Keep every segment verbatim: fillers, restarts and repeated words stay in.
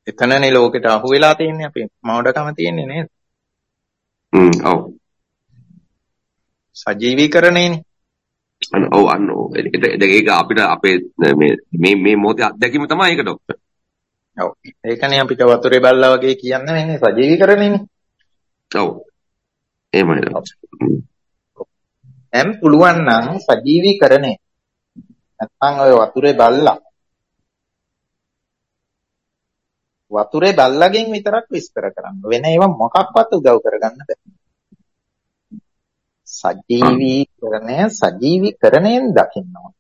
එතනනේ ලෝකෙට අහු වෙලා තියෙන්නේ අපි මෝඩකම තියෙන්නේ නේද? හ්ම් ඔව්. සජීවීකරණයනේ. අන්න ඔව් අන්න ඔව්. ඒක අපිට අපේ මේ මේ මේ මොහොතේ අත්දැකීම තමයි ඒක ડોක්ටර්. ඔව්. ඒකනේ අපිට වතුරේ බල්ලා වගේ කියන්නේ වෙන්නේ සජීවීකරණයනේ. ඔව්. එහෙමයි. දැන් පුළුවන් නම් සජීවීකරණය නැත්නම් ඔය වතුරේ බල්ලා වතුරේ බල්ලගෙන් විතරක් විස්තර කරන්න. වෙන ඒවා මොකක්වත් උදව් කරගන්න බෑ. සජීවීකරණය සජීවීකරණයෙන් දකින්න ඕන.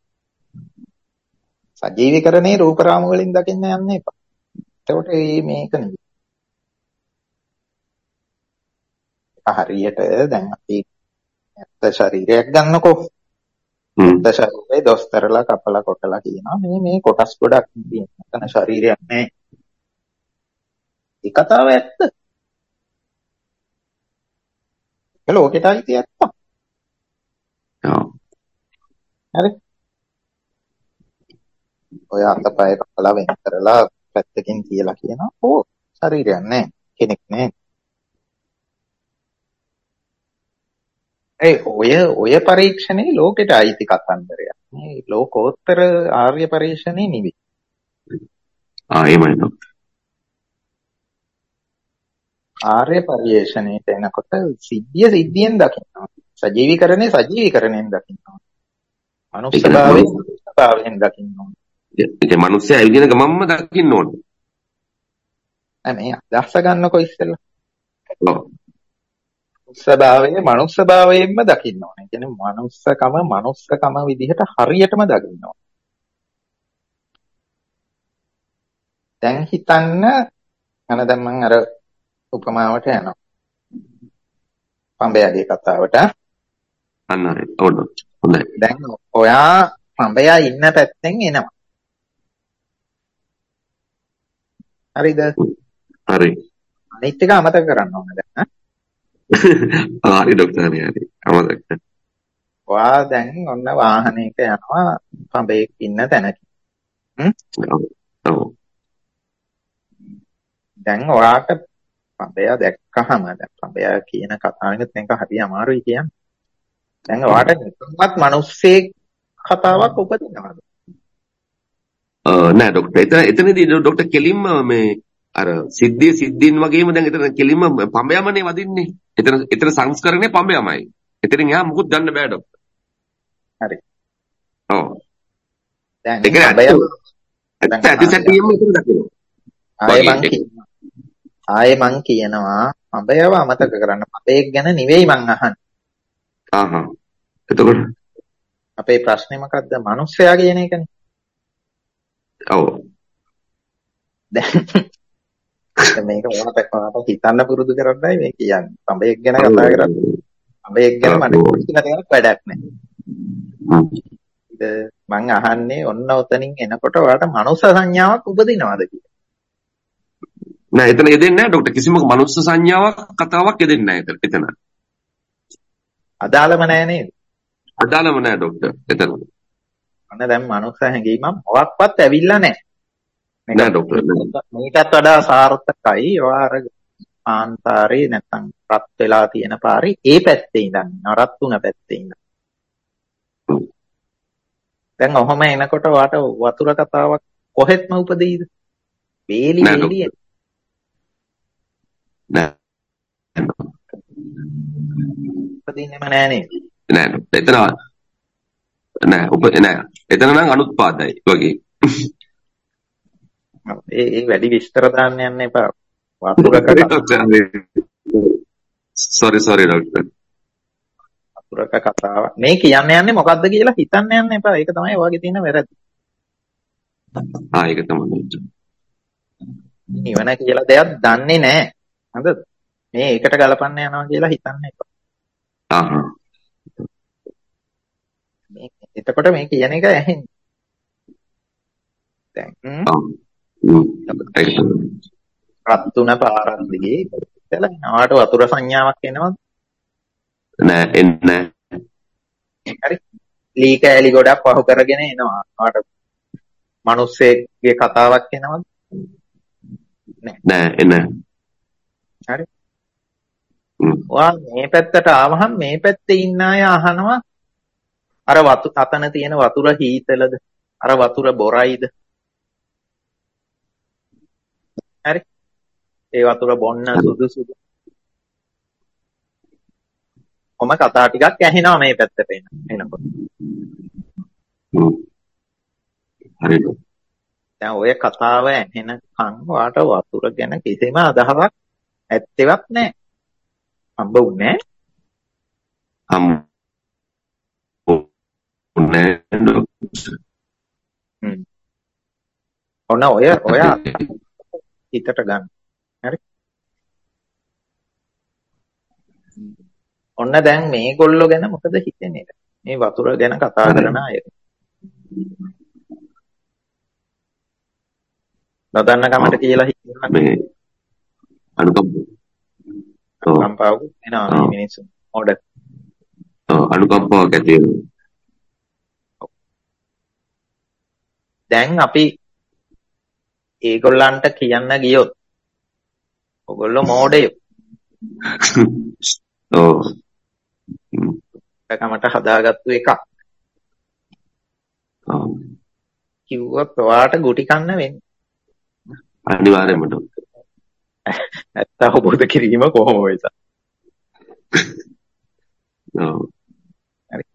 සජීවීකරණේ රූප රාමු වලින් දකින්න යන්න එපා. එතකොට මේක නෙවෙයි. හරියට දැන් අපි ඇත්ත ශරීරයක් ගන්නකො. ඇත්ත ශරීරේ දොස්තරලා කපලා කොටලා කියනවා මේ මේ කොටස් ගොඩක් තියෙන. එතන ශරීරයක් නෑ. ඒ කතාව ඇත්ත. ඒක ලෝකෙට අයිති ඇත්ත. ඔව්. හරි. ඔය අතපය කපලා වෙන් කරලා පැත්තකින් කියලා කියනවා. ඕ ශරීරයක් නෑ. කෙනෙක් නෑ. ඒ ඔය ඔය පරීක්ෂණේ ලෝකෙට අයිති කතන්දරයක්. මේ ලෝකෝත්තර ආර්ය පරීක්ෂණේ නෙවෙයි. ආ එහෙමයි ડોක්ටර්. ආර්ය පරිශ්‍රණයට එනකොට සිද්ධිය සිද්ධියෙන් දකින්නවා. සජීවීකරණය සජීවීකරණයෙන් දකින්නවා. මනුස්ස භාවයෙන් මනුස්ස භාවයෙන් දකින්නවා. ඒ මිනිස්සයා ඇවිදින ගමම්ම දකින්න ඕනේ. නෑ මේ අදහස ගන්නකො ඉස්සෙල්ලා. ඔව්. මනුස්ස භාවයේ මනුස්ස භාවයෙන්ම දකින්න ඕනේ. කියන්නේ මනුස්සකම මනුස්සකම විදිහට හරියටම දකින්න ඕනේ. දැන් හිතන්න අන දැන් මම අර උපමාවට යනවා. පඹයාගේ කතාවට. අන්න හරි. ඔව්. හොඳයි. දැන් ඔයා පඹයා ඉන්න පැත්තෙන් එනවා. හරිද? හරි. අනිත් එක අමතක කරන්න ඕනේ දැන්. හරි ડોක්ටර් හරි හරි. අමතක. ඔයා දැන් ඔන්න වාහනයක යනවා පඹයෙක් ඉන්න තැනක. හ්ම්? ඔව්. දැන් ඔයාට පඹයා දැක්කහම දැන් පඹයා කියන කතාවෙත් මේක හරි අමාරුයි කියන්නේ. දැන් ඔයාට නිකම්වත් මිනිස්සෙක් කතාවක් උපදිනවද? අ නෑ ડોක්ටර්. එතන එතනදී ડોක්ටර් කෙලින්ම මේ අර සිද්ධිය සිද්ධින් වගේම දැන් එතන කෙලින්ම පඹයමනේ වදින්නේ. එතන එතන සංස්කරණය පඹයමයි. එතනින් එහා මුකුත් ගන්න බෑ ડોක්ටර්. හරි. ඔව්. දැන් ඒක පඹයා ඇත්ත ඇති සැටියෙම එතන දකිනවා. ආයේ මං කියනවා. ආයේ මං කියනවා පඹයව අමතක කරන්න. පඹයෙක් ගැන නෙවෙයි මං අහන්නේ. ආහ්. එතකොට අපේ ප්‍රශ්නේ මොකද්ද? මිනිස්සයා කියන එකනේ. ඔව්. දැන් මේක මොනවද කොහොමද හිතන්න පුරුදු කරන්නයි මේ කියන්නේ. පඹයෙක් ගැන කතා කරන්නේ. පඹයෙක් ගැන මට කිසිම දෙයක් වැඩක් නැහැ. මං අහන්නේ ඔන්න ඔතනින් එනකොට ඔයාලට මනුස්ස සංඥාවක් උපදිනවද කියලා. නෑ එතන යෙදෙන්නේ නෑ ડોක්ටර්. කිසිම මනුස්ස සංඥාවක් කතාවක් යෙදෙන්නේ නෑ එතන. එතන. අදාළම නෑ නේද? අදාළම නෑ ડોක්ටර්. එතන. අන්න දැන් මනුස්ස හැඟීමක් මොකක්වත් ඇවිල්ලා නෑ. නෑ ડોක්ටර්. මේකත් වඩා සාර්ථකයි. ඔයා අර ආන්තරේ නැත්තම් රත් වෙලා තියෙන පාරේ ඒ පැත්තේ ඉඳන් නරත් තුන පැත්තේ ඉඳන්. දැන් ඔහොම එනකොට ඔයාට වතුර කතාවක් කොහෙත්ම උපදෙයිද? වේලි වේලි නෑ. උපදින්නෙම නෑ නේද? නෑ එතන නෑ උප නෑ එතන නම් අනුත්පාදයි වගේ. ඒ ඒ වැඩි විස්තර දාන්න යන්න එපා. වතුරක sorry sorry ડોක්ටර්. වතුරක කතාව. මේ කියන්න යන්නේ මොකද්ද කියලා හිතන්න යන්න එපා. ඒක තමයි ඔයගේ තියෙන වැරද්ද. ආ ඒක තමයි. නිවන කියලා දෙයක් දන්නේ නැහැ. හරිද? මේ ඒකට ගලපන්න යනවා කියලා හිතන්න එපා. ආහ්. මේ එතකොට මේ කියන එක ඇහෙන්නේ. දැන් රත් තුන පාරක් දිගේ ඉතලා නාට වතුර සංඥාවක් එනවද? නෑ එන්නේ නෑ. හරි. ලී කෑලි ගොඩක් පහු කරගෙන එනවා. නාට මිනිස්සෙක්ගේ කතාවක් එනවද? නෑ නෑ. හරි. ඔයා මේ පැත්තට ආවහම මේ පැත්තේ ඉන්න අය අහනවා අර වතු අතන තියෙන වතුර හීතලද? අර වතුර බොරයිද? හරි. ඒ වතුර බොන්න සුදුසුද? කොම කතා ටිකක් ඇහෙනවා මේ පැත්තට එන එනකොට. හරිද? දැන් ඔය කතාව ඇහෙනකන් වාට වතුර ගැන කිසිම අදහසක් ඇත්තෙවත් නැහැ. හම්බ වුණේ නැහැ. හ්ම්. ඔන්න ඔය ඔය හිතට ගන්න. හරි. ඔන්න දැන් මේගොල්ලෝ ගැන මොකද හිතෙන්නේ? මේ වතුර ගැන කතා කරන අය. නොදන්න කමට කියලා හිතනවා මේ අනුකම්ප කම්පාව වෙනවා මේ මිනිස්සු. ඕඩර්. ඔව් අනුකම්පාවක් ඇති වෙනවා. දැන් අපි ඒගොල්ලන්ට කියන්න ගියොත් ඔයගොල්ලෝ මෝඩයෝ. ඔව්. කමට හදාගත්තු එකක්. ඔව්. කිව්වොත් ඔයාට ගුටි කන්න වෙන්නේ. අනිවාර්යයෙන්ම ඩොක්ටර්. ඇත්ත අවබෝධ කිරීම කොහොම වෙයිද? ඔව්. හරි.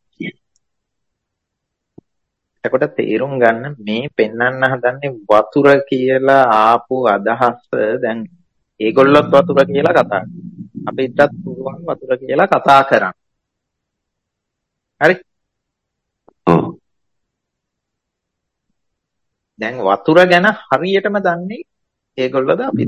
එතකොට තේරුම් ගන්න මේ පෙන්වන්න හදන්නේ වතුර කියලා ආපු අදහස දැන් ඒගොල්ලොත් වතුර කියලා කතා කරනවා. අපිටත් පුළුවන් වතුර කියලා කතා කරන්න. හරි? ඔව්. දැන් වතුර ගැන හරියටම දන්නේ ඒගොල්ලෝද අපිද?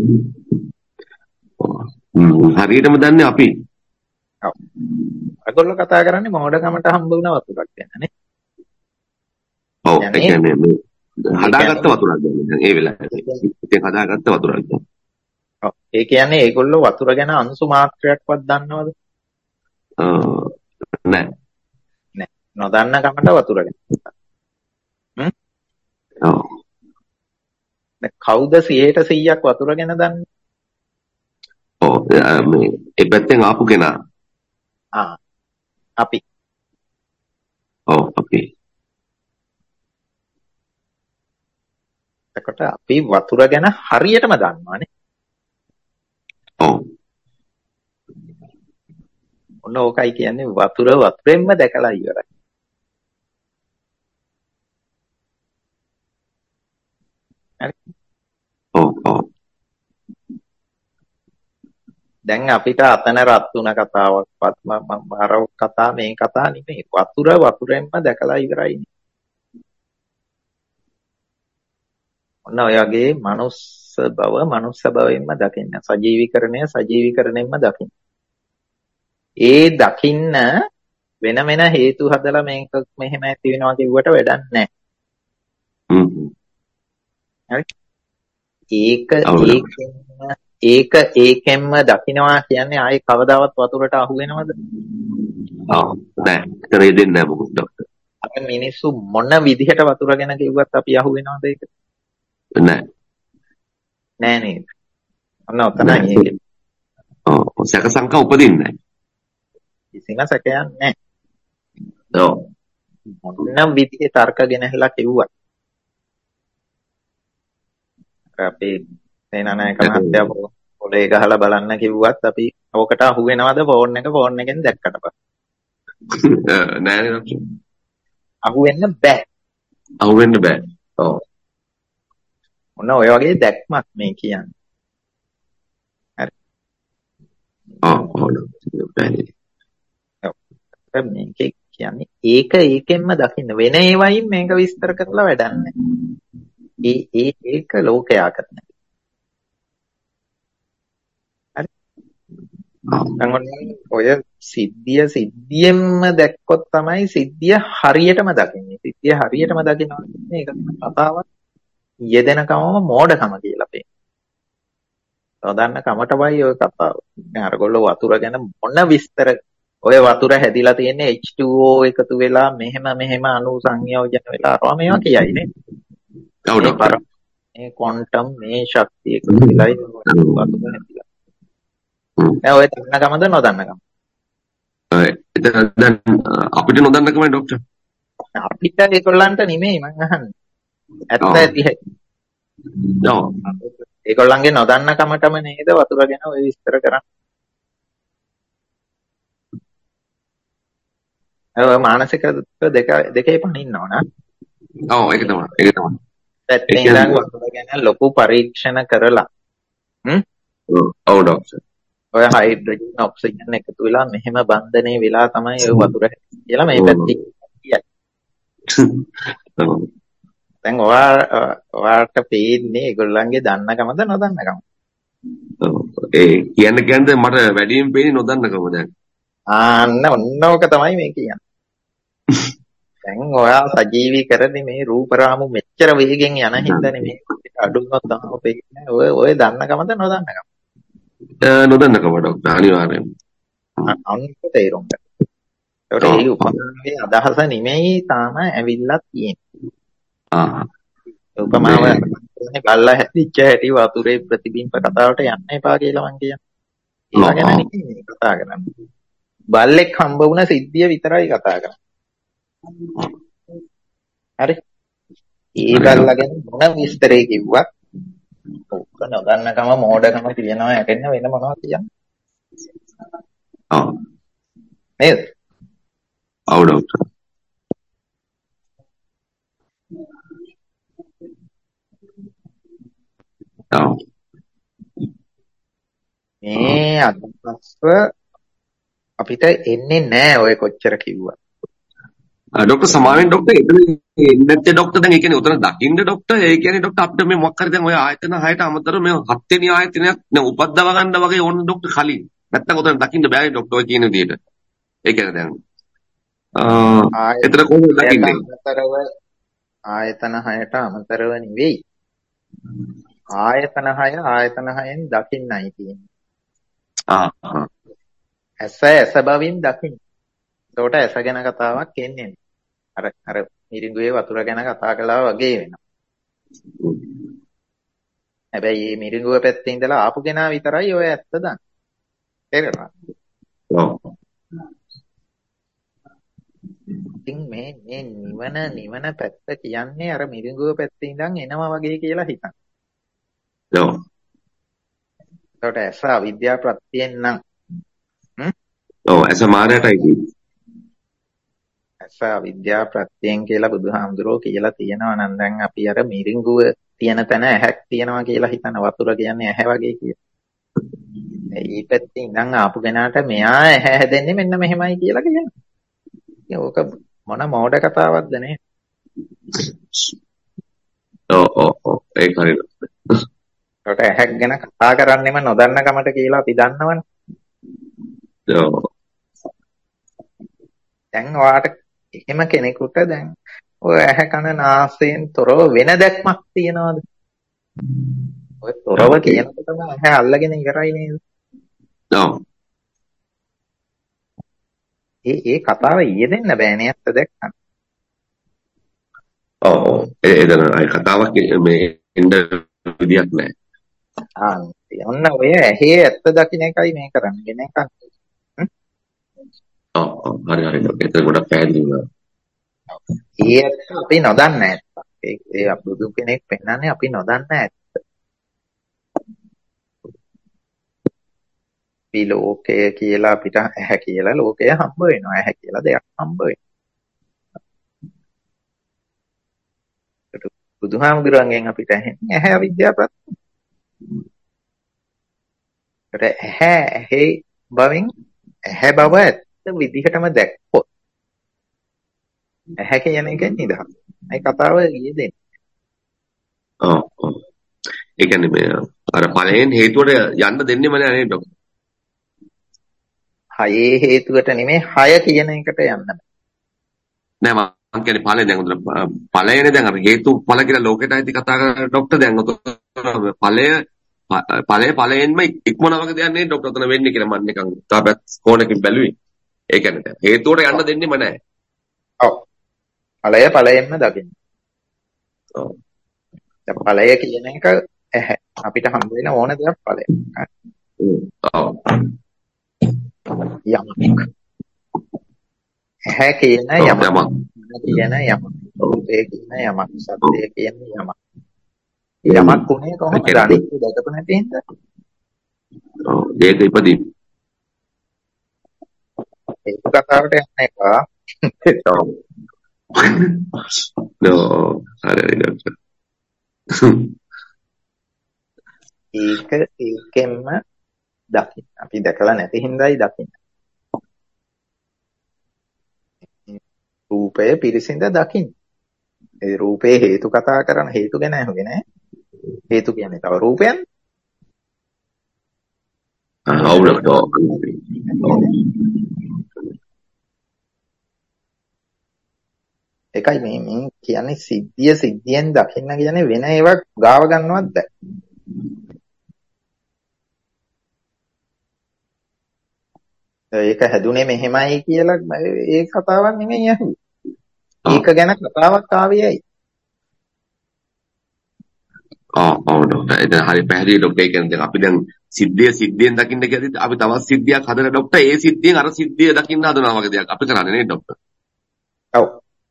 හරියටම දන්නේ අපි. ඔව්. ඒගොල්ලෝ කතා කරන්නේ මොඩකමට හම්බ වුණ වතුරක් ගැන නේ. ඔව් ඒ කියන්නේ මේ හදාගත්ත වතුරක් ගැන ඒ වෙලාවේ. ඉතින් හදාගත්ත වතුරක් ගැන. ඔව්. ඒ කියන්නේ ඒගොල්ලෝ වතුර ගැන අංශු මාත්‍රයක්වත් දන්නවද? අ නෑ. නෑ. නොදන්න කමට වතුර ගැන. හ්ම්? ඔව්. දැන් කවුද සීයට සීයක් වතුර ගැන දන්නේ? ඔව් මේ ඒ පැත්තෙන් ආපු කෙනා. ආ. අපි. ඔව් අපි. එතකොට අපි වතුර ගැන හරියටම දන්නවානේ. ඔව්. ඔන්න ඕකයි කියන්නේ වතුර වතුරෙන්ම දැකලා ඉවරයි. හරි. ඔව් ඔව්. දැන් අපිට අතන රත් තුන කතාවක්වත් මම අර කතා මේ කතා නෙමෙයි. වතුර වතුරෙන්ම දැකලා ඉවරයි. ඔන්න ඔය වගේ මනුස්ස බව මනුස්ස භවෙන්ම දකින්න. සජීවීකරණය සජීවීකරණයෙන්ම දකින්න. ඒ දකින්න වෙන වෙන හේතු හදලා මේක මෙහෙම ඇති වෙනවා කිව්වට වැඩක් නැහැ. හ්ම්. හරි. ඒක ඒක ඒකෙන්ම දකින්නවා කියන්නේ ආයේ කවදාවත් වතුරට අහු වෙනවද? ඔව් නෑ. ඒතරේ දෙන්නේ නෑ මොකද ડોක්ටර්. අපි මිනිස්සු මොන විදිහට වතුර ගැන කිව්වත් අපි අහු වෙනවද ඒක? නෑ. නෑ නේද? අන්න ඔතනයි ඒක. ඔව් සැක සංකා උපදින්නේ නෑ. කිසිම සැකයක් නෑ. ඔව්. මොන විදිහේ තර්ක ගෙනහැලා කිව්වත් අපි සේනානායක මහත්තයා පොලේ ගහලා බලන්න කිව්වත් අපි ඔකට අහු වෙනවද ෆෝන් එක ෆෝන් එකෙන් දැක්කට පස්සේ නෑ නේද? අහු වෙන්න බෑ. අහු වෙන්න බෑ. ඔව්. මොන ඔය වගේ දැක්මක් මේ කියන්නේ. හරි. ඔව් ඔව්. මේක කියන්නේ ඒක ඒකෙන්ම දකින්න වෙන ඒවයින් මේක විස්තර කරලා වැඩක් නැහැ. ඒ ඒ ඒක ලෝකයා කරන. හරි. ඔය සිද්ධිය සිද්ධියෙන්ම දැක්කොත් තමයි සිද්ධිය හරියටම දකින්නේ. සිද්ධිය හරියටම දකිනවා කියන්නේ ඒක කතාවක් යෙදෙනකමම මෝඩකම කියලා පේනවා. නොදන්න කමටමයි ඔය කතාව. දැන් අරගොල්ලෝ වතුර ගැන මොන විස්තර ඔය වතුර හැදිලා තියෙන්නේ H two O එකතු වෙලා මෙහෙම මෙහෙම අණු සංයෝජන වෙලා අරවා මේවා කියයි නේ. ඔව් ඩොක්ටර්. මේ ක්වොන්ටම් මේ ශක්තිය එකතු වෙලයි වතුර හැදිලා. දැන් ඔය දන්නකමද නොදන්නකම? එතන දැන් අපිට නොදන්නකමයි ડોක්ටර්. අපිට ඒගොල්ලන්ට නෙමෙයි මං අහන්නේ. ඇත්ත ඇති හැටි. ඔව්. ඒගොල්ලන්ගේ නොදන්නකමටම නේද වතුර ගැන ඔය විස්තර කරන්නේ. ඔය මානසික දෙක දෙකේ පනින්න ඕන. ඔව් ඒක තමයි. ඒක තමයි. පැත්තෙන් ඉඳන් වතුර ගැන ලොකු පරීක්ෂණ කරලා. හ්ම්? ඔව් ડોක්ටර්. ඔය හයිඩ්‍රජන් ඔක්සිජන් එකතු වෙලා මෙහෙම බන්ධනේ වෙලා තමයි ඔය වතුර කියලා මේ පැත්තේ කියයි. දැන් ඔයාට පේන්නේ ඒගොල්ලන්ගේ දන්නකමද නොදන්නකමද? ඒ කියන්න කියන්න මට වැඩියෙන් පේන්නේ නොදන්නකම දැන්. ආන්න ඔන්න ඕක තමයි මේ කියන්නේ. දැන් ඔයා සජීවී කරන්නේ මේ රූපරාමු මෙච්චර වේගෙන් යන හින්දානේ මේ අඩුවක්වත් තමයි පේන්නේ. ඔය ඔය දන්නකමද නොදන්නකමද? නොදන්නකම ડોක්ටර් අනිවාර්යයෙන්. අනිත් තේරුම් ගන්න. ඒකට ඒ උපමාවේ අදහස නෙමෙයි තාම ඇවිල්ලා තියෙන්නේ. ආ. උපමාව බල්ලා හැදිච්ච හැටි වතුරේ ප්‍රතිබිම්බ කතාවට යන්න එපා කියලා මං කියන්නේ. ඒවා ගැන නෙමෙයි කතා කරන්නේ. බල්ලෙක් හම්බ වුණ සිද්ධිය විතරයි කතා කරන්නේ. හරි. ඒ බල්ලා ගැන මොන විස්තරේ කිව්වත් ඔක්ක නොදන්නකම මෝඩකම කියනවා යකෙන්න වෙන මොනවද කියන්නේ? ඔව්. නේද? ඔව් ડોක්ටර්. ඔව්. මේ අදහස අපිට එන්නේ නැහැ ඔය කොච්චර කිව්වත්. ડોක්ටර් සමාවෙන් ડોක්ටර් එතන එන්නේ නැත්තේ ડોක්ටර් දැන් ඒ කියන්නේ උතන දකින්න ડોක්ටර් ඒ කියන්නේ ડોක්ටර් අපිට මේ මොකක් හරි දැන් ඔය ආයතන හයට අමතරව මේ හත් වෙනි ආයතනයක් දැන් උපද්දව ගන්න වගේ ඕන ડોක්ටර් කලින් නැත්තම් උතන දකින්න බෑ ડોක්ටර් ඔය කියන විදිහට ඒ කියන්නේ දැන් ආ එතන කොහොමද දකින්නේ අමතරව ආයතන හයට අමතරව නෙවෙයි ආයතන හය ආයතන හයෙන් දකින්නයි තියෙන්නේ ආ ආ ඇස ඇස බවින් දකින්න ඒකට ඇස ගැන කතාවක් එන්නේ අර අර මිරිඟුවේ වතුර ගැන කතා කළා වගේ වෙනවා. හැබැයි මේ මිරිඟුව පැත්තේ ඉඳලා ආපු කෙනා විතරයි ඔය ඇත්ත දන්නේ. තේරෙනවද? ඔව්. ඉතින් මේ මේ නිවන නිවන පැත්ත කියන්නේ අර මිරිඟුව පැත්තේ ඉඳන් එනවා වගේ කියලා හිතන්න. ඔව්. ඒකට ඇස අවිද්‍යා ප්‍රත්‍යයෙන් නම් හ්ම්? ඔව් ඇස මායයටයි කියන්නේ. ඇස අවිද්‍යා ප්‍රත්‍යයෙන් කියලා බුදුහාමුදුරුවෝ කියලා තියෙනවා නම් දැන් අපි අර මිරිඟුව තියෙන තැන ඇහැක් තියෙනවා කියලා හිතන වතුර කියන්නේ ඇහැ වගේ කියලා. ඒ පැත්තේ ඉඳන් ආපු කෙනාට මෙයා ඇහැ හැදෙන්නේ මෙන්න මෙහෙමයි කියලා කියනවා. ඉතින් ඕක මොන මෝඩ කතාවක්ද නේ? ඔව් ඔව් ඔව් ඒක හරියට. ඒකට ඇහැක් ගැන කතා කරන්නෙම නොදන්න කමට කියලා අපි දන්නවනේ. ඔව්. දැන් ඔයාට එහෙම කෙනෙකුට දැන් ඔය ඇහැ කන නාසයෙන් තොරව වෙන දැක්මක් තියනවද? ඔය තොරව කියනකොටම ඇහැ අල්ලගෙන ඉවරයි නේද? ඔව්. ඒ ඒ කතාව ඊයෙදෙන්න බෑනේ ඇත්ත දැක්කම. ඔව් ඒ එතන අය කතාවක් මේ එන්න විදියක් නැහැ. ආ ඔන්න ඔය ඇහි ඇත්ත දකින්න එකයි මේ කරන්නේ වෙන එකක්. ඔව් ඔව් හරි හරි ඒක ගොඩක් පැහැදිලි වුණා. ඒ ඇත්ත අපි නොදන්න ඇත්ත. ඒ ඒ බුදු කෙනෙක් පෙන්වන්නේ අපි නොදන්න ඇත්ත. අපි ලෝකය කියලා අපිට ඇහැ කියලා ලෝකය හම්බ වෙනවා. ඇහැ කියලා දෙයක් හම්බ වෙනවා. බුදුහාමුදුරන්ගෙන් අපිට ඇහෙන්නේ ඇහැ අවිද්‍යාව ප්‍රත්‍යය. ඇහැ ඇහි බවින් ඇහැ බව ඇත්ත විදිහටම දැක්කොත් ඇහැ කියන එකෙන් නිදහස්. මේ කතාව ඊයේ දෙන්නේ. ඔව් ඔව්. ඒ කියන්නේ මේ අර ඵලයෙන් හේතුවට යන්න දෙන්නෙම නෑ නේද ડોක්ටර්? හයේ හේතුවට නෙමෙයි හය කියන එකට යන්න බෑ. නෑ මම කියන්නේ ඵලයෙන් දැන් උතන ඵලයනේ දැන් අර හේතු ඵල කියලා ලෝකෙට ඇති කතා කරන ડોක්ටර් දැන් උතන ඵලය ඵලය ඵලයෙන්ම ඉක්මන වගේ දෙයක් නේ ડોක්ටර් උතන වෙන්නේ කියලා මම නිකන් තාපත් කෝණකින් බැලුවේ. ඒ කියන්නේ දැන් හේතුවට යන්න දෙන්නෙම නෑ. ඔව්. ඵලය ඵලයෙන්ම දකින්න. ඔව්. ඵලය කියන එක ඇහැ. අපිට හම්බ වෙන ඕන දෙයක් ඵලය. යමක්. ඇහැ කියන යමක්. කියන යමක්. රූපය කියන යමක්. සත්‍යය කියන යමක්. යමක් උනේ කොහොමද? අනිත්‍ය දැකපු නැති හින්දා. ඔව් ඒක ඉපදී. ඒක කතාවට යන්න එපා. ඔව්. නෝ හරි ඩොක්ටර්. ඒක ඒකෙන්ම දකින්න. අපි දැකලා නැති හින්දායි දකින්න. රූපය පිරිසිඳ දකින්න. ඒ රූපේ හේතු කතා කරන හේතු ගැන අහුවේ නෑ. හේතු කියන්නේ තව රූපයන්. ඔව් ඩොක්ටර්. ඒකයි මේ මේ කියන්නේ සිද්ධිය සිද්ධියෙන් දකින්න කියන්නේ වෙන ඒවා ගාව ගන්නවත් බෑ. ඒක හැදුනේ මෙහෙමයි කියලා ඒ කතාවක් නෙමෙයි අහුවේ. ඒක ගැන කතාවක් ආවේ ඇයි? ආ ඔව් ඩොක්ටර්. ඒක හරි පැහැදිලි ඩොක්ටර්. ඒ කියන්නේ දැන් අපි දැන් සිද්ධිය සිද්ධියෙන් දකින්න කියද්දි අපි තවත් සිද්ධියක් හදන ඩොක්ටර් ඒ සිද්ධියෙන් අර සිද්ධිය දකින්න හදනවා වගේ දෙයක් අපි කරන්නේ නේ ඩොක්ටර්. ඔව්.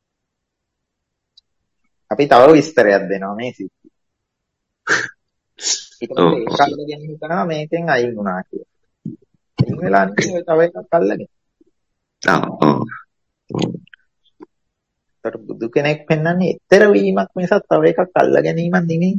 අපි තව විස්තරයක් දෙනවා මේ සිද්ධිය. ඊට පස්සේ ඒක අල්ලගෙන හිතනවා මේකෙන් අයින් වුණා කියලා. අයින් වෙලා නෙමෙයි තව එකක් අල්ලගෙන. ආ ඔව්. ඒතර බුදු කෙනෙක් පෙන්වන්නේ ඊතර වීමක් මිසක් තව එකක් අල්ල ගැනීමක් නෙමෙයි.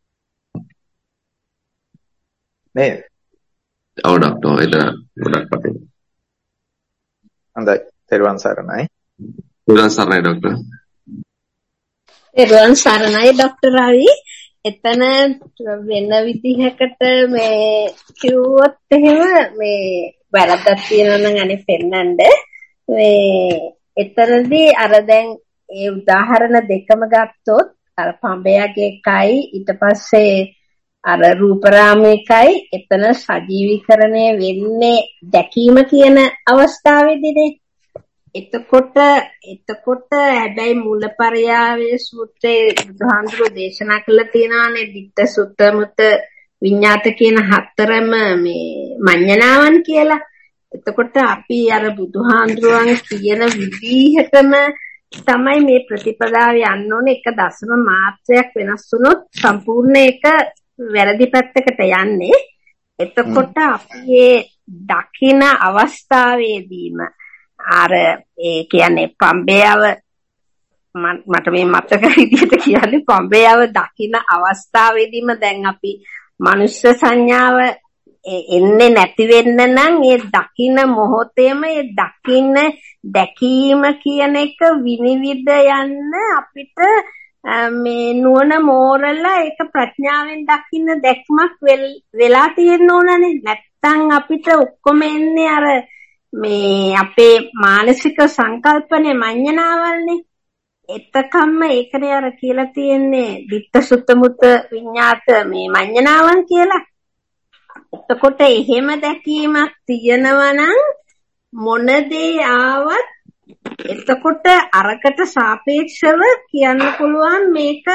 නේද? ඔව් ඩොක්ටර්. ඒක ගොඩක් වටිනවා. හොඳයි. තෙරුවන් සරණයි. තෙරුවන් සරණයි ඩොක්ටර්. තෙරුවන් සරණයි ડોક્ટર රවි. එතන වෙන විදිහකට මේ කිව්වොත් එහෙම මේ වැරද්දක් තියෙනවා නම් අනේ පෙන්නන්න. මේ එතරම්දී අර දැන් ඒ උදාහරණ දෙකම ගත්තොත් අර පඹයාගේ එකයි ඊට පස්සේ අර රූපරාමයකයි එතන සජීවීකරණය වෙන්නේ දැකීම කියන අවස්ථාවේදීනේ. එතකොට එතකොට හැබැයි මූලපරයාවේ සූත්‍රයේ බුදුහාමුදුරුවෝ දේශනා කළා තියෙනවානේ ditta sutta mutta විඤ්ඤාත කියන හතරම මේ මඤ්ඤණාවන් කියලා. එතකොට අපි අර බුදුහාමුදුරුවන් කියන විදිහටම තමයි මේ ප්‍රතිපදාව යන්න ඕනේ. එක දශම මාත්‍රයක් වෙනස් වුණොත් සම්පූර්ණ එක වැරදි පැත්තකට යන්නේ. එතකොට අපි දකින අවස්ථාවේදීම අර ඒ කියන්නේ පඹයව මට මේ මතක විදිහට කියන්නේ පඹයව දකින අවස්ථාවේදීම දැන් අපි මනුෂ්‍ය සංඥාව එන්නේ නැති වෙන්න නම් ඒ දකින මොහොතේම ඒ දකින්න දැකීම කියන එක විනිවිද යන්න අපිට මේ නුවණ මෝරලා ඒක ප්‍රඥාවෙන් දකින්න දැක්මක් වෙලා තියෙන්න ඕනනේ. නැත්තම් අපිට ඔක්කොම එන්නේ අර මේ අපේ මානසික සංකල්පනේ මඤ්ඤණාවල්නේ. එතකම්ම ඒකනේ අර කියලා තියෙන්නේ ditta sutta mutta විඤ්ඤාත මේ මඤ්ඤණාවන් කියලා. එතකොට එහෙම දැකීමක් තියෙනවා නම් මොන දේ ආවත් එතකොට අරකට සාපේක්ෂව කියන්න පුළුවන් මේක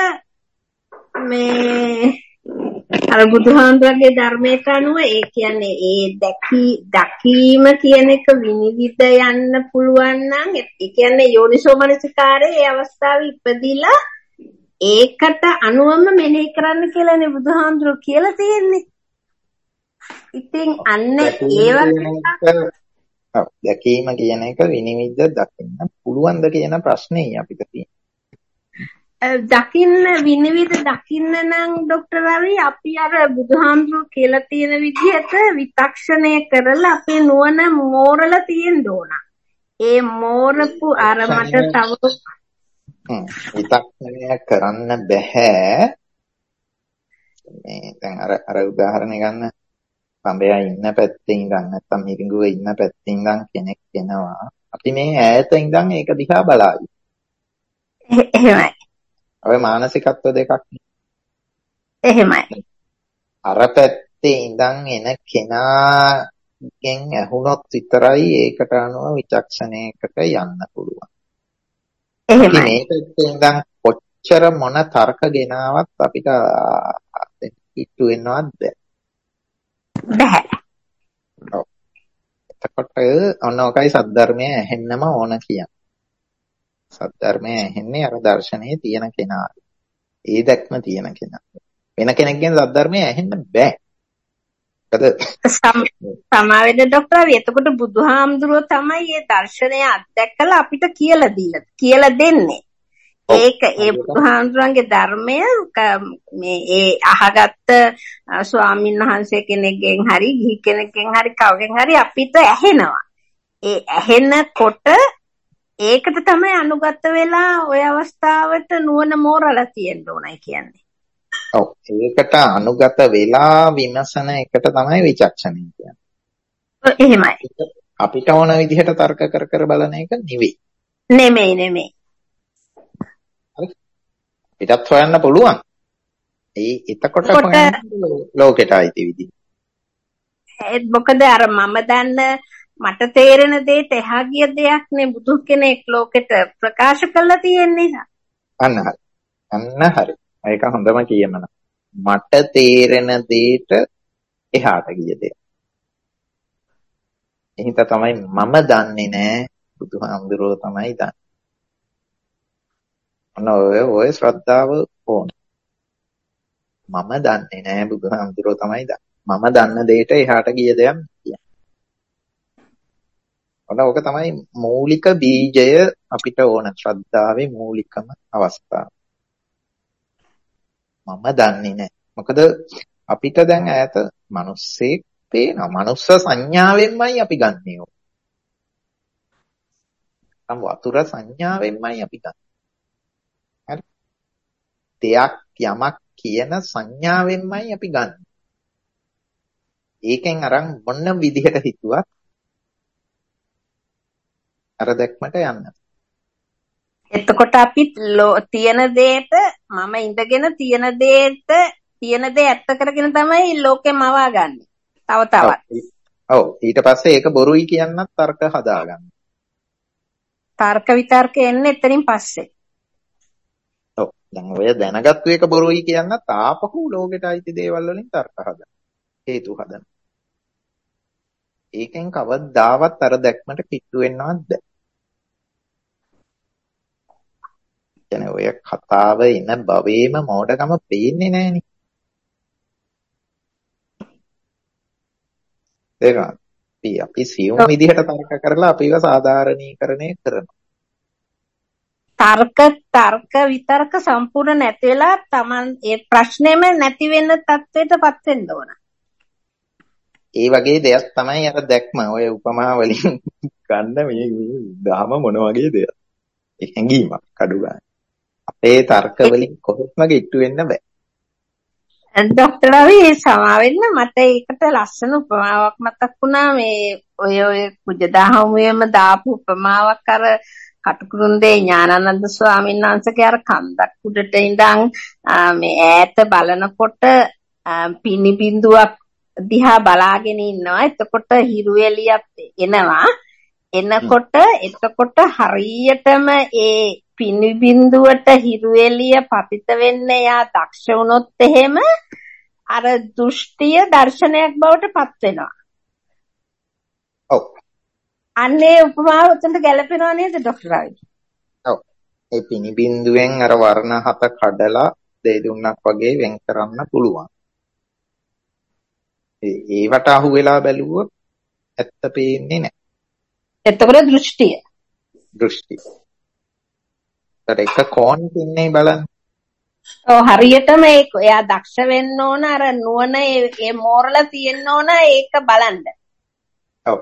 මේ අර බුදුහාමුදුරගේ ධර්මයට අනුව ඒ කියන්නේ ඒ දැකී දකීම කියන එක විනිවිද යන්න පුළුවන් නම් ඒ කියන්නේ යෝනිසෝ මනසිකාරයේ ඒ අවස්ථාවේ ඉපදිලා ඒකට අනුවම මෙනෙහි කරන්න කියලානේ බුදුහාමුදුරුවෝ කියලා තියෙන්නේ. ඉතින් අන්න ඒව දැකීම කියන එක විනිවිද දකින්න පුළුවන්ද කියන ප්‍රශ්නේ අපිට තියෙනවා. දකින්න විනිවිද දකින්න නම් ડોક્ટર රවි අපි අර බුදුහාමුදුරුවෝ කියලා තියෙන විදිහට විතක්ෂණය කරලා අපේ නුවණ මෝරලා තියෙන්න ඕන. ඒ මෝරපු අර මට තව විතක්ෂණය කරන්න බෑ. මේ දැන් අර අර උදාහරණ ගන්න පඹයා ඉන්න පැත්තේ ඉඳන් නැත්නම් මිරිඟුව ඉන්න පැත්තේ ඉඳන් කෙනෙක් එනවා. අපි මේ ඈත ඉඳන් ඒක දිහා බලාවි. එහෙමයි. ඔය මානසිකත්ව දෙකක්. එහෙමයි. අර පැත්තේ ඉඳන් එන කෙනාගෙන් ඇහුනොත් විතරයි ඒකට අනුව විචක්ෂණයකට යන්න පුළුවන්. එහෙමයි. මේ පැත්තේ ඉඳන් කොච්චර මොන තර්ක ගෙනාවත් අපිට ඉක්තු වෙනවත් බෑ. බෑ. ඔව්. එතකොට ඔන්න ඔකයි සද්ධර්මයේ ඇහෙන්නම ඕන කියන්නේ. සද්ධර්මයේ ඇහෙන්නේ අර දර්ශනයේ තියෙන කෙනා. ඒ දැක්ම තියෙන කෙනා. වෙන කෙනෙක්ගෙන් සද්ධර්මයේ ඇහෙන්න බෑ. සමාවෙන්න ડોක්ටර් එතකොට බුදුහාමුදුරුවෝ තමයි මේ දර්ශනය අත්දැකලා අපිට කියලා දීලා කියලා දෙන්නේ. ඒක ඒ බුදුහාමුදුරන්ගේ ධර්මය මේ ඒ අහගත්ත ස්වාමීන් වහන්සේ කෙනෙක්ගෙන් හරි ගිහි කෙනෙක්ගෙන් හරි කවගෙන් හරි අපිට ඇහෙනවා. ඒ ඇහෙනකොට ඒකට තමයි අනුගත වෙලා ওই අවස්ථාවට නුවණ මෝරලා තියෙන්න ඕනයි කියන්නේ. ඔව් ඒකට අනුගත වෙලා විමසන එකට තමයි විචක්ෂණය කියන්නේ. එහෙමයි. අපිට ඕන විදිහට තර්ක කර කර බලන එක නෙවෙයි. නෙමෙයි නෙමෙයි. පිටත් හොයන්න පුළුවන්. ඒ එතකොට ලෝකෙට ආйти විදිහ. ඒත් මොකද අර මම දන්න මට තේරෙන දෙයට එහා ගිය දෙයක් නේ බුදු කෙනෙක් ලෝකෙට ප්‍රකාශ කළා තියෙන්නේ. අන්න හරි. අන්න හරි. ඒක හොඳම කියමන. මට තේරෙන දෙයට එහාට ගිය දෙයක්. එහෙනම් තමයි මම දන්නේ නෑ බුදුහාමුදුරුවෝ තමයි දන්නේ. ඔය ඔය ශ්‍රද්ධාව ඕන. මම දන්නේ නෑ බුදුහාමුදුරුවෝ තමයි දන්නේ. මම දන්න දෙයට එහාට ගිය දෙයක් කියන්නේ. ඔන්න ඕක තමයි මූලික බීජය අපිට ඕන ශ්‍රද්ධාවේ මූලිකම අවස්ථාව. මම දන්නේ නෑ. මොකද අපිට දැන් ඈත මිනිස්සෙක් පේනවා. මනුස්ස සංඥාවෙන්මයි අපි ගන්නෙ. සම් වතුර සංඥාවෙන්මයි අපි ගන්නෙ. දෙයක් යමක් කියන සංඥාවෙන්මයි අපි ගන්න. ඒකෙන් අරන් මොන විදිහට හිතුවත් අර දැක්මට යන්න. එතකොට අපි තියෙන දෙයට මම ඉඳගෙන තියෙන දෙයට තියෙන දේ ඇත්ත කරගෙන තමයි ලෝකෙ මවා ගන්න. තව තවත්. ඔව් ඊට පස්සේ ඒක බොරුයි කියන්නත් තර්ක හදාගන්න. තර්ක විතර්ක එන්නේ එතනින් පස්සේ. දැන් ඔය දැනගත්තු එක බොරුයි කියන්නත් ආපහු ලෝකෙට අයිති දේවල් වලින් තර්ක හදන. හේතු හදන. ඒකෙන් කවදාවත් අර දැක්මට කිට්ටු වෙන්නවත් බෑ. කියන්නේ ඔය කතාව එන භවයේම මෝඩකම පේන්නේ නෑනේ. ඒක අපි අපි සියුම් විදිහට තර්ක කරලා අපිව සාධාරණීකරණය කරනවා. තර්ක තර්ක විතර්ක සම්පූර්ණ නැති වෙලා Taman ඒ ප්‍රශ්නේම නැති වෙන තත්ත්වයටපත් වෙන්න ඕන. ඒ වගේ දෙයක් තමයි අර දැක්ම. ඔය උපමා වලින් ගන්න මේ මේ ධාම මොන වගේ දෙයක්. ඒ හැංගීමක් කඩු ගන්න. අපේ තර්ක වලින් කොහොත්ම කිට්ටු වෙන්න බෑ. ડોක්ටර් රවි සමාවෙන්න මට ඒකට ලස්සන උපමාවක් මතක් වුණා මේ ඔය ඔය කුජදාහමුවේම දාපු උපමාවක් අර කටුකුරුන්දේ ඥානানন্দ ස්වාමීන් වහන්සේගේ අර කන්දක් උඩට ඉඳන් මේ ඈත බලනකොට පිනි බිඳුවක් දිහා බලාගෙන ඉන්නවා. එතකොට හිරු එළියක් එනවා. එනකොට එතකොට හරියටම ඒ පිනි බිඳුවට හිරු එළිය පතිත වෙන්නේ යා දක්ෂ වුණොත් එහෙම අර දෘෂ්ටිය දර්ශනයක් බවට පත් වෙනවා. ඔව්. අන්නේ උපමාව උතන්ට ගැලපෙනව නේද ડોක්ටර් රවි? ඔව්. ඒ පිනි බිඳුවෙන් අර වර්ණ හත කඩලා දෙදුන්නක් වගේ වෙන් කරන්න පුළුවන්. ඒ ඒවට අහු වෙලා බැලුවොත් ඇත්ත පේන්නේ නැහැ. එතකොට දෘෂ්ටිය. දෘෂ්ටි. ඒත් එක කෝණෙක ඉන්නේ බලන්න. ඔව් හරියටම ඒක එයා දක්ෂ වෙන්න ඕන අර නුවණ ඒ මෝරලා තියෙන්න ඕන ඒක බලන්න. ඔව්.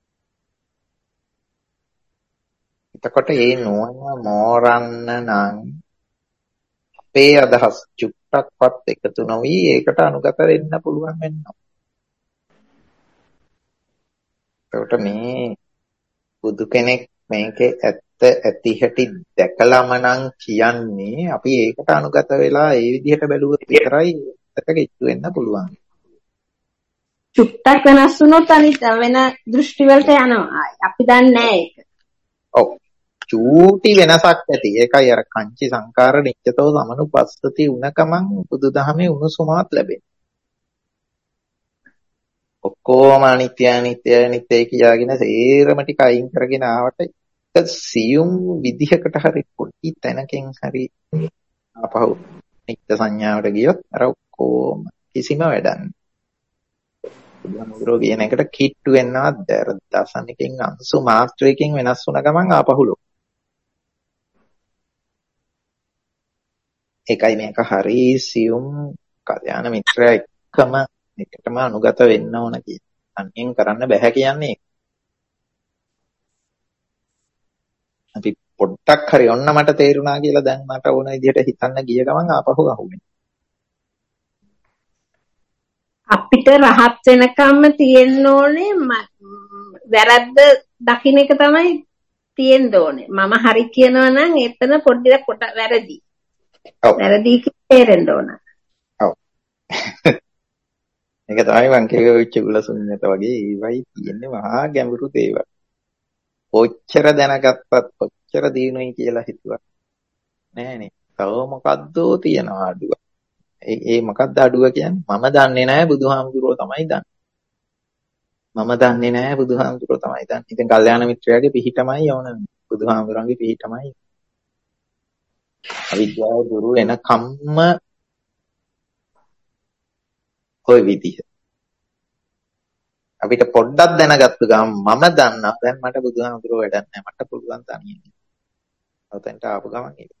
එතකොට මේ නුවණ මෝරන්න නම් අපේ අදහස් චුට්ටක්වත් එකතු නොවි ඒකට අනුගත වෙන්න පුළුවන් වෙනවා. ඒකට මේ බුදු කෙනෙක් මේකේ ඇත්ත ඇති හැටි දැකලාම නම් කියන්නේ අපි ඒකට අනුගත වෙලා ඒ විදිහට බැලුවොත් විතරයි ඇත්තට කිච්චු වෙන්න පුළුවන්. චුට්ටක් වෙනස් වුණොත් අනිත් වෙන දෘෂ්ටි වලට යනවා. අපි දන්නේ නැහැ ඒක. ඔව්. චූටි වෙනසක් ඇති. ඒකයි අර කංචි සංකාර නිච්චතෝ සමනුපස්සති උනකමං බුදුදහමේ උණුසුමක් ලැබෙන්නේ. ඔක්කොම අනිත්‍ය අනිත්‍ය අනිත්‍ය කියාගෙන සේරම ටික අයින් කරගෙන ආවට එක සියුම් විදිහකට හරි පොඩි තැනකින් හරි ආපහු නිත්‍ය සංඥාවට ගියොත් අර ඔක්කොම කිසිම වැඩක් නැහැ. බුදුහාමුදුරුවෝ කියන එකට කිට්ටු වෙන්නවත් බැහැ. දසනකින් අංශු මාත්‍රයකින් වෙනස් වුණ ගමන් ආපහු ලොකු. ඒකයි මේක හරි සියුම් කල්‍යාණ මිත්‍රයා එක්කම එකටම අනුගත වෙන්න ඕන කියන. අන්‍යයෙන් කරන්න බෑ කියන්නේ. අපි පොඩ්ඩක් හරි ඔන්න මට තේරුණා කියලා දැන් මට ඕන විදිහට හිතන්න ගිය ගමන් ආපහු අහුවෙනවා. අපිට රහත් වෙනකම්ම තියෙන්න ඕනේ වැරද්ද දකින්න එක තමයි තියෙන්න ඕනේ. මම හරි කියනවා නම් එතන පොඩ්ඩක් කොට වැරදි. ඔව්. වැරදි කියලා තේරෙන්න ඕන. ඔව්. ඒක තමයි මං කියවේ වෙච්ච ගුලසුන්නත වගේ ඒවයි තියෙන්නේ මහා ගැඹුරු දේවල්. කොච්චර දැනගත්තත් කොච්චර දිනුයි කියලා හිතුවා. නෑනේ. තව මොකද්ද තියනවා අඩුව. ඒ ඒ මොකද්ද අඩුව කියන්නේ? මම දන්නේ නැහැ බුදුහාමුදුරුවෝ තමයි දන්නේ. මම දන්නේ නැහැ බුදුහාමුදුරුවෝ තමයි දන්නේ. ඉතින් කල්යාණ මිත්‍රයාගේ පිහිටමයි ඕන. බුදුහාමුදුරන්ගේ පිහිටමයි. අවිද්‍යාව දුරු වෙනකම්ම කොයි විදිහ. අපිට පොඩ්ඩක් දැනගත්තු ගමන් මම දන්නා දැන් මට බුදුහාමුදුරුවෝ වැඩක් නැහැ. මට පුළුවන් තනියෙන්. ඔතෙන්ට ආපු ගමන් ඒක.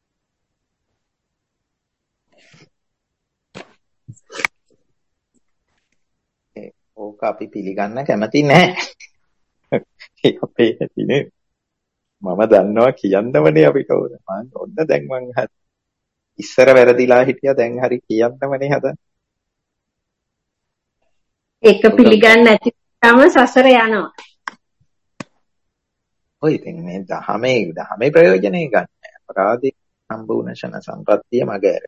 ඕක අපි පිළිගන්න කැමති නැහැ. ඒක අපේ ඇතිනේ. මම දන්නවා කියන්නමනේ අපිට ඕන. මම ඔන්න දැන් මං හරි. ඉස්සර වැරදිලා හිටියා දැන් හරි කියන්නමනේ හදන්නේ. ඒක පිළිගන්න නැතිවම සසර යනවා. ඔය ඉතින් මේ දහමේ දහමේ ප්‍රයෝජනෙ ගන්න. අපරාධේ සම්පූර්ණෂණ සම්පත්තිය මගහැර.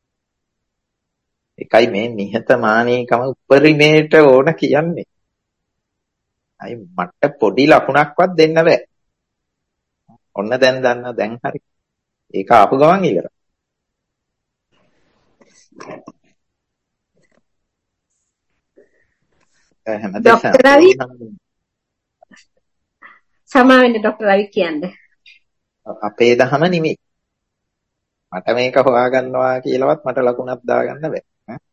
ඒකයි මේ නිහතමානීකම උපරිමයට ඕන කියන්නේ. අයි මට පොඩි ලකුණක්වත් දෙන්න බෑ. ඔන්න දැන් දන්න දැන් හරි. ඒක ආපු ගමන් ඉවරයි. ડોક્ટર රවි සමාවෙන්න ડોક્ટર රවි කියන්නේ. අපේ දහම නෙමෙයි. මට මේක හොයාගන්නවා කියලාවත් මට ලකුණක් දාගන්න බෑ.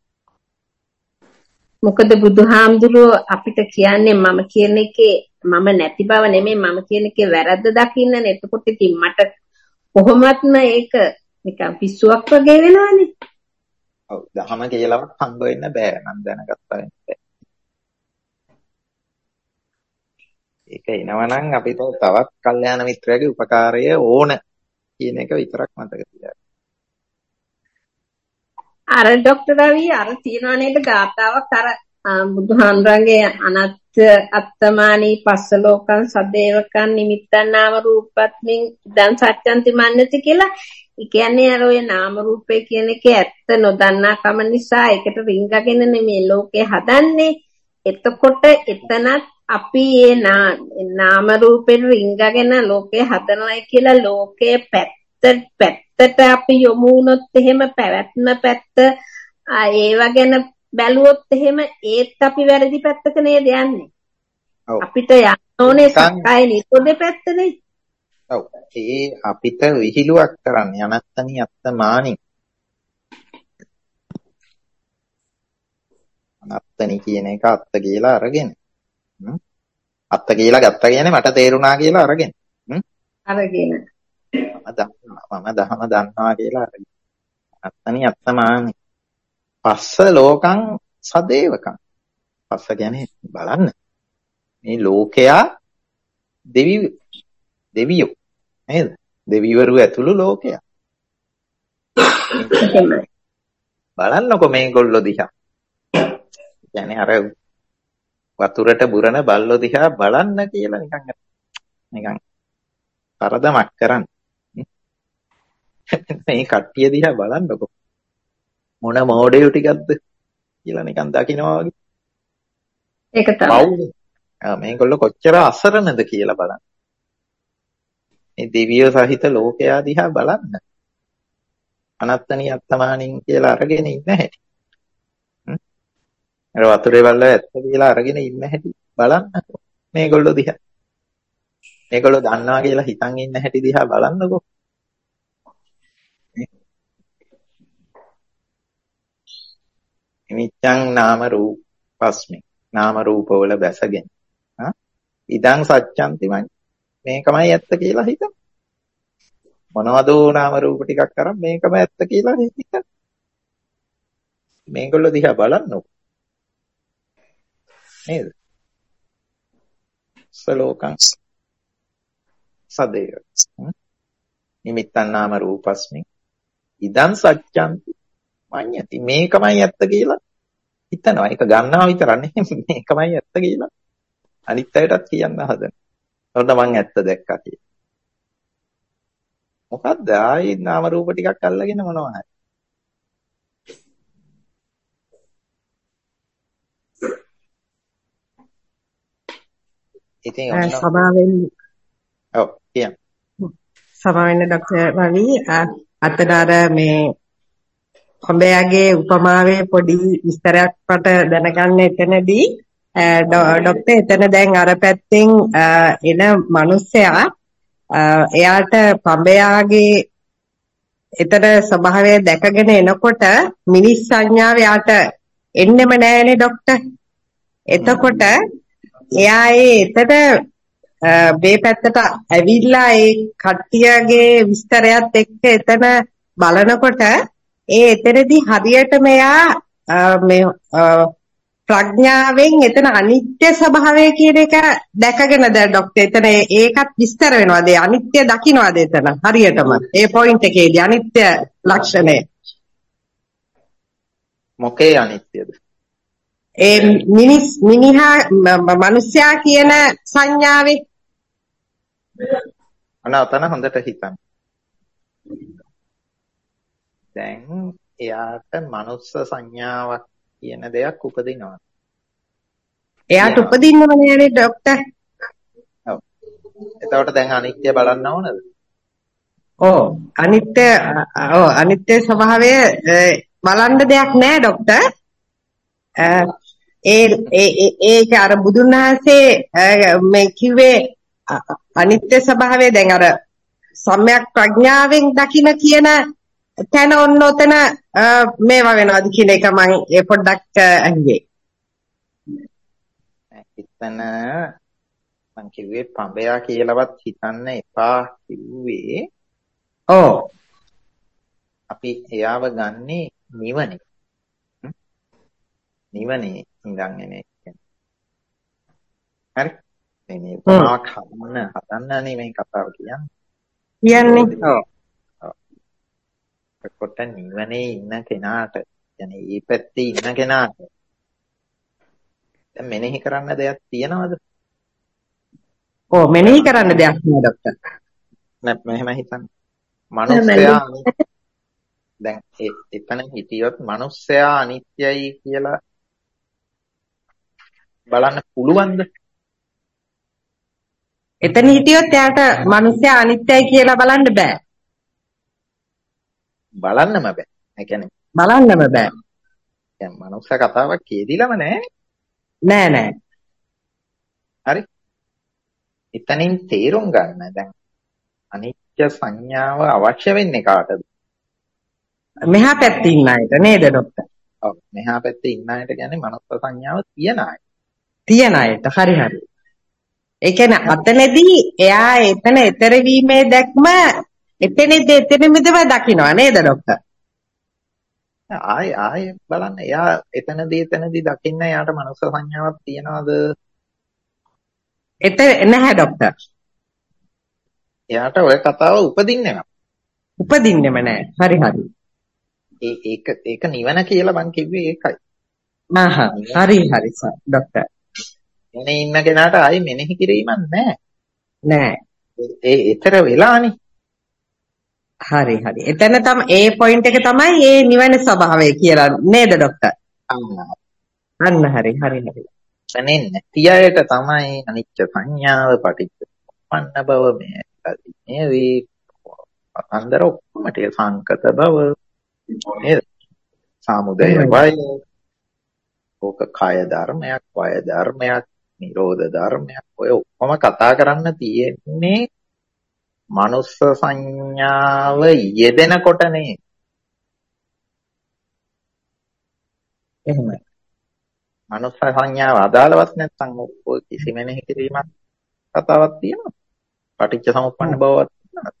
මොකද බුදුහාමුදුරුවෝ අපිට කියන්නේ මම කියන එකේ මම නැති බව නෙමෙයි මම කියන එකේ වැරද්ද දකින්නනේ. එතකොට ඉතින් මට කොහොමත්ම ඒක නිකන් පිස්සුවක් වගේ වෙනවනේ. ඔව් දහම කියලාවත් හම්බ වෙන්න බෑ නම් දැනගත්තා වෙන්න බෑ. ඒක එනවනම් අපිට තවත් කල්යාණ මිත්‍රයාගේ උපකාරය ඕන කියන එක විතරක් මතක තියාගන්න. අර ડોક્ટર රවි අර තියනවා නේද ගාතාවක් අර බුදුහාමුදුරන්ගේ අනත්ත් අත්තමානී පස්සලෝකං සදේවකං නිමිත්තං නාම රූපත්මින් දන් සත්‍යන්ති මන්නති කියලා. ඒ කියන්නේ අර ඔය නාම රූපේ කියන එකේ ඇත්ත නොදන්නා කම නිසා ඒකට රිංගගෙන නෙමෙයි ලෝකේ හදන්නේ. එතකොට එතනත් අපි ඒ නාම රූපෙන් රිංගගෙන ලෝකේ හදනවායි කියලා ලෝකයේ පැත්ත පැත්තට අපි යොමු වුණොත් එහෙම පැවැත්ම පැත්ත ඒව ගැන බැලුවොත් එහෙම ඒත් අපි වැරදි පැත්තක නේද යන්නේ. අපිට යන්න ඕනේ සක්කාය නිරෝධේ පැත්තනේ. ඔව්. ඒ අපිට විහිළුවක් කරන්නේ අනත්තනි අත්තමානි. අනත්තනි කියන එක අත්ත කියලා අරගෙන. අත්ත කියලා ගත්ත කියන්නේ මට තේරුණා කියලා අරගෙන. අරගෙන. මම දන්නවා මම දහම දන්නවා කියලා අරගෙන. අත්තනි අත්තමානි. පස්ස ලෝකං සදේවකං. පස්ස කියන්නේ බලන්න. මේ ලෝකයා දෙවි දෙවියෝ නේද? දෙවිවරු ඇතුළු ලෝකයා. බලන්නකො මේගොල්ලෝ දිහා. කියන්නේ අර වතුරට බුරන බල්ලෝ දිහා බලන්න කියලා නිකන් නිකන් කරදමක් කරන්න. මේ කට්ටිය දිහා බලන්නකො. මොන මොඩේයු ටිකක්ද කියලා නිකන් දකින්නවා වගේ. ඒක තමයි. මේගොල්ලෝ කොච්චර අසරණද කියලා බලන්න. මේ දිව්‍ය සහිත ලෝකයා දිහා බලන්න. අනත්තනි අත්තමානින් කියලා අරගෙන ඉන්න හැටි. අර වතුරේ වල ඇත්ත කියලා අරගෙන ඉන්න හැටි බලන්නකෝ. මේගොල්ලෝ දිහා. මේගොල්ලෝ දන්නවා කියලා හිතන් ඉන්න හැටි දිහා බලන්නකෝ. නිච්ඡං නාම රූපස්මි. නාම රූපවල බැසගෙන. හා ඉදං සත්‍යන්ති මං මේකමයි ඇත්ත කියලා හිතන්න. මොනවදෝ නාම රූප ටිකක් අරන් මේකම ඇත්ත කියලා හිතන්න. මේගොල්ලෝ දිහා බලන්නකෝ. නේද? සලෝකං සදේව. නිමිත්තං නාම රූපස්මි. ඉදං සත්‍යන්ති මඤ්ඤති. මේකමයි ඇත්ත කියලා හිතනවා. ඒක ගන්නවා විතර නෙමෙයි. මේකමයි ඇත්ත කියලා අනිත් අයටත් කියන්න හදන. ඔන්න මං ඇත්ත දැක්කා කියලා. මොකද්ද ආයි නාම රූප ටිකක් අල්ලගෙන මොනවා හරි. ඉතින් ඔන්න සභාවෙන් ඔව් කියන්න. සභාවෙන් ડોક્ટર රවි අතදාර මේ කොඹයාගේ උපමාවේ පොඩි විස්තරයක් මට දැනගන්න එතනදී ડોક્ટર එතන දැන් අර පැත්තෙන් එන මිනිස්සයා එයාට පඹයාගේ එතන ස්වභාවය දැකගෙන එනකොට මිනිස් සංඥාව එයාට එන්නෙම නෑනේ ડોක්ටර්. එතකොට එයා ඒ එතන මේ පැත්තට ඇවිල්ලා ඒ කට්ටියගේ විස්තරයත් එක්ක එතන බලනකොට ඒ එතනදී හරියටම එයා මේ ප්‍රඥාවෙන් එතන අනිත්‍ය ස්වභාවය කියන එක දැකගෙන දැන් ડોක්ටර් එතන ඒකත් විස්තර වෙනවාද? ඒ අනිත්‍ය දකින්නවාද එතන හරියටම? ඒ පොයින්ට් එකේදී අනිත්‍ය ලක්ෂණය මොකේ අනිත්‍යද? ඒ මිනිස් මිනිහා මිනිසයා කියන සංඥාවේ අනතන හොඳට හිතන්න. දැන් එයාට මනුස්ස සංඥාවක් කියන දෙයක් උපදිනවා. එයාට උපදින්නම නෑනේ ડોක්ටර්. ඔව්. එතකොට දැන් අනිත්‍ය බලන්න ඕනද? ඔව් අනිත්‍ය ඔව් අනිත්‍ය ස්වභාවය බලන්න දෙයක් නෑ ડોක්ටර්. ඒ ඒ ඒක අර බුදුන් වහන්සේ මේ කිව්වේ අනිත්‍ය ස්වභාවය දැන් අර සම්‍යක් ප්‍රඥාවෙන් දකින්න කියන තැන ඔන්න ඔතන මේවා වෙනවාද කියන එක මම ඒ පොඩ්ඩක් අහුවේ. එතන මං කිව්වේ පඹයා කියලාවත් හිතන්න එපා කිව්වේ. ඔව්. අපි එයාව ගන්නේ නිවනේ. නිවනේ ඉඳන් එන එක. හරි. මේ උපමාවක් හදන්න හදන්නනේ මේ කතාව කියන්නේ. කියන්නේ. ඔව්. කොට නිවනේ ඉන්න කෙනාට يعني මේ පැත්තේ ඉන්න කෙනාට දැන් මෙනෙහි කරන්න දෙයක් තියනවද? ඔව් මෙනෙහි කරන්න දෙයක් නෑ ડોක්ටර්. නෑ මෙහෙම හිතන්න. මනුස්සයා දැන් එතන හිටියොත් මනුස්සයා අනිත්‍යයි කියලා බලන්න පුළුවන්ද? එතන හිටියොත් එයාට මිනිස්සයා අනිත්‍යයි කියලා බලන්න බෑ. බලන්නම බෑ. ඒ කියන්නේ බලන්නම බෑ. දැන් මනුස්ස කතාවක් කියදිලම නෑ. නෑ නෑ. හරි. එතනින් තේරුම් ගන්න දැන් අනිත්‍ය සංඥාව අවශ්‍ය වෙන්නේ කාටද? මෙහා පැත්තේ ඉන්න අයට නේද ડોක්ටර්? ඔව් මෙහා පැත්තේ ඉන්න අයට කියන්නේ මනුස්ස සංඥාව තියන අය. තියන අයට හරි හරි. ඒ කියන්නේ අතනදී එයා එතන ඊතර වීමේ දැක්ම එතනදී එතනමදව දකින්නවා නේද ડોක්ටර්? ආය ආය බලන්න එයා එතනදී එතනදී දකින්න එයාට මනුස්ස සංඥාවක් තියනවද? එතන නැහැ ડોක්ටර්. එයාට ඔය කතාව උපදින්නේ නැහැ. උපදින්නෙම නැහැ. හරි හරි. ඒ ඒක ඒක නිවන කියලා මං කිව්වේ ඒකයි. ආහා හරි හරි සර් ડોක්ටර්. එනේ ඉන්න කෙනාට ආයි මෙනෙහි කිරීමක් නැහැ. නැහැ. ඒ ඊතර වෙලානේ. හරි හරි. එතන තම ඒ පොයින්ට් එක තමයි ඒ නිවන ස්වභාවය කියලා නේද ડોක්ටර්? අන්න හරි හරි හරි. එන්නේ තියයට තමයි අනිච්ච සංඥාව පටිච්ච සමුප්පන්න බව මේ නේද? මේ අන්දර ඔක්කොම ටික සංකත බව නේද? සමුදය වය. ඕක කාය ධර්මයක්, වය ධර්මයක්, නිරෝධ ධර්මයක්. ඔය ඔක්කොම කතා කරන්න තියෙන්නේ මනුස්ස සංඥාව යෙදෙනකොට නේ. එහෙමයි. මනුස්ස සංඥාව අදාළවත් නැත්නම් ඔය කිසිම මෙනෙහි කිරීමක් කතාවක් තියෙනවා. පටිච්ච සමුප්පන්න බවවත් තියෙනවා.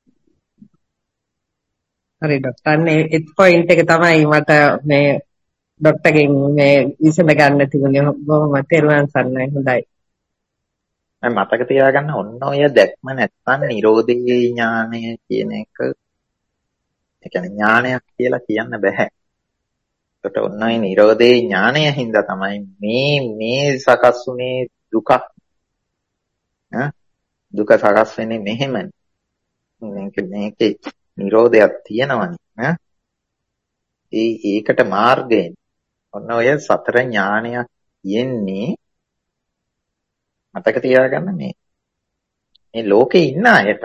හරි ડોක්ටර් අනේ ඒ පොයින්ට් එක තමයි මට මේ ડોක්ටර්ගෙන් මේ විසඳ ගන්න තිබුණේ. බොහොම තෙරුවන් සරණයි. හොඳයි. මම මතක තියාගන්න ඔන්න ඔය දැක්ම නැත්නම් නිරෝධයේ ඥානය කියන එක ඒ කියන්නේ ඥානයක් කියලා කියන්න බෑ. ඒකට ඔන්න ඔය නිරෝධයේ ඥානය හින්දා තමයි මේ මේ සකස් වුනේ දුක. ඈ දුක සකස් වෙන්නේ මෙහෙමයි. මේක මේකේ නිරෝධයක් තියෙනවනේ ඈ. ඒ ඒකට මාර්ගයෙන් ඔන්න ඔය සතර ඥානයක් යන්නේ මතක තියාගන්න මේ මේ ලෝකේ ඉන්න අයට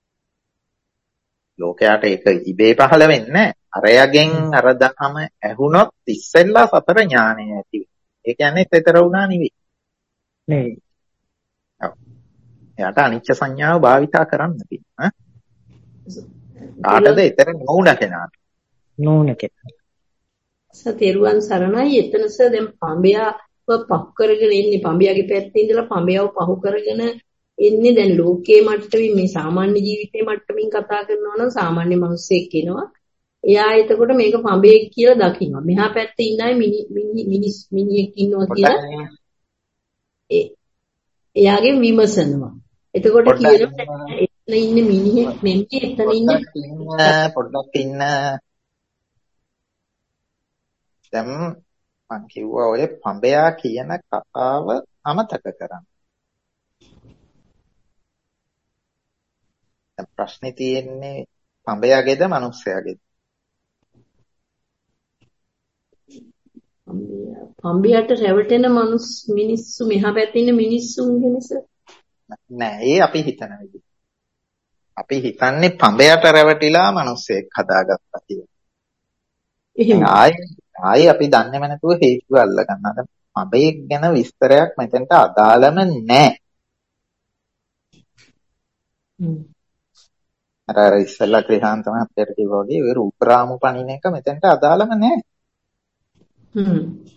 ලෝකයට ඒක ඉබේ පහළ වෙන්නේ නැහැ. අරයගෙන් අර දහම ඇහුනොත් ඉස්සෙල්ලා සතර ඥානය ඇති වෙනවා. ඒ කියන්නේ තතර වුණා නෙවෙයි. නේ. ඔව්. එයාට අනිච්ච සංඥාව භාවිතා කරන්න තියෙනවා. කාටද ඊතර නොඋන කෙනාට. නෝන කෙනා. සතේරුවන් සරණයි. එතන සර් දැන් පඹයාව පහු කරගෙන ඉන්නේ පඹයාගේ පැත්තේ ඉඳලා පඹයාව පහු කරගෙන එන්නේ දැන් ලෝකයේ මට්ටමින් මේ සාමාන්‍ය ජීවිතේ මට්ටමින් කතා කරනවා නම් සාමාන්‍ය මිනිස්සෙක් කෙනවා. එයා එතකොට මේක පඹයෙක් කියලා දකිනවා. මෙහා පැත්තේ ඉන්න අය මිනිස් මිනිහෙක් ඉන්නවා කියලා එයාගේ විමසනවා. එතකොට කියනවා එතන ඉන්න මිනිහෙක් නෙමෙයි එතන ඉන්න පොඩ්ඩක් ඉන්න. දැන් මං කිව්වා ඔය පඹයා කියන කතාව අමතක කරන්න. දැන් ප්‍රශ්නේ තියෙන්නේ පඹයාගේද මනුස්සයාගේද? පඹයාට රැවටෙන මනුස් මිනිස්සු මෙහා පැත්තේ ඉන්න මිනිස්සුන්ගෙනස නෑ ඒ අපි හිතන විදිහ. අපි හිතන්නේ පඹයාට රැවටිලා මනුස්සයෙක් හදාගත්තා කියලා. එහෙම ආයි ආයි අපි දන්නේම නැතුව හේතුව අල්ලගන්න. අද පඹයෙක් ගැන විස්තරයක් මෙතෙන්ට අදාළම නෑ. අර අර ඉස්සෙල්ලා ක්‍රිහාන්ත මහත්තයාට කිව්වා වගේ ඒ රූපරාමු පණින එක මෙතෙන්ට අදාළම නෑ. හ්ම්.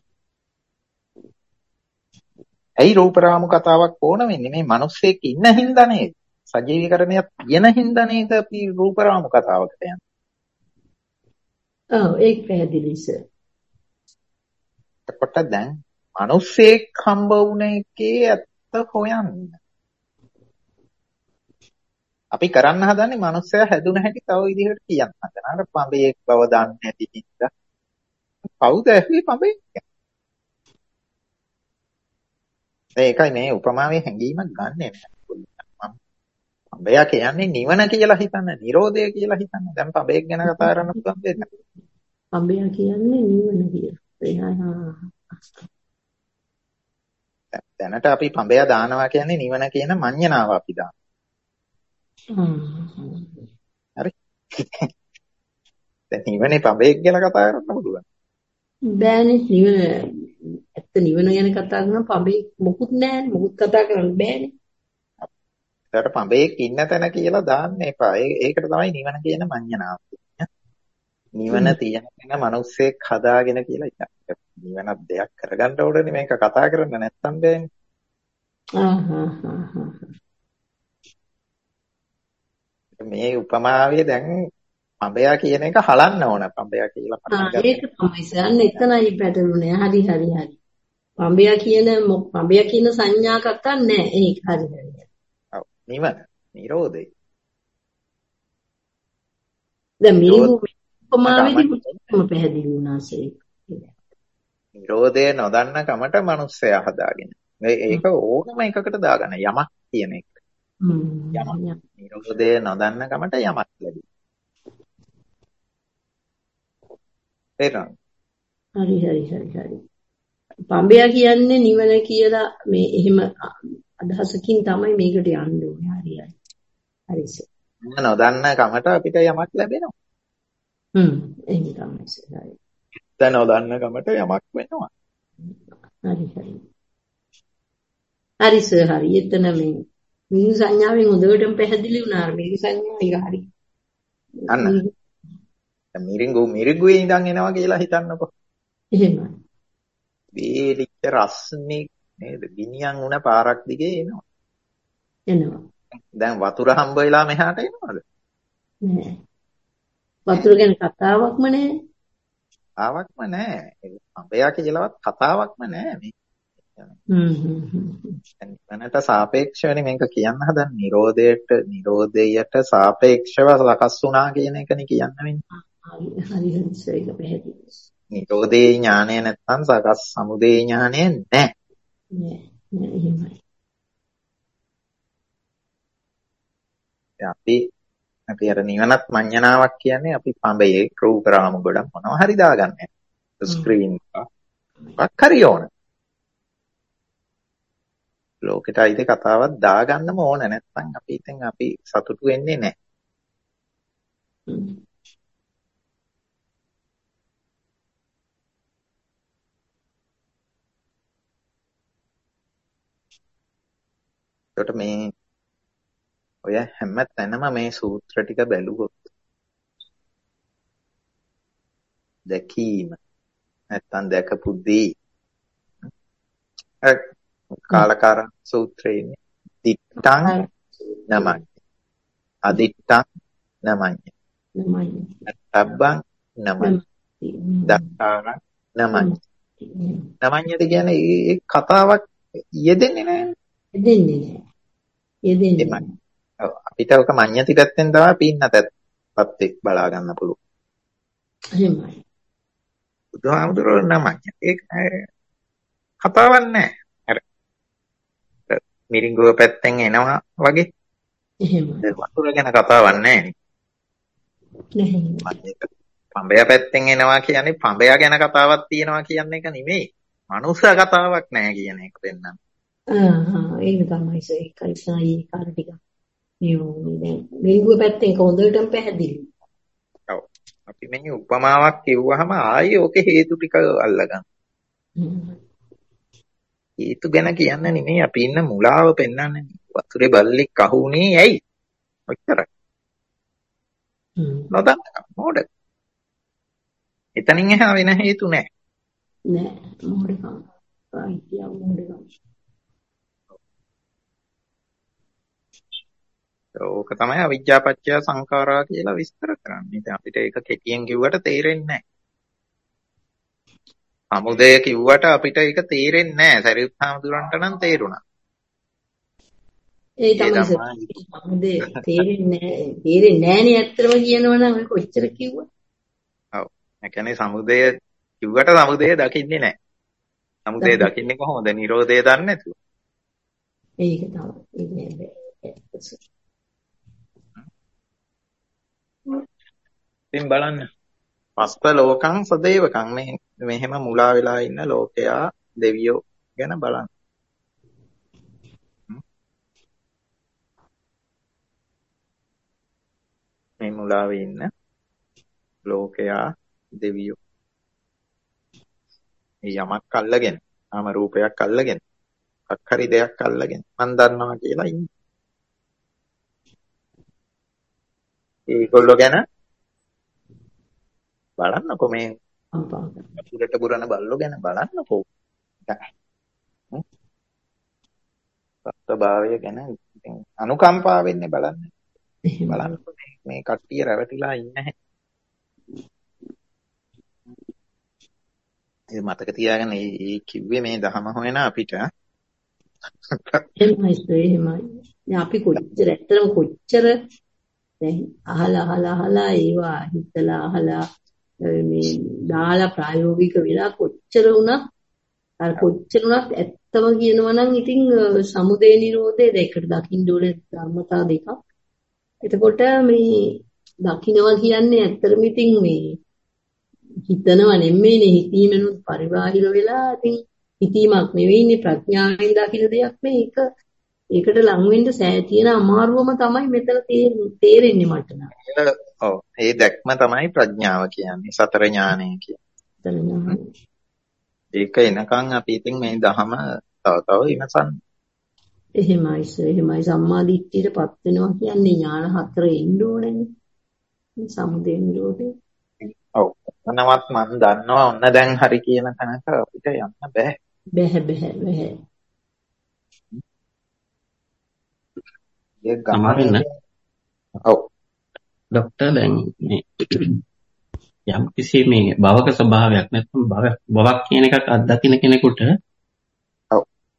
ඇයි රූපරාමු කතාවක් ඕන වෙන්නේ? මේ මිනිස්සෙක් ඉන්න හින්දා නේද? සජීවීකරණයක් තියෙන හින්දා නේද අපි රූපරාමු කතාවකට යන්නේ. ඔව් ඒක පැහැදිලි සර්. එතකොට දැන් මිනිස්සෙක් හම්බ වුණ එකේ ඇත්ත හොයන්න. අපි කරන්න හදන්නේ මිනිස්සයා හැදුන හැටි තව විදිහකට කියන්න හදන. අර පඹයෙක් බව දන්නේ නැති හින්දා. කවුද ඇහුවේ පඹයෙක්? ඒකයි මේ උපමාවේ හැංගීමක් ගන්නෙ නෑ. පඹයා කියන්නේ නිවන කියලා හිතන්න, නිරෝධය කියලා හිතන්න. දැන් පඹයෙක් ගැන කතා කරන්න පුළුවන් දෙයක්. පඹයා කියන්නේ නිවන කියලා. දැනට අපි පඹයා දානවා කියන්නේ නිවන කියන මඤ්ඤණාව අපි දානවා. හරි. දැන් නිවනේ පඹයෙක් ගැන කතා කරන්න පුළුවන්. බෑනේ නිවන ඇත්ත නිවන ගැන කතා කරන පඹේ මොකුත් නැහැ මොකුත් කතා කරන්න බෑනේ. ඒකට පඹේක් ඉන්න තැන කියලා දාන්න එපා. ඒකට තමයි නිවන කියන මඤ්ඤණාව කියන්නේ. නිවන තියෙන කෙනා මිනිස්සෙක් හදාගෙන කියලා ඉතින්. නිවනක් දෙයක් කරගන්න ඕනේ මේක කතා කරන්න නැත්තම් බෑනේ. මේ උපමාවේ දැන් පඹයා කියන එක හලන්න ඕන. පඹයා කියලා පටන් ගන්න. ඒක තමයි සර්. එතනයි පැටළුනේ. හරි හරි හරි. පඹයා කියන පඹයා කියන සංඥා කතා නැහැ. ඒක හරි හරි. ඔව්. නිවන, නිරෝධය. දැන් මේ උපමාවේදී මොකක්ම පැහැදිලි වුණා සර්. නිරෝධය නොදන්න කමට මිනිස්සයා හදාගෙන. ඒක ඕනම එකකට දාගන්න යමක් කියන එක. යමක්. නිරෝධය නොදන්න කමට යමක් ලැබෙනවා. හරි හරි හරි හරි. පඹයා කියන්නේ නිවන කියලා මේ එහෙම අදහසකින් තමයි මේකට යන්න ඕනේ. හරි හරි. හරි සර්. නොදන්න කමට අපිට යමක් ලැබෙනවා. හ්ම් ඒක තමයි සරයි. දැන් නොදන්න කමට යමක් වෙනවා. හරි හරි. හරි සර් හරි. එතන මේ මිහිරි සංඥාවෙන් හොඳටම පැහැදිලි වුණා. මිහිරි සංඥා එක හරි. අන්න. මිරිඟු මිරිඟුවේ ඉඳන් එනවා කියලා හිතන්නකෝ. එහෙමයි. වේලිච්ච රස්නේ නේද? ගිනියන් උන පාරක් දිගේ එනවා. එනවා. දැන් වතුර හම්බ වෙලා මෙහාට එනවද? නෑ. වතුර ගැන කතාවක්ම නෑ. ආවක්ම නෑ. අඹයා කියලාවත් කතාවක්ම නෑ මේ. හ්ම් හ්ම් හ්ම්. දැනට සාපේක්ෂවනේ මේක කියන්න හදන නිරෝධයට නිරෝධයට සාපේක්ෂව සකස් වුණා කියන එකනේ කියන්න වෙන්නේ. හරි හරි හරි ඒක පැහැදිලි. නිරෝධේ ඥානය නැත්නම් සකස් සමුදේ ඥානය නැහැ. නෑ නෑ එහෙමයි. අපි අපි අර නිවනත් මඤ්ඤණාවක් කියන්නේ අපි පඹයේ රූප රාමු ගොඩක් මොනවා හරි දාගන්නේ. ස්ක්‍රීන් එකක් හරි ඕන. ලෝකෙට අයිති කතාවක් දාගන්නම ඕන නැත්නම් අපි ඉතින් අපි සතුටු වෙන්නේ නැහැ. ඒකට මේ ඔය හැම තැනම මේ සූත්‍ර ටික බැලුවොත් දැකීම නැත්තම් දැකපු දේ කාලකාර සූත්‍රයේ දිත්තං නමයි අදිත්තං නමයි අත්තබ්බං නමයි දත්තාරං නමයි නමඤ්ඤද කියන්නේ ඒ කතාවක් යෙදෙන්නේ නැහැ යෙදෙන්නේ නැහැ යෙදෙන්නේ නැහැ. ඔව් අපිට ඔක මඤ්ඤති පැත්තෙන් තමයි පින්නතත් පත්තෙක් බලා ගන්න පුළුවන්. එහෙමයි. බුදුහාමුදුරුවෝ නමඤ්ඤ ඒක කතාවක් නැහැ. අර මිරිඟුව පැත්තෙන් එනවා වගේ. එහෙමයි. වතුර ගැන කතාවක් නැහැ නේ. පඹය පැත්තෙන් එනවා කියන්නේ පඹය ගැන කතාවක් තියෙනවා කියන එක නෙමෙයි. මනුස්ස කතාවක් නැහැ කියන එක පෙන්නන්න. ආහ් ඒක තමයි ඒකයි සායි කාර ටික. මේ දැන් මිරිඟුව පැත්තෙන් හොඳටම පැහැදිලි. ඔව්. අපි මේ උපමාවක් කිව්වහම ආයේ ඕකේ හේතු ටික අල්ලගන්න. හේතු ගැන කියන්න නෙමෙයි අපි ඉන්න මුලාව පෙන්වන්නේ. වතුරේ බල්ලෙක් අහුුනේ ඇයි? ඔච්චරයි. නොදන්න මොඩ. එතනින් එහා වෙන හේතු නැහැ. නෑ මොඩකම්. ආයිතිය මොඩකම්. ඕක තමයි අවිජ්ජා පත්‍ය සංඛාරා කියලා විස්තර කරන්නේ. ඉතින් අපිට ඒක කෙටියෙන් කිව්වට තේරෙන්නේ නැහැ. සමුදය කිව්වට අපිට ඒක තේරෙන්නේ නැහැ. සරියුත් හාමුදුරන්ට නම් තේරුණා. ඒ තමයි සමුදය තේරෙන්නේ නැහැ. තේරෙන්නේ නැහනේ ඇත්තම කියනවනම් ඔය කොච්චර කිව්වා. ඔව්. ඒ කියන්නේ සමුදය කිව්වට සමුදය දකින්නේ නැහැ. සමුදය දකින්නේ කොහොමද? නිරෝධය දන්නේ නැතුව. ඒක තමයි. ඒක ඉතින් බලන්න පස්ත ලෝකං සදේවකං මේ මෙහෙම මුලා වෙලා ඉන්න ලෝකයා දෙවියෝ ගැන බලන්න. මේ මුලාවේ ඉන්න ලෝකයා දෙවියෝ. යමක් අල්ලගෙන, ආම රූපයක් අල්ලගෙන, එකක් හරි දෙයක් අල්ලගෙන මන් දන්නවා කියලා ඉන්නේ. ඒගොල්ලෝ ගැන බලන්නකෝ මේ අතුරට බුරන බල්ලෝ ගැන බලන්නකෝ. සත්‍යභාවය ගැන අනුකම්පා වෙන්නේ බලන්න. බලන්නකෝ මේ කට්ටිය රැවටිලා ඉන්නේ නැහැ. ඒ මතක තියාගන්න මේ කිව්වේ මේ දහම හොයන අපිට. එහෙමයි එහෙමයි. දැන් අපි කොච්චර ඇත්තටම කොච්චර දැන් අහලා අහලා අහලා ඒවා හිතලා අහලා මේ දාලා ප්‍රායෝගික වෙලා කොච්චර වුණත් අර කොච්චර වුණත් ඇත්තම කියනවා නම් ඉතින් සමුදය නිරෝධය දෙකට දකින්න ඕනේ ධර්මතා දෙකක්. එතකොට මේ දකින්නවා කියන්නේ ඇත්තටම ඉතින් මේ හිතනව නෙමෙයිනේ හිතීමනුත් පරිබාහිර වෙලා ඉතින් හිතීමක් නෙවෙයිනේ ප්‍රඥාවෙන් දකින්න දෙයක් මේක ඒකට ලං වෙන්න සෑ තියෙන අමාරුවම තමයි මෙතන තේරෙන්නේ මට නම්. ඔව් ඒ දැක්ම තමයි ප්‍රඥාව කියන්නේ සතර ඥානය කියන්නේ. ඒක එනකන් අපි ඉතින් මේ දහම තව තව විමසන්න. එහෙමයි එහෙමයි සම්මා දිට්ඨියටපත් වෙනවා කියන්නේ ඥාන හතර එන්න ඕනේනේ. සමුදය නිරෝධය. ඔව් මොනවත් මම දන්නවා ඔන්න දැන් හරි කියන තැනක අපිට යන්න බෑ. බෑ බෑ බෑ. ඒ ගමන ඔව් ડોક્ટર දැන් මේ යම් කිසි මේ භවක ස්වභාවයක් නැත්නම් භව භවක් කියන එකක් අත්දකින්න කෙනෙකුට ඔව්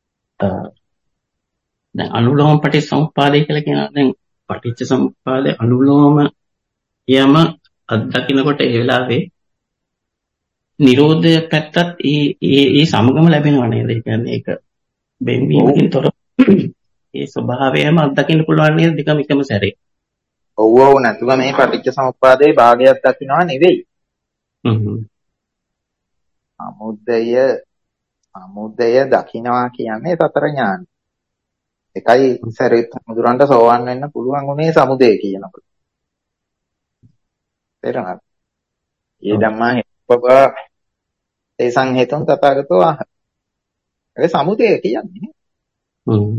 දැන් අනුලෝම පටිච්චසමුප්පාදය කියලා කියනවා. දැන් පටිච්චසමුප්පාදේ අනුලෝම යම අත්දකින්නකොට ඒ වෙලාවේ නිරෝධය පැත්තත් ඒ ඒ ඒ සමගම ලැබෙනවා නේද? ඒ කියන්නේ ඒක බෙන්වීමකින් තොර ඒ ස්වභාවයම අත්දකින්න පුළුවන් නේද? දෙකම එකම සැරේ. ඔව් ඔව් නැතුව මේ පටිච්චසමුප්පාදේ භාගයක් දකින්නවා නෙවෙයි. හ්ම්. සමුදය සමුදය දකින්නවා කියන්නේ සතර ඥාන. එකයි සරියුත් හාමුදුරන්ට සෝවන් වෙන්න පුළුවන් උනේ සමුදය කියනකොට. තේරුණාද? ඒ ධම්මා හේතුපබ තේසං හේතුන් තථාගතෝ ආහ. ඒ සමුදය කියන්නේ. හ්ම්.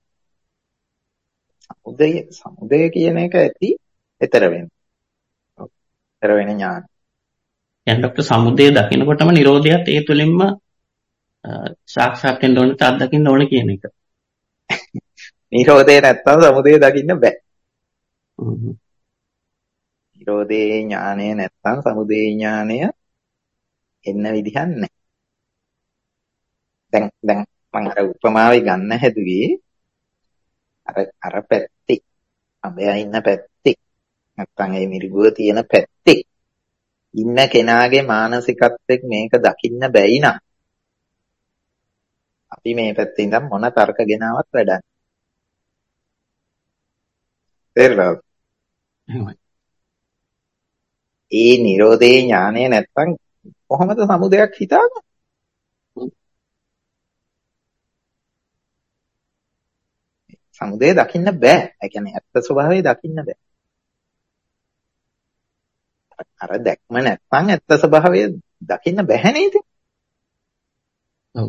සමුදය සමුදය කියන එක ඇති ඊතර වෙන. ඊතර වෙන ඥාන. දැන් ડોક્ટર සමුදය දකිනකොටම නිරෝධයත් ඒ තුලින්ම සාක්ෂාත් වෙන්න ඕනේ තාත් දකින්න ඕනේ කියන එක. නිරෝධය නැත්තම් සමුදය දකින්න බෑ. හ්ම්. නිරෝධේ ඥානය නැත්තම් සමුදය ඥානය එන්න විදිහක් නැහැ. දැන් දැන් මම අර උපමාවේ ගන්න හැදුවේ අර අර පැත්තේ අඹයා ඉන්න පැත්තේ නැත්තම් ඒ මිරිගුව තියෙන පැත්තේ ඉන්න කෙනාගේ මානසිකත්වෙක් මේක දකින්න බැයි නම් අපි මේ පැත්තේ ඉඳන් මොන තර්ක ගෙනාවත් වැඩක් නැහැ. තේරුණාද? ඒ නිරෝධේ ඥානය නැත්තම් කොහොමද සමුදයක් හිතාගන්නේ? සමුදය දකින්න බෑ. ඒ කියන්නේ ඇත්ත ස්වභාවය දකින්න බෑ. අර දැක්ම නැත්නම් ඇත්ත ස්වභාවය දකින්න බෑ නේද? ඔව්.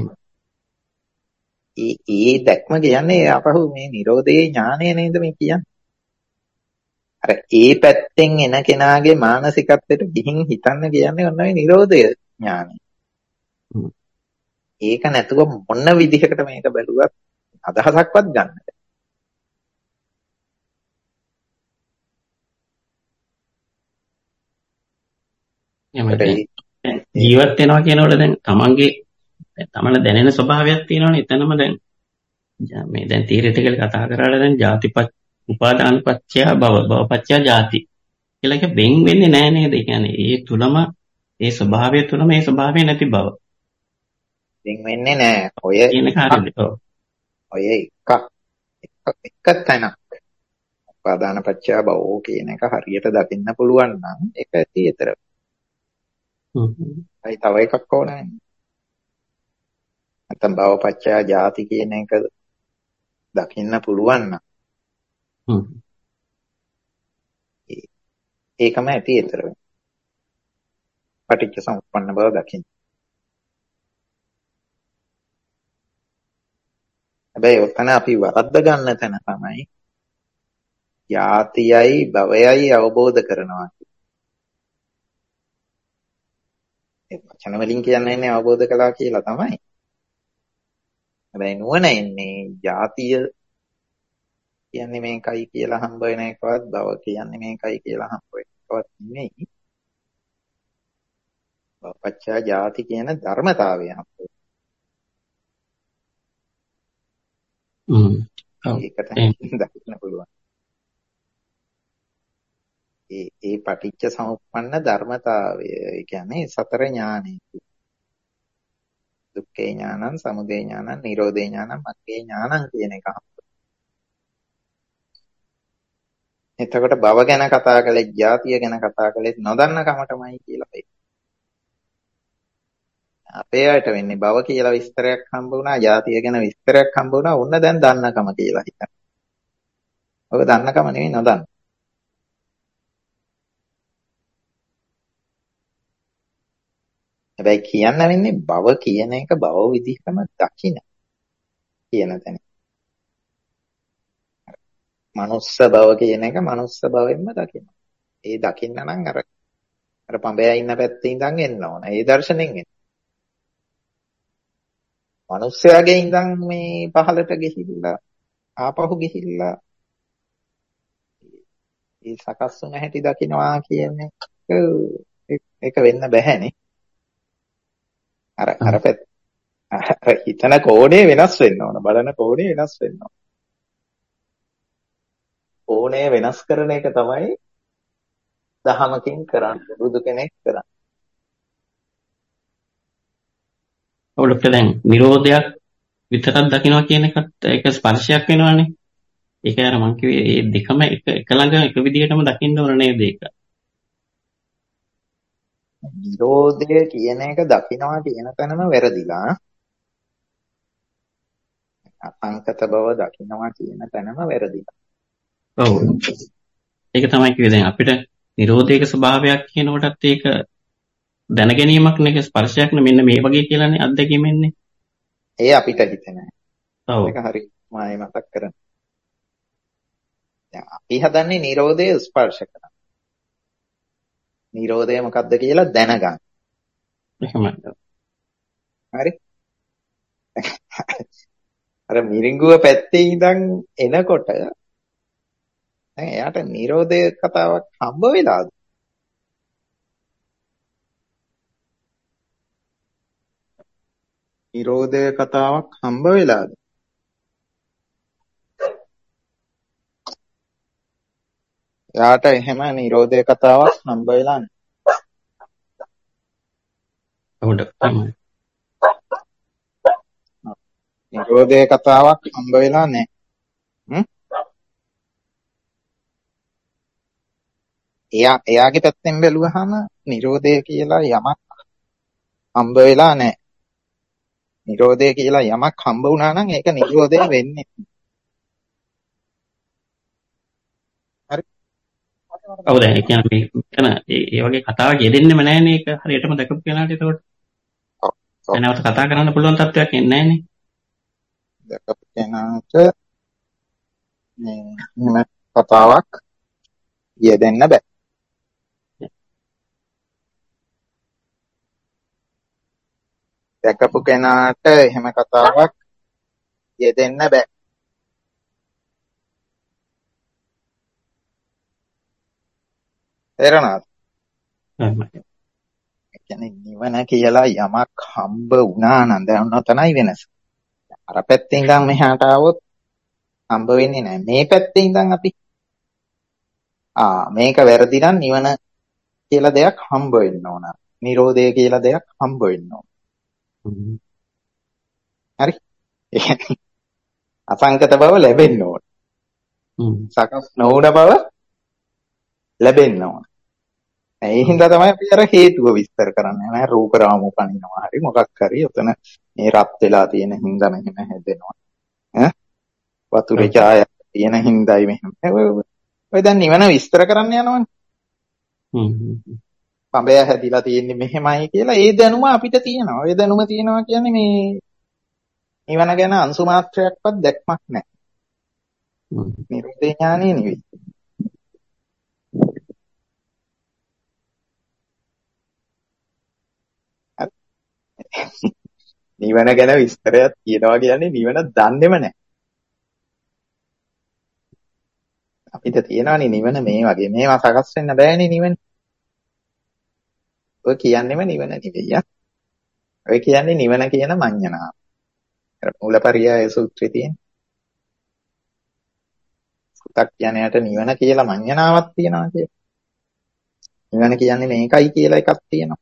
ඒ ඒ දැක්ම කියන්නේ අපහු මේ නිරෝධයේ ඥානය නේද මේ කියන්නේ? අර ඒ පැත්තෙන් එන කෙනාගේ මානසිකත්වයට ගිහින් හිතන්න කියන්නේ ඔන්න ඔය නිරෝධය ඥානය. ඒක නැතුව මොන විදිහකට මේක බැලුවත් අදහසක්වත් ගන්න බෑ. ජීවත් වෙනවා කියනකොට දැන් තමන්ගේ තමන දැනෙන ස්වභාවයක් තියෙනවනේ. එතනම දැන් මේ දැන් තීරෙටිකල් කතා කරලා දැන් ජාතිපත් උපාදාන පත්‍ය භව භව පත්‍ය ජාති කියලා එක වෙන් වෙන්නේ නැහැ නේද? ඒ කියන්නේ ඒ තුලම ඒ ස්වභාවය තුලම ඒ ස්වභාවය නැති බව. වෙන් වෙන්නේ නැහැ. ඔය කියන කාර්යය. ඔව්. ඔය එක එක තැනක් උපාදාන පත්‍ය භවෝ කියන එක හරියට දකින්න පුළුවන් නම් ඒක ඇති ඊතර. හ්ම්. අයි තව එකක් ඕනේ. නැත්නම් භව පත්‍ය ජාති කියන එක දකින්න පුළුවන් නම් හ්ම්. ඒකම ඇති ඊතර වෙනවා. පටිච්ච සමුප්පන්න බව දකින්න. හැබැයි ඔතන අපි වරද්ද ගන්න තැන තමයි යාතියයි භවයයි අවබෝධ කරනවා. ඒ වචන වලින් කියන්නේ අවබෝධ කළා කියලා තමයි. හැබැයි නුවණ එන්නේ යාතිය කියන්නේ මේකයි කියලා හම්බ වෙන එකවත් භව කියන්නේ මේකයි කියලා හම්බ වෙන එකවත් නෙමෙයි. භවපච්චය ජාති කියන ධර්මතාවය හම්බ වෙනවා. හ්ම්. ඒකට දකින්න පුළුවන්. ඒ ඒ පටිච්ච සමුප්පන්න ධර්මතාවය ඒ කියන්නේ සතර ඥානෙ. දුක්ඛේ ඥානං, සමුදය ඥානං, නිරෝධේ ඥානං, මග්ගේ ඥානං කියන එක. එතකොට භව ගැන කතා කළේ, ජාතිය ගැන කතා කළේ නොදන්න කමටමයි කියලා වෙයි. අපේ අයට වෙන්නේ භව කියලා විස්තරයක් හම්බ වුණා, ජාතිය ගැන විස්තරයක් හම්බ වුණා, ඔන්න දැන් දන්නකම කියලා හිතන. ඔක දන්නකම නෙවෙයි නොදන්න. හැබැයි කියන්න වෙන්නේ භව කියන එක භව විදිහටම දකින්න කියන තැන. මනුස්ස භව කියන එක මනුස්ස භවෙන්ම දකින්න. ඒ දකින්න නම් අර අර පඹයා ඉන්න පැත්තේ ඉඳන් එන්න ඕන. ඒ දර්ශනෙන් එන්න. මනුස්සයාගේ ඉඳන් මේ පහළට ගිහිල්ලා ආපහු ගිහිල්ලා ඒ සකස් වුණ හැටි දකින්නවා කියන එක ඒක වෙන්න බෑනේ. අර අර පැත්ත හිතන කෝණේ වෙනස් වෙන්න ඕන. බලන කෝණේ වෙනස් වෙන්න ඕන. කෝණය වෙනස් කරන එක තමයි දහමකින් කරන්නේ. බුදු කෙනෙක් කරන්නේ. ඔව් දැන් නිරෝධයක් විතරක් දකින්නවා කියන එකත් ඒක ස්පර්ශයක් වෙනවානේ. ඒක අර මං කිව්වේ මේ දෙකම එක එක ළඟ එක විදිහටම දකින්න ඕන නේද ඒක. නිරෝධය කියන එක දකින්නවා කියන තැනම වැරදිලා. අසංකත බව දකින්නවා කියන තැනම වැරදිලා. ඔව්. ඒක තමයි කිව්වේ දැන් අපිට නිරෝධයක ස්වභාවයක් කියනකොටත් ඒක දැන ගැනීමක් නෙක ස්පර්ශයක් නෙ මෙන්න මේ වගේ කියලානේ අත්දැකීම එන්නේ. ඒ අපිට හිතෙන්නේ. ඔව්. ඒක හරි මායි මතක් කරන්න. දැන් අපි හදන්නේ නිරෝධය ස්පර්ශ කරන. නිරෝධය මොකක්ද කියලා දැනගන්න. එහෙමයි. හරි. අර මිරිඟුව පැත්තේ ඉඳන් එනකොට දැන් එයාට නිරෝධය කතාවක් හම්බ වෙලාද? නිරෝධය කතාවක් හම්බ වෙලාද? එයාට එහෙම නිරෝධය කතාවක් හම්බ වෙලා නැහැ. ඔව් තමයි. නිරෝධය කතාවක් හම්බ වෙලා නැහැ. හ්ම්? එයා එයාගේ පැත්තෙන් බැලුවහම නිරෝධය කියලා යමක් හම්බ වෙලා නැහැ. නිරෝධය කියලා යමක් හම්බ වුණා නම් ඒක නිරෝධය වෙන්නේ. හරි. ඔව් දැන් ඒ කියන්නේ මේ මෙතන ඒ වගේ කතාවක් යෙදෙන්නෙම නැහැනේ ඒක හරියටම දැකපු කෙනාට ඒකට. ඔව්. එනවත කතා කරන්න පුළුවන් තත්ත්වයක් එන්නේ නැහැනේ. දැකපු කෙනාට මේ එහෙම කතාවක් යෙදෙන්න බෑ. දැකපු කෙනාට එහෙම කතාවක් යෙදෙන්න බෑ. තේරෙනවද? එහෙමයි. ඒ කියන්නේ නිවන කියලා යමක් හම්බ වුණා නම් දැන් ඔතනයි වෙනස. අර පැත්තෙන් ඉඳන් මෙහාට ආවොත් හම්බ වෙන්නේ නැහැ. මේ පැත්තේ ඉඳන් අපි ආ මේක වැරදි නම් නිවන කියලා දෙයක් හම්බ වෙන්න ඕන. නිරෝධය කියලා දෙයක් හම්බ වෙන්න ඕන. හරි. අසංකත බව ලැබෙන්න ඕන. සකස් නොවුන බව ලැබෙන්න ඕන. ඒ හින්දා තමයි අපි අර හේතුව විස්තර කරන්නේ. නෑ රූප රාමු කනිනවා හරි මොකක් හරි උතන මේ රත් වෙලා තියෙන හින්දා මෙහෙම හැදෙනවා. ඈ වතුරේ ඡාය තියෙන හින්දායි මෙහෙම. ඔය දැන් නිවන විස්තර කරන්න යනවනේ. හ්ම්. පඹය හැදිලා තියෙන්නේ මෙහෙමයි කියලා ඒ දැනුම අපිට තියෙනවා. ඒ දැනුම තියෙනවා කියන්නේ මේ නිවන ගැන අංශු මාත්‍රයක්වත් දැක්මක් නැහැ. නිරෝධ ඥානෙ නෙවෙයි. නිවන ගැන විස්තරයක් කියනවා කියන්නේ නිවන දන්නේම නැහැ. අපිට තියෙනවානේ නිවන මේ වගේ. මේවා සකස් වෙන්න බෑනේ නිවන. ඔය කියන්නේම නිවන නෙවෙයි. ඔය කියන්නේ නිවන කියන මඤ්ඤණාව. අර මූලපරියාය සූත්‍රයේ තියෙන. සුතක් කියන්නේට නිවන කියලා මඤ්ඤණාවක් තියනවා කියලා. නිවන කියන්නේ මේකයි කියලා එකක් තියෙනවා.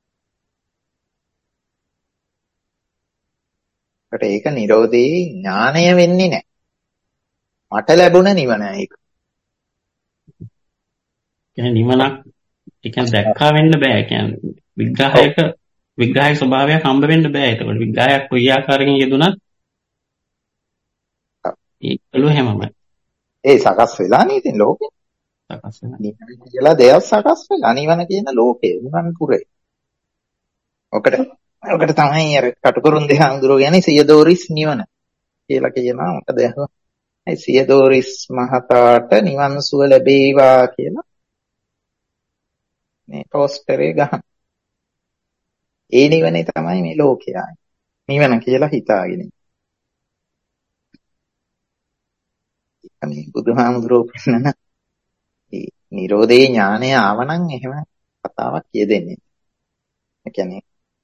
ඒකට ඒක නිරෝධී ඥානය වෙන්නේ නැහැ. මට ලැබුණ නිවන ඒක. කියන්නේ නිවනක් ඒ කියන්නේ දැක්කා වෙන්න බෑ. කියන්නේ විග්‍රහයක විග්‍රහයක ස්වභාවයක් හම්බ වෙන්න බෑ. ඒතකොට විග්‍රහයක් කොයි ආකාරයෙන් යෙදුනත් ඒකලු හැමමයි. ඒ සකස් වෙලානේ ඉතින් ලෝකේ. සකස් වෙනවා. නිවන කියලා දෙයක් සකස් වෙලා. නිවන කියන ලෝකේ නිවන් පුරේ. ඔකට ඔකට තමයි අර කටුකුරුන්දේ හඳුරෝ කියන්නේ සියදෝරිස් නිවන කියලා කියනවා. මොකද ඒ සියදෝරිස් මහතාට නිවන් සුව ලැබේවා කියලා මේ පෝස්ටරේ ගහන. ඒ නිවනේ තමයි මේ ලෝකය. නිවන කියලා හිතාගෙන. මේ බුදුහාමුදුරුවෝ පෙන්නන මේ නිරෝධේ ඥානය ආවනම් එහෙම කතාවක් කියෙදෙන්නේ. ඒ කියන්නේ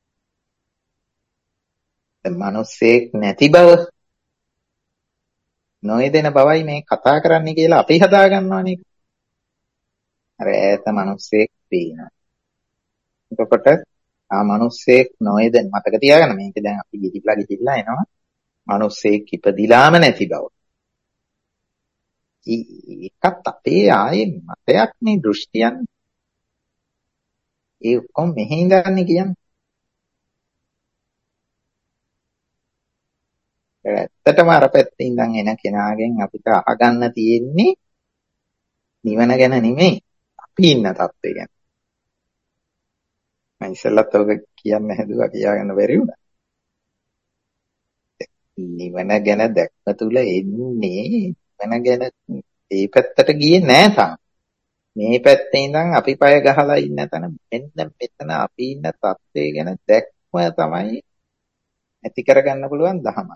මිනිස්සෙක් නැති බව නොයදෙන බවයි මේ කතා කරන්නේ කියලා අපි හදා ගන්නවනේ. අර ඈත මිනිස්සෙක් පේනවා. එතකොට ආ මිනිස්සෙක් නොයදෙන මතක තියාගන්න මේක දැන් අපි ගිහිල්ලා ගිහිල්ලා එනවා. මිනිස්සෙක් ඉපදිලාම නැති බව. ඒකත් අපේ ආයේ මතයක් නේ දෘෂ්ටියන්. ඒ ඔක්කොම මෙහි ඉඳන්නේ කියන්නේ. ඇත්තටම අර පැත්තේ ඉඳන් එන කෙනාගෙන් අපිට අහගන්න තියෙන්නේ නිවන ගැන නෙමෙයි අපි ඉන්න තත්ත්වය ගැන. මම ඉස්සෙල්ලත් ඔක කියන්න හැදුවා කියාගන්න බැරි වුණා. නිවන ගැන දැක්ම තුල එන්නේ නිවන ගැන ඒ පැත්තට ගියේ නෑ තාම. මේ පැත්තේ ඉඳන් අපි පය ගහලා ඉන්න තැන මෙන්න මෙතන අපි ඉන්න තත්ත්වය ගැන දැක්ම තමයි ඇති කරගන්න පුළුවන් දහම.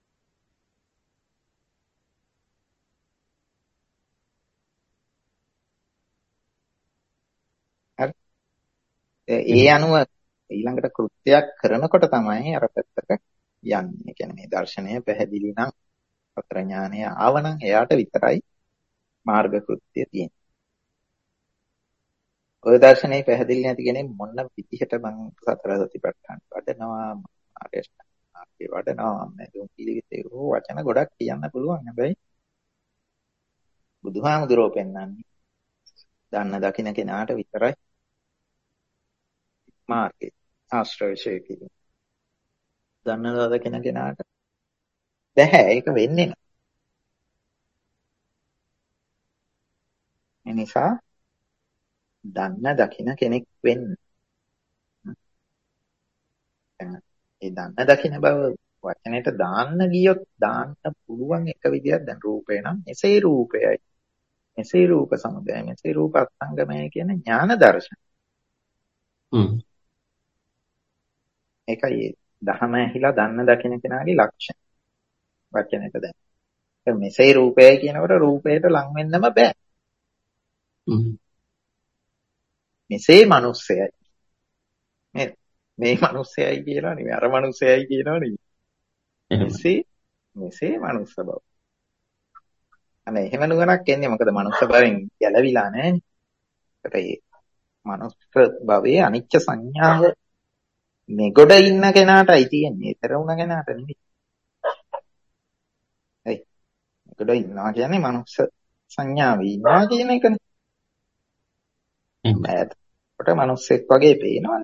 ඒ අනුව ඊළඟට කෘත්‍යයක් කරනකොට තමයි අර පැත්තට යන්නේ. ඒ කියන්නේ මේ දර්ශනය පැහැදිලි නම් සතර ඥානය ආවනම් එයාට විතරයි මාර්ග කෘත්‍ය තියෙන්නේ. ඔය දර්ශනේ පැහැදිලි නැති කෙනෙක් මොන විදිහට මං සතර සතිපට්ඨාන වඩනවා මාර්ගය වඩනවා මෙදුම් පිළිවිතේ වචන ගොඩක් කියන්න පුළුවන්. හැබැයි බුදුහාමුදුරුවෝ පෙන්නන්නේ දන්න දකින්න කෙනාට විතරයි මාර්ගය ආශ්‍රයශය කියන්නේ. දන්න දකින්න කෙනාට බැහැ ඒක වෙන්නේ නැහැ. ඒ නිසා දන්න දකින්න කෙනෙක් වෙන්න. ඒ දන්න දකින්න බව වචනයට දාන්න ගියොත් දාන්න පුළුවන් එක විදියක් දැන් රූපේ නම් එසේ රූපයයි. මෙසේ රූප සමුදය මෙසේ රූප අත්ංගමය කියන ඥාන දර්ශන. හ්ම්. ඒකයි දහම ඇහිලා දන්න දකින්න කෙනාගේ ලක්ෂණ. වචනෙට දැන්. ඒ මෙසේ රූපයයි කියනකොට රූපයට ලං වෙන්නම බෑ. හ්ම්. මෙසේ මිනිස්සයයි. මේ මේ මිනිස්සයයි කියනවා නෙවෙයි අර මිනිස්සයයි කියනවා නෙවෙයි. මෙසේ මෙසේ මිනිස්ස බව. අනේ එහෙම නුවණක් එන්නේ මොකද මනුස්ස භවෙන් ගැලවිලා නැහැනේ. ඒකට ඒ මනුස්ස භවයේ අනිච්ච සංඥාව මෙගොඩ ඉන්න කෙනාටයි තියෙන්නේ. ඊතර වුණ කෙනාට නෙමෙයි. හරි. මෙගොඩ ඉන්නවා කියන්නේ මනුස්ස සංඥාව ඉන්නවා කියන එකනේ. එහෙම. ඒකට මනුස්සෙක් වගේ පේනවනේ.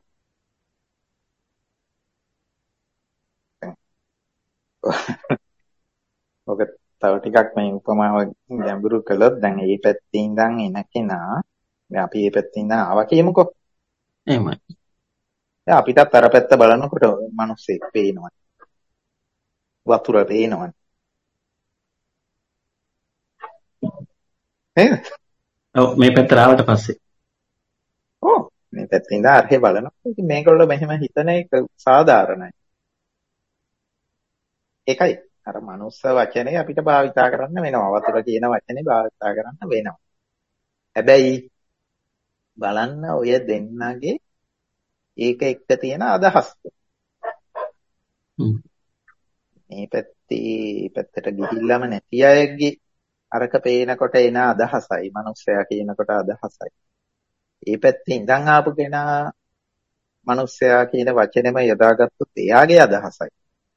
ඔක තව ටිකක් මේ උපමාව ගැඹුරු කළොත් දැන් මේ පැත්තේ ඉඳන් එන කෙනා දැන් අපි මේ පැත්තේ ඉඳන් ආවා කියමුකෝ. එහෙමයි. දැන් අපිටත් අර පැත්ත බලනකොට මිනිස්සෙක් පේනවා. වතුර පේනවා. නේද? ඔව් මේ පැත්තට ආවට පස්සේ. ඔව් මේ පැත්තේ ඉඳන් අරහේ බලනකොට ඉතින් මේගොල්ලෝ මෙහෙම හිතන එක සාධාරණයි. ඒකයි අර මනුස්ස වචනේ අපිට භාවිතා කරන්න වෙනවා. වතුර කියන වචනේ භාවිතා කරන්න වෙනවා. හැබැයි බලන්න ඔය දෙන්නගේ ඒක එක්ක තියෙන අදහස්. මේ පැත්තේ පැත්තට ගිහිල්ලාම නැති අයගේ අරක පේනකොට එන අදහසයි මනුස්සයා කියනකොට අදහසයි. මේ පැත්තේ ඉඳන් ආපු කෙනා මනුස්සයා කියන වචනේම යොදාගත්තොත් එයාගේ අදහසයි.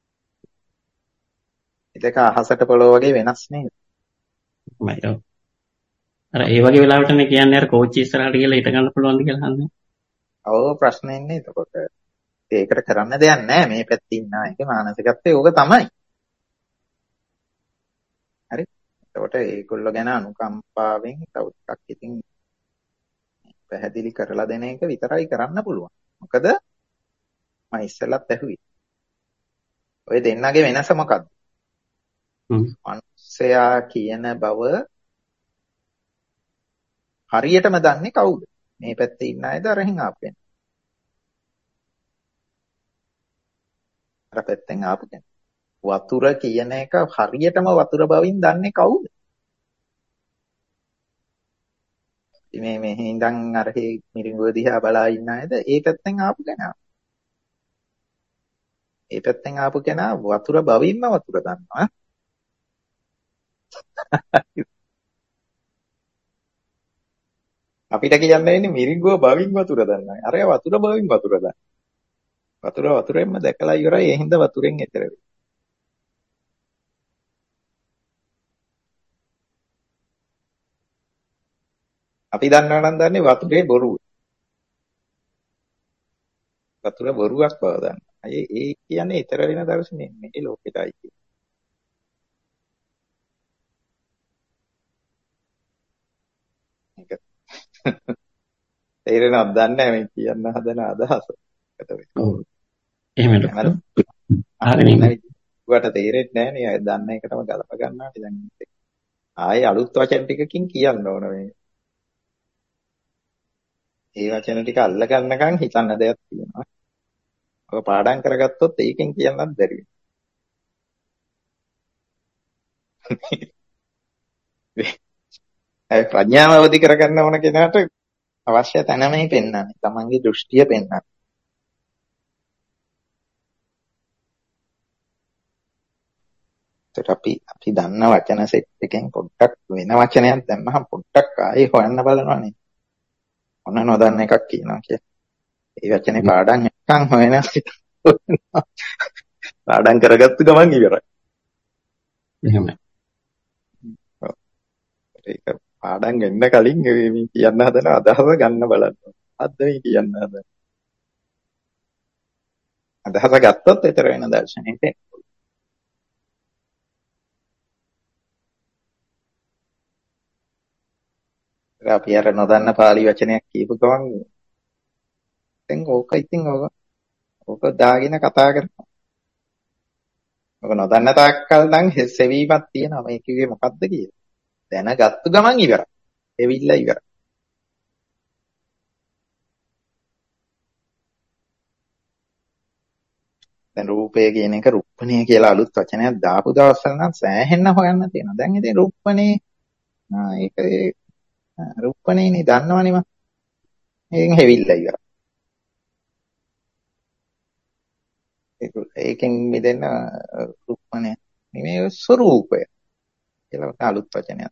ඒක අහසට පොළොව වගේ වෙනස් නේද? මම අර ඒ වගේ වෙලාවටනේ කියන්නේ අර කෝච්චි ඉස්සරහට ගිහලා හිට ගන්න පුළුවන්ද කියලා අහන්නේ. ඔව් ප්‍රශ්නේ ඉන්නේ එතකොට. ඒකට කරන්න දෙයක් නැහැ. මේ පැත්තේ ඉන්න අයගේ මානසිකත්වය ඕක තමයි. හරි. එතකොට ඒගොල්ලෝ ගැන අනුකම්පාවෙන් තව ටිකක් ඉතින් පැහැදිලි කරලා දෙන එක විතරයි කරන්න පුළුවන්. මොකද මම ඉස්සෙල්ලත් ඇහුවේ. ඔය දෙන්නගේ වෙනස මොකක්ද? මනුස්සයා කියන බව හරියටම දන්නේ කවුද? මේ පැත්තේ ඉන්න අයද අරහින් ආපෙන්. අර පැත්තෙන් ආපු කෙනෙක්. වතුර කියන එක හරියටම වතුර බවින් දන්නේ කවුද? මේ මේ හින්දන් අර මිරිඟුව දිහා බලා ඉන්න අයද ඒ පැත්තෙන් ආපු කෙනා. ඒ පැත්තෙන් ආපු කෙනා වතුර බවින්ම වතුර දන්නවා. අපිට කියන්න වෙන්නේ මිරිඟුව බවින් වතුර දන්නවා. අරය වතුර බවින් වතුර දන්නවා. වතුර වතුරෙන්ම දැකලා ඉවරයි. ඒ හින්දා වතුරෙන් එතර වෙයි. අපි දන්නවා නම් දන්නේ වතුරේ බොරුව. වතුර බොරුවක් බව දන්නවා. ඒ ඒ කියන්නේ ඊතර වෙන දර්ශනේ මේ ලෝකෙටයි කියන්නේ. ඒක තේරෙනවද දන්නේ මේ කියන්න හදන අදහස. ඔව්. එහෙම ඩොක්ටර්. හරිනේ. වට තේරෙන්නේ නැහැ නේ. දන්න එකටම ගලප ගන්නවා නේ දැන්. ආයේ අලුත් වචන ටිකකින් කියන්න ඕන මේ. ඒ වචන ටික අල්ල ගන්නකම් හිතන්න දෙයක් තියෙනවා. ඔය පාඩම් කරගත්තොත් ඒකෙන් කියන්නත් බැරි වෙනවා. ප්‍රඥාව අවදි කරගන්න ඕන කෙනාට අවශ්‍ය තැන මේ පෙන්වන්නේ. තමන්ගේ දෘෂ්ටිය පෙන්වන්නේ. ඒත් අපි අපි දන්න වචන සෙට් එකෙන් පොඩ්ඩක් වෙන වචනයක් දැම්මහම පොඩ්ඩක් ආයේ හොයන්න බලනවානේ. ඔන්න නොදන්න එකක් කියනවා කිය. ඒ වචනේ පාඩම් එකක් හොයන පාඩම් කරගත්තු ගමන් ඉවරයි. එහෙමයි. ඒක පාඩම් ගන්න කලින් මේ කියන්න හදන අදහස ගන්න බලන්න. අද මේ කියන්න හදන. අදහස ගත්තොත් ඊතර වෙන දර්ශනයට එන්න. අපි අර නොදන්න පාලි වචනයක් කියපු ගමන් දැන් ඕක ඉතින් ඕක ඕක දාගෙන කතා කරනවා. ඔක නොදන්න තාක්කල් නම් සෙවීමක් තියෙනවා. මේ කිව්වේ මොකද්ද කියලා. දැනගත්තු ගමන් ඉවරයි. එවිල්ලා ඉවරයි. දැන් රූපය කියන එක රුප්පණය කියලා අලුත් වචනයක් දාපු දවස්වල නම් සෑහෙන්න හොයන්න තියෙනවා. දැන් ඉතින් රුප්පණේ ආ ඒක රුප්පණේනේ දන්නවනේ මම. ඒකෙන් හැවිල්ලා ඉවරයි. ඒක ඒකෙන් මිදෙන්න රුප්පණය නෙමෙයි ස්වરૂපය කියලා අලුත් වචනයක්.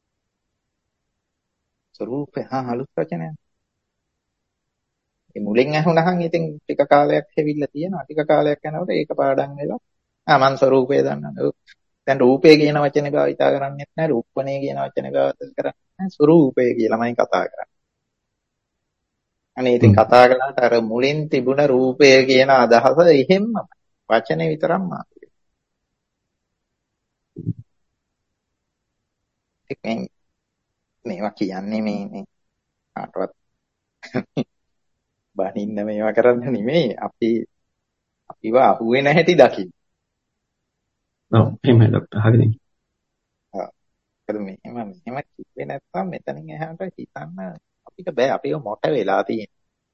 ස්වરૂපය හා අලුත් වචනයක්. ඒ මුලින් අහුනහන් ඉතින් ටික කාලයක් හැවිල්ලා තියෙනවා. ටික කාලයක් යනකොට ඒක පාඩම් වෙලා ආ මං ස්වરૂපය දන්නවා. දැන් රූපය කියන වචනේ භාවිතා කරන්නේත් නැහැ. රූපණේ කියන වචනේ භාවිතා කරන්නේ නැහැ. ස්වરૂපය කියලාමයි කතා කරන්නේ. අනේ ඉතින් කතා කරලාට අර මුලින් තිබුණ රූපය කියන අදහස එහෙම්ම වචනේ විතරක්ම ආවේ. ඒකෙන් මේවා කියන්නේ මේ මේ කාටවත් බනින්න මේවා කරන්න නෙමෙයි. අපි අපිව අහුවේ නැහැටි දකින්න. ඔව් එහෙමයි ડોක්ටර්. හරිනේ. ආ ඒක මෙහෙම මෙහෙම කිව්වේ නැත්නම් මෙතනින් එහාට හිතන්න අපිට බෑ. අපිව මොට වෙලා තියෙන.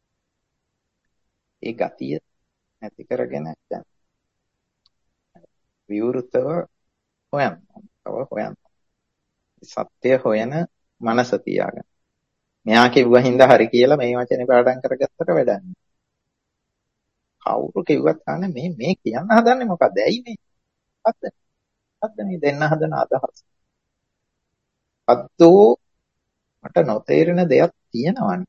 ඒ ගතිය නැති කරගෙන දැන් විවෘතව හොයන්න. තව හොයන්න. සත්‍ය හොයන මනස තියාගන්න. මෙයා කිව්වා හින්දා හරි කියලා මේ වචනේ පාඩම් කරගත්තට වැඩක් නෑ. කවුරු කිව්වත් අනේ මේ මේ කියන්න හදන්නේ මොකද්ද? ඇයි මේ? මොකද්ද? මොකද්ද මේ දෙන්න හදන අදහස? අද්දෝ මට නොතේරෙන දෙයක් තියෙනවනේ.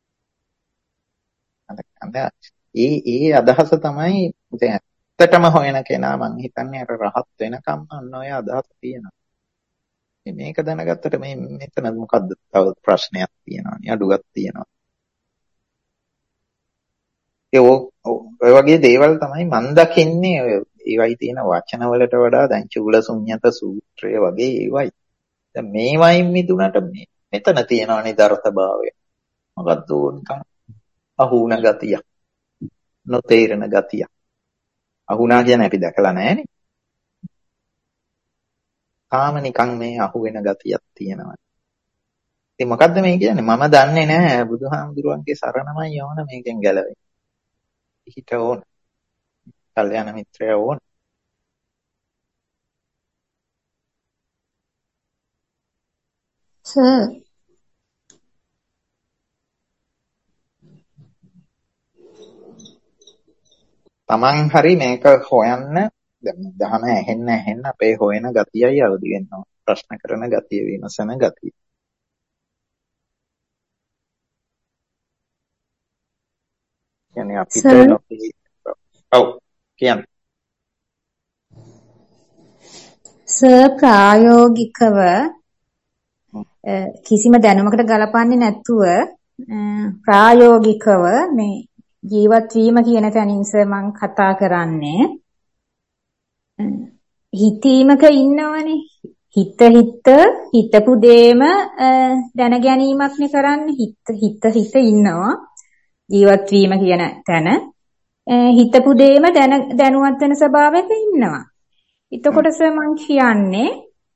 අන්න ඒ ඒ අදහස තමයි දැන් ඇත්තටම හොයන කෙනා මං හිතන්නේ අර රහත් වෙනකම් අන්න ඔය අදහස තියෙනවා. මේක දැනගත්තට මේ මෙතන මොකද්ද තව ප්‍රශ්නයක් තියෙනවා නේ අඩුවක් තියෙනවා. ඒ ඔය වගේ දේවල් තමයි මම දකින්නේ. ඒවයි තියෙන වචන වලට වඩා දැන් චූල ශුන්්‍යත සූත්‍රය වගේ ඒවයි. දැන් මේවයින් මිදුනට මෙතන තියෙනවා නිදර්ථභාවය. මොකද්ද නිකන් අහුණ ගතිය. නොතේරෙන ගතිය. අහුණා කියන්නේ අපි දැකලා නැහැනේ. තාම නිකන් මේ අහු වෙන ගතියක් තියෙනවා. ඉතින් මොකද්ද මේ කියන්නේ? මම දන්නේ නැහැ. බුදුහාමුදුරුවන්ගේ සරණමයි යවන මේකෙන් ගැලවෙන්න. හිත ඕන. කල්යාණ මිත්‍රය ඕන. සර් තමන් හරි මේක හොයන්න දැන් දහම ඇහෙන්න ඇහෙන්න අපේ හොයන ගතියයි අවදි වෙනවා. ප්‍රශ්න කරන ගතිය විමසන ගතිය. කියන්නේ අපිට නොපී ඔව් කියන්නේ සර් ප්‍රායෝගිකව කිසිම දැනුමකට ගලපන්නේ නැතුව ප්‍රායෝගිකව මේ ජීවත් වීම කියන තැනින් සර් මම කතා කරන්නේ හිතීමක ඉන්නවනේ හිත හිත හිතපු දෙම දැන ගැනීමක් නේ කරන්නේ හිත හිත හිත ඉන්නවා ජීවත් වීම කියන තැන හිතපු දෙම දැන දැනුවත් වෙන ස්වභාවයක ඉන්නවා. එතකොට සර් මම කියන්නේ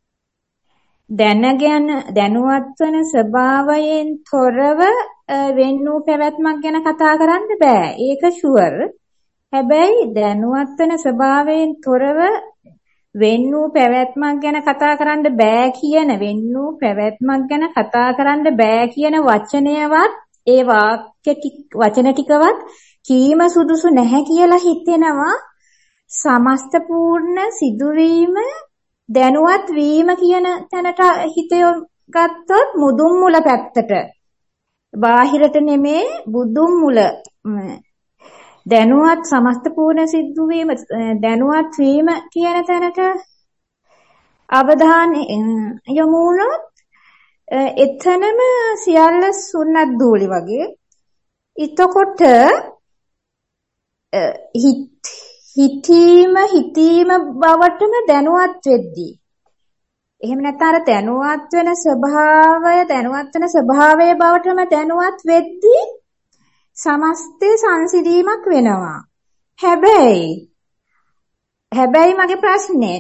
දැනගෙන දැනුවත් වෙන ස්වභාවයෙන් තොරව වෙන් වූ පැවැත්මක් ගැන කතා කරන්න බෑ. ඒක ෂුවර්. හැබැයි දැනුවත් වෙන ස්වභාවයෙන් තොරව වෙන් වූ පැවැත්මක් ගැන කතා කරන්න බෑ කියන වෙන් වූ පැවැත්මක් ගැන කතා කරන්න බෑ කියන වචනයවත් ඒ වාක්‍ය වචන ටිකවත් කීම සුදුසු නැහැ කියලා හිතෙනවා. සමස්ත පූර්ණ සිදුවීම දැනුවත් වීම කියන තැනට හිත ගත්තොත් මුදුන් මුල පැත්තට බාහිරට නෙමේ බුදුන් මුල දැනුවත් සමස්ත පූර්ණ සිදුවීම දැනුවත් වීම කියන තැනට අවධානය යොමු වුණොත් එතනම සියල්ල සුන්නත් දූලි වගේ. එතකොට හිතීම හිතීම බවටම දැනුවත් වෙද්දී එහෙම නැත්නම් අර දැනුවත් වෙන ස්වභාවය දැනුවත් වෙන ස්වභාවයේ බවටම දැනුවත් වෙද්දී සමස්තේ සංසිඳීමක් වෙනවා. හැබැයි හැබැයි මගේ ප්‍රශ්නේ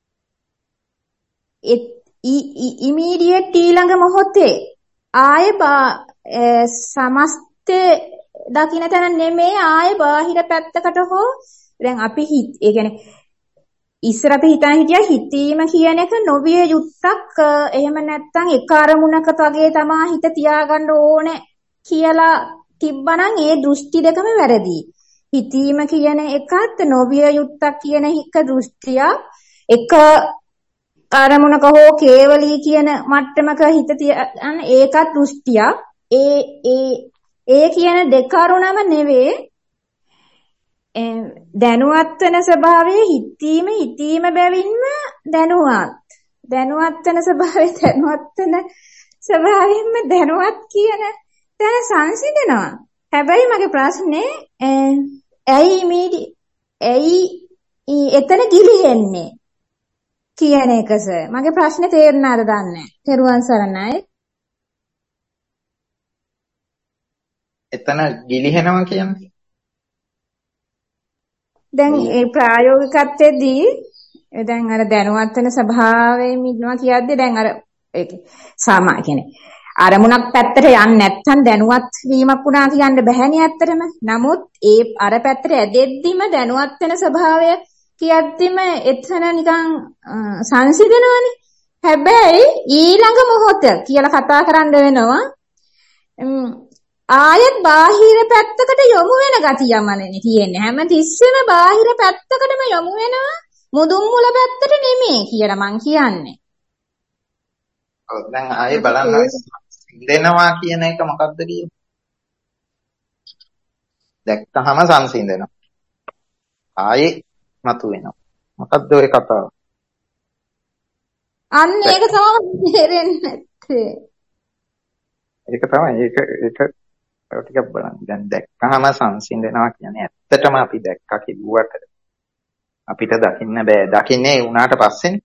ඉමීඩියට් ඊළඟ මොහොතේ ආයේ සමස්තේ දකින්න තැන නෙමෙයි ආයේ බාහිර පැත්තකට හෝ දැන් අපි හිත ඒ කියන්නේ ඉස්සර අපි හිතන හිටියා හිතීම කියන එක නොවිය යුත්තක් එහෙම නැත්නම් එක අරමුණකට වගේ තමයි හිත තියාගන්න ඕනේ කියලා තිබ්බනම් ඒ දෘෂ්ටි දෙකම වැරදි. හිතීම කියන එකත් නොවිය යුත්තක් කියන එක දෘෂ්ටිය එක අරමුණක හෝ කේවලී කියන මට්ටමක හිත තියන ඒකත් දෘෂ්ටිය. ඒ ඒ ඒ කියන දෙක අරුණම නෙවෙයි දැනුවත් වෙන ස්වභාවයේ හිතීම හිතීම බැවින්ම දැනුවත් දැනුවත් වෙන ස්වභාවයේ දැනුවත් වෙන ස්වභාවයෙන්ම දැනුවත් කියන තැන සංසිඳනවා. හැබැයි මගේ ප්‍රශ්නේ ඇයි මේ ඇයි එතන ගිලිහෙන්නේ කියන එකස මගේ ප්‍රශ්නේ තේරුණාද දන්නේ. තෙරුවන් සරණයි. එතන ගිලිහෙනවා කියන්නේ දැන් ඒ ප්‍රායෝගිකත්වයේදී දැන් අර දැනුවත් වෙන ස්වභාවයෙන් ඉන්නවා කියද්දි දැන් අර ඒක සාමා කියන්නේ අරමුණක් පැත්තට යන්නේ නැත්නම් දැනුවත් වීමක් වුණා කියන්න බැහැනේ ඇත්තටම. නමුත් ඒ අර පැත්තට ඇදෙද්දිම දැනුවත් වෙන ස්වභාවය කියද්දිම එතන නිකන් සංසිඳනවනේ. හැබැයි ඊළඟ මොහොත කියලා කතා කරන්න වෙනවා ආයෙත් බාහිර පැත්තකට යොමු වෙන ගතියමනේ තියෙන්නේ. හැම තිස්සෙම බාහිර පැත්තකටම යොමු වෙනවා මුදුන් මුල පැත්තට නෙමෙයි කියලා මං කියන්නේ. ඔව් දැන් ආයෙ බලන්න සංසිඳෙනවා කියන එක මොකක්ද කියන්නේ? දැක්කහම සංසිඳෙනවා. ආයෙ මතුවෙනවා. මොකක්ද ඔය කතාව? අන්න ඒක තමයි තේරෙන්නේ නැත්තේ. ඒක තමයි ඒක ඒක ඒක ටිකක් බලන්න. දැන් දැක්කහම සංසිඳනවා කියන්නේ ඇත්තටම අපි දැක්කා කිව්වට අපිට දකින්න බෑ. දකින්නේ උනාට පස්සේනේ.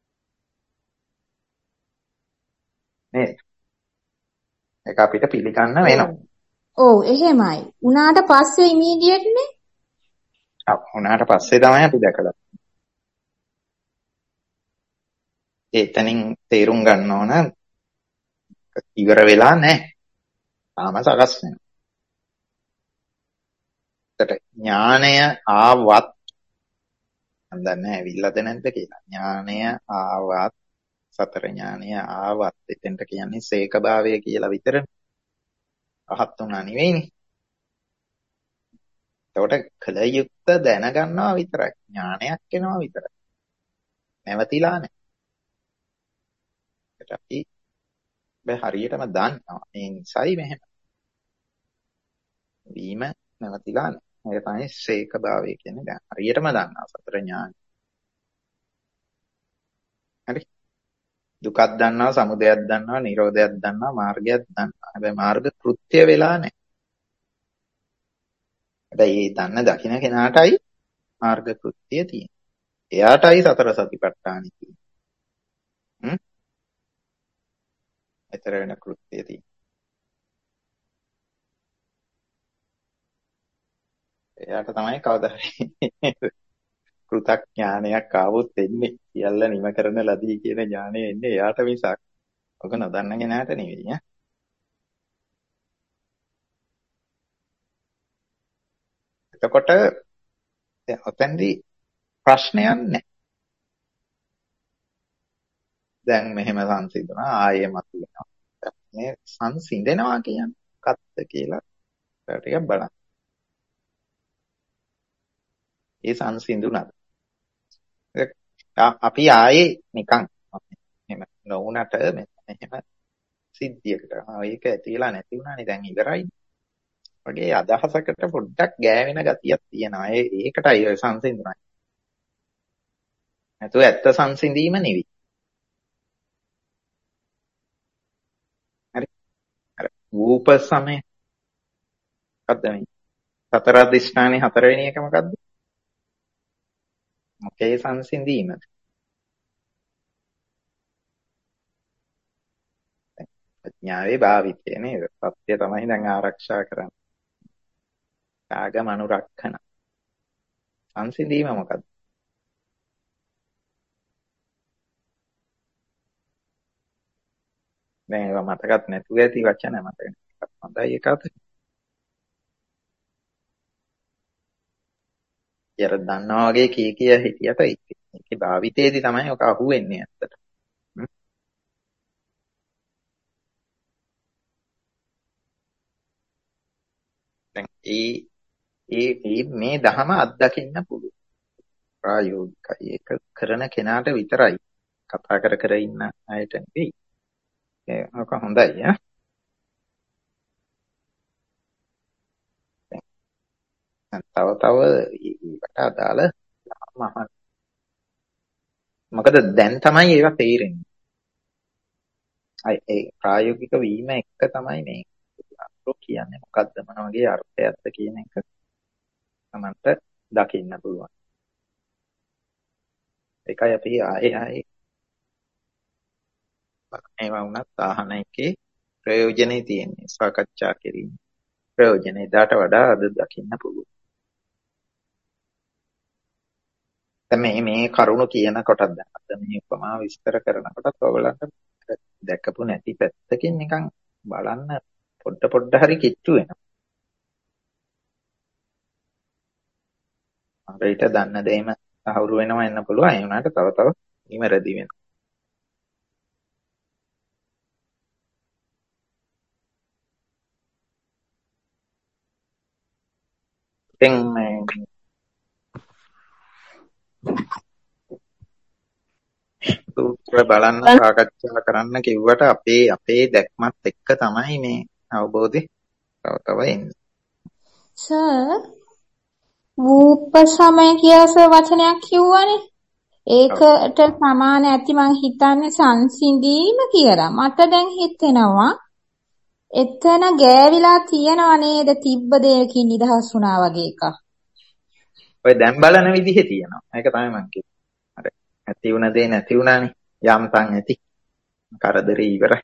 නේද? ඒක අපිට පිළිගන්න වෙනවා. ඔව් එහෙමයි. උනාට පස්සේ ඉමීඩියට් නේ. ඔව් උනාට පස්සේ තමයි අපි දැකලා. එතනින් තේරුම් ගන්න ඕන ඉවර වෙලා නැහැ. තාම සකස් වෙනවා. ඒකට ඥානය ආවත් මම දන්නේ ඇවිල්ලාද නැද්ද කියලා. ඥානය ආවත් සතර ඥානය ආවත් එතෙන්ට කියන්නේ සේකභාවය කියලා විතරනේ. රහත් උනා නෙවෙයිනේ. ඒකට කල යුක්ත දැනගන්නවා විතරයි. ඥානයක් එනවා විතරයි. නැවතිලා නැහැ. ඒකට අපි බෑ හරියටම දන්නවා. මේ නිසයි මෙහෙම. වීම නැවතිලා නැහැ. ඒක තමයි සේකභාවය කියන්නේ. දැන් හරියටම දන්නවා සතර ඥාන. හරි. දුකක් දන්නවා, සමුදයක් දන්නවා, නිරෝධයක් දන්නවා, මාර්ගයක් දන්නවා. හැබැයි මාර්ග කෘත්‍ය වෙලා නැහැ. හැබැයි මේ දන්න දකින්න කෙනාටයි මාර්ග කෘත්‍ය තියෙන්නේ. එයාටයි සතර සතිපට්ඨානෙ තියෙන්නේ. හ්ම්? ඊතර වෙන කෘත්‍ය තියෙන්නේ. එයාට තමයි කවදා හරි කෘතඥානයක් ආවොත් එන්නේ. සියල්ල නිම කරන ලදී කියන ඥානය එන්නේ එයාට මිසක් ඔක නොදන්න කෙනාට නෙවෙයි ඈ. එතකොට දැන් ඔතෙන්දී ප්‍රශ්නයක් නැහැ. දැන් මෙහෙම සංසිඳුණා ආයෙ මතුවෙනවා. මේ සංසිඳෙනවා කියන්නේ මොකක්ද කියලා ටිකක් බලන්න. ඒ සංසිඳුණාද? අපි ආයේ නිකන් එහෙම නොවුනට මෙහෙම සිද්ධියකට ඒක ඇතිලා නැති වුණානේ දැන් ඉවරයි. වගේ අදහසකට පොඩ්ඩක් ගෑවෙන ගතියක් තියෙනවා. ඒ ඒකටයි ඔය සංසිඳුණා. නැතුව ඇත්ත සංසිඳීම නෙවෙයි. හරි. අර රූප සමය. මොකද්ද මේ? සතර අධිෂ්ඨානේ හතරවෙනි එක මොකද්ද? මොකේ සංසිඳීම? ප්‍රඥාවේ භාවිතය නේද? සත්‍ය තමයි දැන් ආරක්ෂා කරන්නේ. ආගම අනුරක්ෂණ. සංසිඳීම මොකද්ද? දැන් ඒවා මතකත් නැතුව ඇති වචන මතක නැහැ. හොඳයි ඒකත්. යර දන්නවා වගේ කී කිය හිටියට ඒකේ භාවිතයේදී තමයි ඔක අහුවෙන්නේ ඇත්තට. දැන් ඒ ඒ මේ දහම අත්දකින්න පුළුවන්. ප්‍රායෝගිකයි. ඒක කරන කෙනාට විතරයි. කතා කර කර ඉන්න අයට නෙවෙයි. ඒක හොඳයි ඈ. තව තව ඊට අදාළ මහා මොකද දැන් තමයි ඒවා තේරෙන්නේ. අය ඒ ප්‍රායෝගික වීම එක තමයි මේ අරෝ කියන්නේ මොකද්ද මොන වගේ අර්ථයක්ද කියන එක තමන්ට දකින්න පුළුවන්. ඒකයි අපි ආයේ ආයේ ඒවා වුණත් ආහන එකේ ප්‍රයෝජනෙ තියෙන්නේ සාකච්ඡා කිරීම. ප්‍රයෝජනෙ දාට වඩා අද දකින්න පුළුවන්. මේ මේ කරුණු කියන කොටත් දැන් අද මේ උපමා විස්තර කරනකොටත් ඔයගලන්ට දැකපු නැති පැත්තකින් නිකන් බලන්න පොඩ පොඩ හරි කිච්චු වෙනවා. අපිට දන්න දෙයම අහුරු වෙනවා එන්න පුළුවන්. ඒ වුණාට තව තව ඉමරදි වෙනවා. ඉතින් මේ සූත්‍ර බලන්න සාකච්ඡා කරන්න කිව්වට අපේ අපේ දැක්මත් එක්ක තමයි මේ අවබෝධය තව තව එන්නේ. සර් රූප සමය කියලා වචනයක් කිව්වනේ. ඒකට සමාන ඇති මං හිතන්නේ සංසිඳීම කියලා. මට දැන් හිතෙනවා එතන ගෑවිලා තියනව නේද තිබ්බ දෙයකින් නිදහස් වුණා වගේ එකක්. ඔය දැන් බලන විදිහේ තියෙනවා. ඒක තමයි මම කිව්වේ. අර ඇති වුණ දේ නැති වුණානේ. යම්තන් ඇති. කරදරේ ඉවරයි.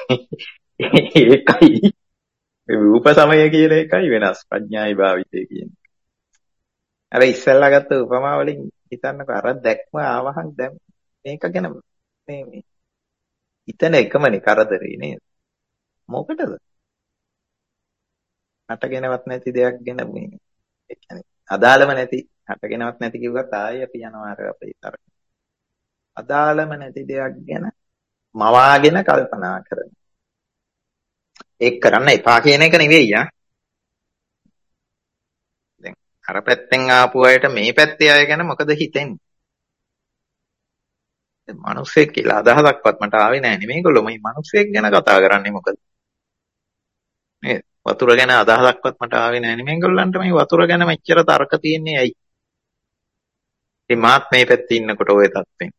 ඒකයි රූප සමය කියන එකයි වෙනස්. ප්‍රඥායි භාවිතය කියන්නේ. අර ඉස්සෙල්ලා ගත්ත උපමා වලින් හිතන්නකෝ අර දැක්ම ආවහන් දැන් මේක ගැන මේ මේ හිතන එකමනේ කරදරේ නේද? මොකටද? හටගෙනවත් නැති දෙයක් ගැන මේ ඒ කියන්නේ අදාළම නැති හටගෙනවත් නැති කිව්වත් ආයෙ අපි යනවා අර අපේ තරක. අදාළම නැති දෙයක් ගැන මවාගෙන කල්පනා කරන. ඒක කරන්න එපා කියන එක නෙවෙයි ආ. දැන් අර පැත්තෙන් ආපු අයට මේ පැත්තේ අය ගැන මොකද හිතෙන්නේ? මිනිස්සෙක් කියලා අදහසක්වත් මට ආවේ නැහැ නේ මේගොල්ලෝ මේ මිනිස්සෙක් ගැන කතා කරන්නේ මොකද? නේද? වතුර ගැන අදහසක්වත් මට ආවේ නැහැ නේ මේගොල්ලන්ට මේ වතුර ගැන මෙච්චර තර්ක තියන්නේ ඇයි? ඉතින් මාත් මේ පැත්තේ ඉන්නකොට ওই තත්ත්වෙන්.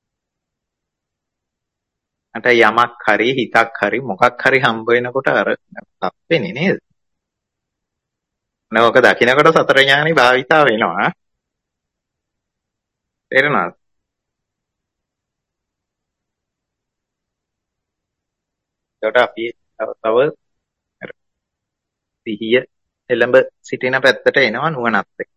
අට යමක් හරි හිතක් හරි මොකක් හරි හම්බ වෙනකොට අර තප්පෙන්නේ නේද? නෝක දකින්නකොට සතර ඥානෙ භාවිතා වෙනවා. තේරෙනවද? ඒකට අපි තව සිහිය එළඹ සිටින පැත්තට එනවා නුවණත් එක්ක.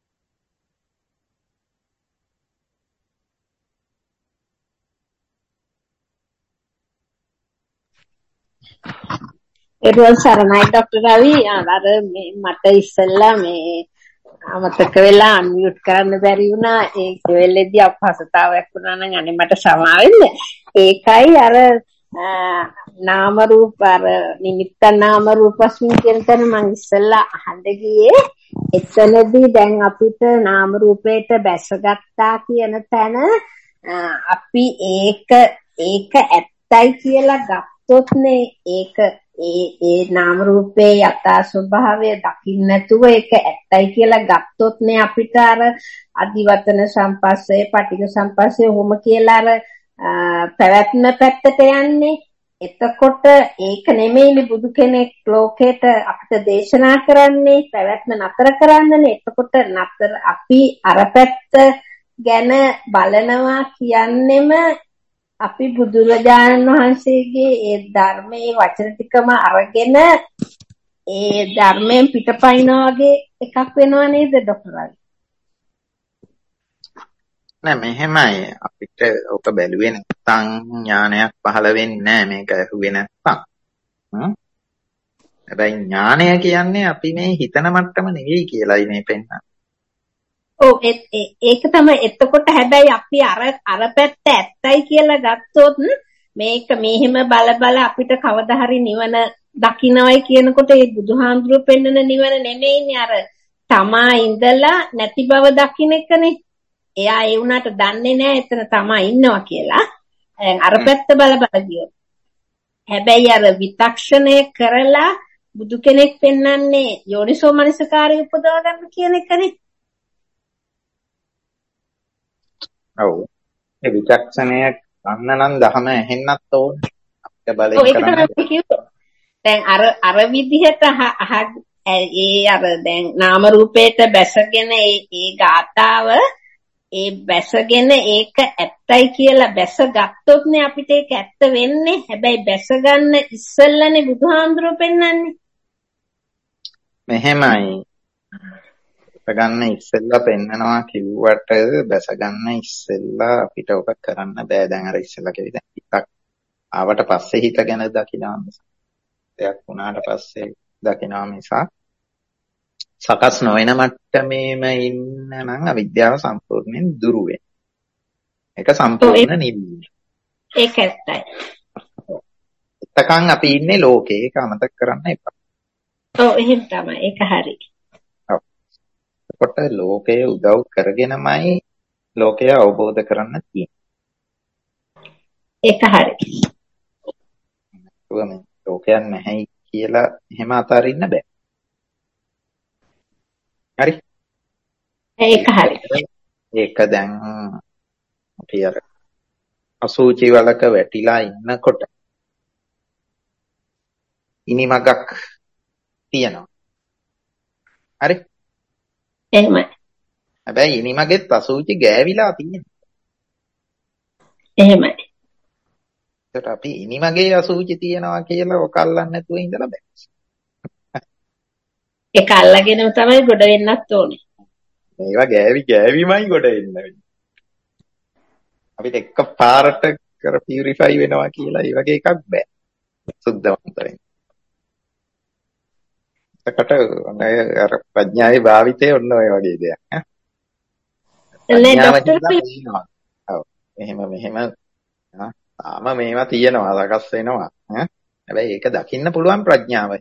ඒකවල සරණයි ડોક્ટર රවි අර මේ මට ඉස්සෙල්ලා මේ අමතක වෙලා අන්මියුට් කරන්න බැරි වුණා ඒක වෙලෙදී අපහසුතාවයක් වුණා නම් අනේ මට සමා වෙන්න. ඒකයි අර නාම රූප අර නිමිත්ත නාම රූපස්මින් කියන තැන මම ඉස්සෙල්ලා අහන්න ගියේ. එතනදී දැන් අපිට නාම රූපයට බැසගත්තා කියන තැන අපි ඒක ඒක ඇත්තයි කියලා ගත්තොත් නේ ඒක ඒ ඒ නාම රූපේ යථා ස්වභාවය දකින්න නැතුව ඒක ඇත්තයි කියලා ගත්තොත් නේ අපිට අර අදිවතන සම්පස්සේ පටිඝ සම්පස්සේ වුම කියලා අර පැවැත්ම පැත්තට යන්නේ. එතකොට ඒක නෙමෙයිනේ බුදු කෙනෙක් ලෝකයට අපිට දේශනා කරන්නේ පැවැත්ම නතර කරන්නනේ. එතකොට නතර අපි අර පැත්ත ගැන බලනවා කියන්නෙම අපි බුදුරජාණන් වහන්සේගේ ඒ ධර්මයේ වචන ටිකම අරගෙන ඒ ධර්මයෙන් පිටපයින්නා වගේ එකක් වෙනව නේද ડોක්ටර් රවි? නෑ මෙහෙමයි අපිට ඔක බැලුවේ නැත්නම් ඥානයක් පහළ වෙන්නේ නෑ මේක ඇහුවේ නැත්නම්. හැබැයි ඥානය කියන්නේ අපි මේ හිතන මට්ටම නෙවෙයි කියලායි මේ පෙන්නන්නේ. ඔව් ඒක තමයි. එතකොට හැබැයි අපි අර අර පැත්ත ඇත්තයි කියලා ගත්තොත් මේක මෙහෙම බල බල අපිට කවදා හරි නිවන දකින්නවයි කියනකොට ඒ බුදුහාමුදුරුවෝ පෙන්නන නිවන නෙමෙයිනේ අර තමා ඉඳලා නැති බව දකින්න එකනේ. එයා ඒ වුණාට දන්නේ නැහැ එතන තමා ඉන්නවා කියලා. අර පැත්ත බල බල ගියොත්. හැබැයි අර විතක්ෂණය කරලා බුදු කෙනෙක් පෙන්වන්නේ යෝනිසෝ මනසකාරය උපදව ගන්න කියන එකනේ. ඔව් ඒ විචක්ෂණය ගන්න නම් දහම ඇහෙන්නත් ඕනේ අපිට බලයෙන් කරන්න. දැන් අර අර විදිහට අහ ඒ අර දැන් නාම රූපේට බැසගෙන ඒ ඒ ගාතාව ඒ බැසගෙන ඒක ඇත්තයි කියලා බැස ගත්තොත්නේ අපිට ඒක ඇත්ත වෙන්නේ. හැබැයි බැස ගන්න ඉස්සෙල්ලානේ බුදුහාමුදුරුවෝ පෙන්වන්නේ. මෙහෙමයි ගන්න ඉස්සෙල්ලා පෙන්නනවා කිව්වට බැස ගන්න ඉස්සෙල්ලා අපිට ඔක කරන්න බෑ. දැන් අර ඉස්සෙල්ලා කිව්වේ දැන් හිතක් ආවට පස්සේ හිත ගැන දකිනවා මිස දෙයක් වුණාට පස්සේ දකිනවා මිස සකස් නොවන මට්ටමේම ඉන්න නම් අවිද්‍යාව සම්පූර්ණයෙන් දුරු වෙනවා. ඒක සම්පූර්ණ නිවීම. ඒක ඇත්තයි. එතකන් අපි ඉන්නේ ලෝකේ. ඒක අමතක කරන්න එපා. ඔව් එහෙම තමයි. ඒක හරි. කොට ලෝකය උදව් කරගෙනමයි ලෝකය අවබෝධ කරන්න තියෙන්නේ. ඒක හරි. මේ ලෝකයක් නැහැ කියලා එහෙම අතාරින්න බෑ. හරි. ඒක හරි. ඒක දැන් අපි අර අසුචි වලක වැටිලා ඉන්නකොට ඉනිමගක් තියෙනවා. හරි? එහෙමයි. හැබැයි ඉනිමගෙත් අසුචි ගෑවිලා තියෙනවා. එහෙමයි. ඒකට අපි ඉනිමගේ අසුචි තියෙනවා කියලා ඔක අල්ලන්නේ නැතුව ඉඳලා බෑ. ඒක අල්ලගෙනම තමයි ගොඩ වෙන්නත් ඕනේ. මේවා ගෑවි ගෑවිමයි ගොඩ එන්න වෙන්නේ. අපිට එක පාරට කර පියුරිෆයි වෙනවා කියලා ඒ වගේ එකක් බෑ. සුද්ධවන්ත වෙන්න. එතකොට අර ප්‍රඥාවේ භාවිතය ඔන්න ඔය වගේ දෙයක් ඈ. නෑ ડોක්ටර් ඔව්. මෙහෙම මෙහෙම තාම මේවා තියෙනවා සකස් වෙනවා ඈ. හැබැයි ඒක දකින්න පුළුවන් ප්‍රඥාවයි.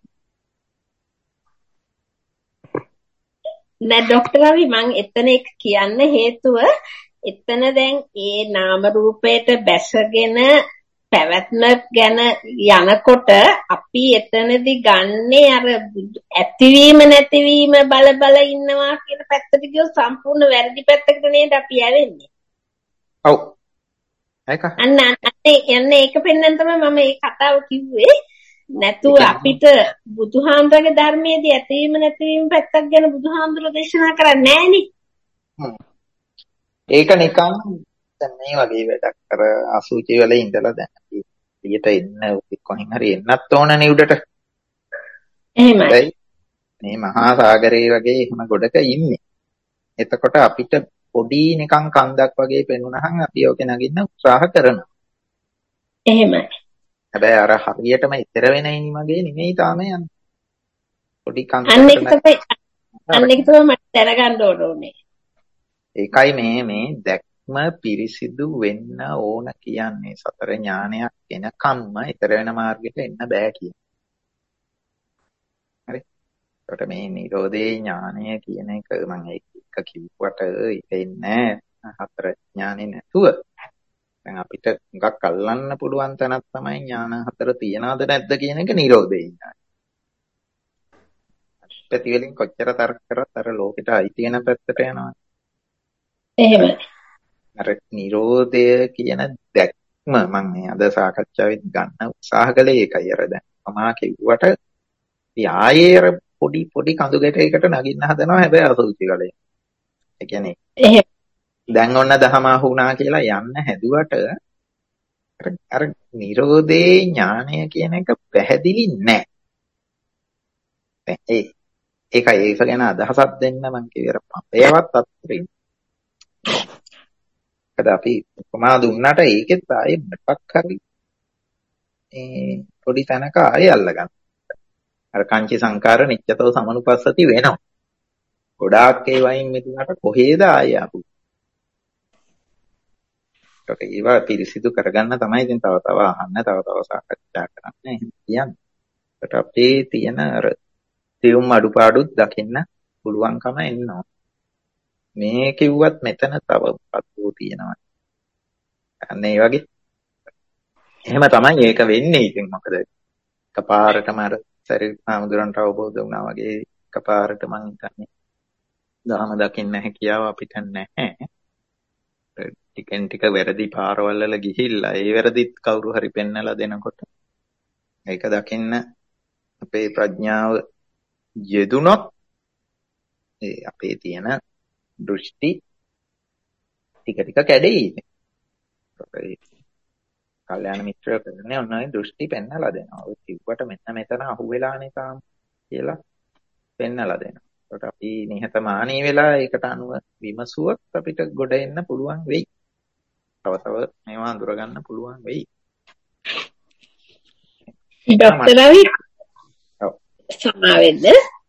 නෑ ડોක්ටර් රවි මම එතන එක කියන්න හේතුව එතන දැන් ඒ නාම රූපයට බැසගෙන පැවැත්ම ගැන යනකොට අපි එතනදී ගන්නේ අර ඇතිවීම නැතිවීම බල බල ඉන්නවා කියන පැත්තට ගියොත් සම්පූර්ණ වැරදි පැත්තකට නේද අපි යවෙන්නේ. ඔව්. ඒක. අන්න අන්න යන්නේ ඒක පෙන්වන්න තමයි මම මේ කතාව කිව්වේ. නැතුව අපිට බුදුහාමුදුරගේ ධර්මයේදී ඇතිවීම නැතිවීම පැත්තක් ගැන බුදුහාමුදුර දේශනා කරන්නේ නෑනේ. ඒක නිකන් දැන් මේ වගේ වැඩක් කර අසුචි වල ඉඳලා දැන් එළියට එන්න කොහෙන් හරි එන්නත් ඕනනේ උඩට. එහෙමයි. මේ මහා සාගරයේ වගේ එහෙම ගොඩක ඉන්නේ. එතකොට අපිට පොඩි නිකන් කන්දක් වගේ පෙනුනහම අපි ඔක නගින්න උත්සාහ කරනවා. එහෙමයි. හැබැයි අර හරියටම ඉතර වෙන ඉනිමගේ නෙමෙයි තාම යන්නේ. පොඩි කන්දක්. අන්න ඒක තමයි අන්න ඒක තමයි මට දැනගන්න ඕනේ. ඒකයි මේ මේ දැක්ම පිරිසිදු වෙන්න ඕන කියන්නේ සතර ඥානයක් එනකම්ම ඊතර වෙන මාර්ගෙට එන්න බෑ කියන්නේ. හරි. ඒකට මේ නිරෝධේ ඥානය කියන එක මම ඒක කිව්වට ඉතින්නේ හතර ඥානෙ නැතුව. දැන් අපිට මුගක් අල්ලන්න පුළුවන් තැනක් තමයි ඥාන හතර තියනවද නැද්ද කියන එක නිරෝධේ ඥානය. ප්‍රතිවලින් කොච්චර තර්ක කරත් අර ලෝකෙට අයිති වෙන පැත්තට යනවා. එහෙමයි. අර නිරෝධය කියන දැක්ම මම මේ අද සාකච්ඡාවෙත් ගන්න උත්සාහ කළේ ඒකයි. අර දැන් මම කිව්වට ආයේ අර පොඩි පොඩි කඳු ගැටයකට නගින්න හදනවා හැබැයි අසුචි කලේ. ඒ කියන්නේ එහෙම. දැන් ඔන්න දහම අහුණා කියලා යන්න හැදුවට අර අර නිරෝධේ ඥානය කියන එක පැහැදිලි නැහැ. ඒ ඒකයි ඒක ගැන අදහසක් දෙන්න මම කිව්වර පපේවත් අත්‍රින්. ඒකද අපි උපමා දුන්නාට ඒකෙත් ආයේ මොකක් හරි ඒ පොඩි තැනක ආයේ අල්ලගන්න. අර කංචි සංකාර නිච්චතෝ සමනුපස්සති වෙනවා. ගොඩාක් ඒ වයින් මෙතුනට කොහේද ආයේ ආපු. ඒක ඒවා පිරිසිදු කරගන්න තමයි ඉතින් තව තව අහන්න තව තව සාකච්ඡා කරන්න එහෙම කියන්නේ. ඒකට අපේ තියෙන අර තියුම් අඩුපාඩුත් දකින්න පුළුවන්කම එනවා. මේ කිව්වත් මෙතන තව පත්වෝ තියෙනවා. අන්න ඒ වගේ. එහෙම තමයි ඒක වෙන්නේ. ඉතින් මොකද එකපාරටම අර සරිත් ආමුදුරන්ට අවබෝධ වුණා වගේ එකපාරට මං හිතන්නේ ධර්ම දකින්න හැකියාව අපිට නැහැ. ටිකෙන් ටික වැරදි පාරවල් වල ගිහිල්ලා ඒ වැරදිත් කවුරු හරි පෙන්නලා දෙනකොට ඒක දකින්න අපේ ප්‍රඥාව යෙදුනොත් ඒ අපේ තියෙන දෘෂ්ටි ටික ටික කැඩෙයි. කල්‍යාණ මිත්‍රය කරන්නේ ඔන්නයි දෘෂ්ටි පෙන්නලා දෙනවා. ඔය කිව්වට මෙන්න මෙතන අහුවෙලානේ තාම කියලා පෙන්නලා දෙනවා. ඒකට අපි නිහතමානී වෙලා ඒකට අනුව විමසුවොත් අපිට ගොඩ එන්න පුළුවන් වෙයි. තව තව මේවා අඳුරගන්න පුළුවන් වෙයි. ડોક્ટર රවි සමාවෙන්න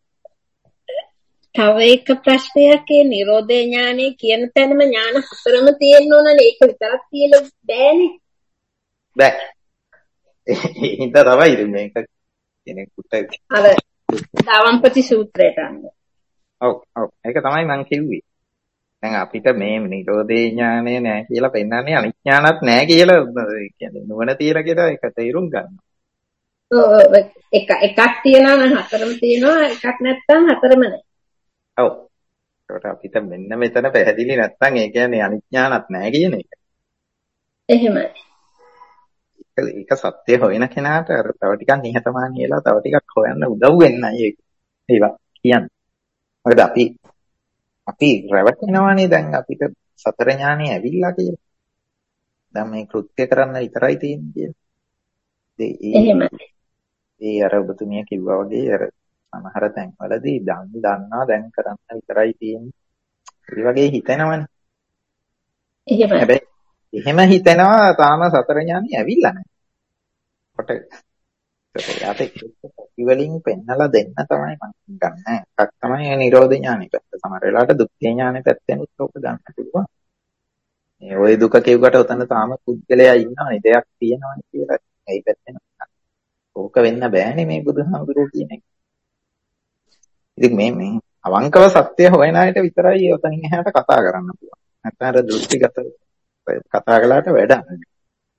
තව එක ප්‍රශ්නයක් ඒ නිරෝධේ ඥානෙ කියන තැනම ඥාන හතරම තියෙන්න ඕනනේ. ඒක විතරක් තියලා බෑනේ. බෑ. ඒ හින්දා තමයි ඉතින් මේක කෙනෙකුට අර ධම්මපති සූත්‍රයට අනුව. ඔව් ඔව් ඒක තමයි මම කිව්වේ. දැන් අපිට මේ නිරෝධේ ඥානය නෑ කියලා පෙන්නන්නේ අනිඥානත් නෑ කියලා කියන්නේ නුවණ තියලා කියලා ඒක තේරුම් ගන්න. ඔව් එක එකක් තියනවා නම් හතරම තියෙනවා එකක් නැත්නම් හතරම නෑ. ඔව්. ඒකට අපිට මෙන්න මෙතන පැහැදිලි නැත්නම් ඒ කියන්නේ අනිඥානත් නෑ කියන එක. එහෙමයි. ඒක සත්‍ය හොයන කෙනාට අර තව ටිකක් නිහතමානී වෙලා තව ටිකක් හොයන්න උදව් වෙන්නයි ඒක. ඒවා කියන්නේ. මොකද අපි අපි රැවටෙනවානේ දැන් අපිට සතර ඥානෙ ඇවිල්ලා කියලා. දැන් මේ කෘත්‍ය කරන්න විතරයි තියෙන්නේ කියලා. එහෙමයි. ඒ අර ඔබතුමිය කිව්වා වගේ අර සමහර තැන්වලදී දන් දන්නා දැන් කරන්න විතරයි තියෙන්නේ. ඒ වගේ හිතෙනවනේ. එහෙමයි. හැබැයි එහෙම හිතෙනවා තාම සතර ඥානෙ ඇවිල්ලා නැහැ. කොට එයාට ඉවලින් පෙන්නලා දෙන්න තමයි මම ගන්න. එකක් තමයි නිරෝධ ඥානෙ පැත්ත. සමහර වෙලාවට දුක්ඛ ඥානෙ පැත්තෙන් උත්තරක ගන්න පුළුවන්. මේ ওই දුක කියුවට උතන තාම පුද්ගලයා ඉන්නවනේ දෙයක් තියෙනවනේ කියලා. ඒ පැත්තෙන් ඕක වෙන්න බෑනේ මේ බුදුහාමුදුරුවෝ කියන එක. ඉතින් මේ මේ අවංකව සත්‍ය හොයන අයට විතරයි ඔතනින් එහාට කතා කරන්න පුළුවන්. නැත්නම් අර දෘෂ්ටිගත කතා කළාට වැඩක් නැහැ.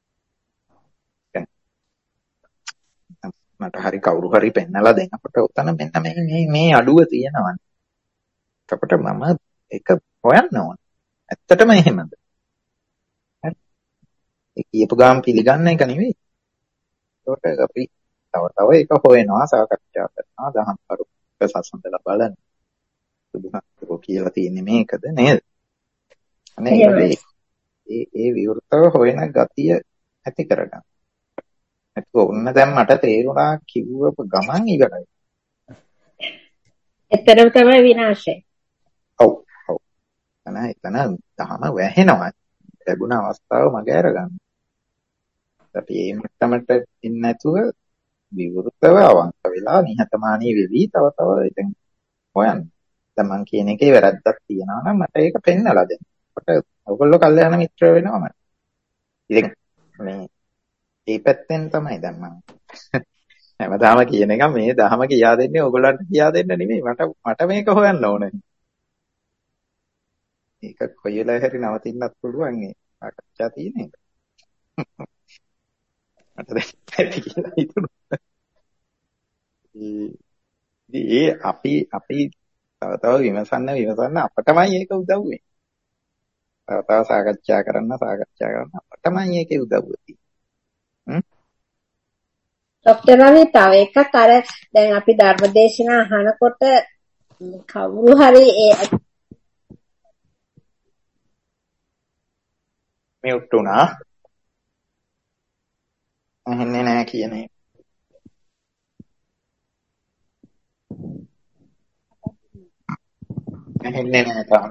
මට හරි කවුරු හරි පෙන්නලා දෙනකොට උතන මෙන්න මේ මේ මේ අඩුව තියෙනවනේ. එතකොට මම ඒක හොයන්න ඕන. ඇත්තටම එහෙමද? හරි. ඒ කියපු ගාම පිළිගන්න එක නෙවෙයි. ඒකට අපි තව තව ඒක හොයනවා, සාකච්ඡා කරනවා, දහම් කරුක සසඳලා බලන්න. බුදුහාමුදුරුවෝ කියලා තියෙන්නේ මේකද නේද? අනේ ඒ ඒ විවෘතව හොයන ගතිය ඇති කරගන්න. ඒක ඔන්න දැන් මට තේරුණා කිව්වප ගමන් ඉවරයි. එතරම් තමයි විනාශය. ඔව් ඔව්. එතන එතන තහම වැහෙනවා. ලැබුණ අවස්ථාව මග අරගන්න. අපි මේ මට්ටමට ඉන්නේ නැතුව විවෘතව අවංක වෙලා නිහතමානී වෙවි තව තව ඉතින් හොයන්න. දැන් මං කියන එකේ වැරද්දක් තියෙනවා නම් මට ඒක පෙන්නලා දෙන්න. කොට ඔයගොල්ලෝ කල්යාණ මිත්‍ර වෙනවා මට. ඉතින් මේ ඒ පැත්තෙන් තමයි දැන් මම හැමදාම කියන එක මේ දහම කියා දෙන්නේ ඔයගොල්ලන්ට කියා දෙන්න නෙමෙයි මට මට මේක හොයන්න ඕනේ. ඒක කොයිලා හැරි නවතින්නත් පුළුවන් ඒ සාකච්ඡා තියෙන එක. මට දැන් ඇති කියලා හිතුණා. ඒ අපි අපි තව තව විමසන්න විමසන්න අපටමයි ඒක උදව් වෙන්නේ. තව තව සාකච්ඡා කරන්න සාකච්ඡා කරන්න අපටමයි ඒකේ උදව් වෙන්නේ. ડોક્ટર රවි තව එකක් අර දැන් අපි ධර්මදේශනා අහනකොට කවුරු හරි ඒ මියුට් වුණා. අහන්නේ නැහැ කියන එක. අහන්නේ නැහැ තාම.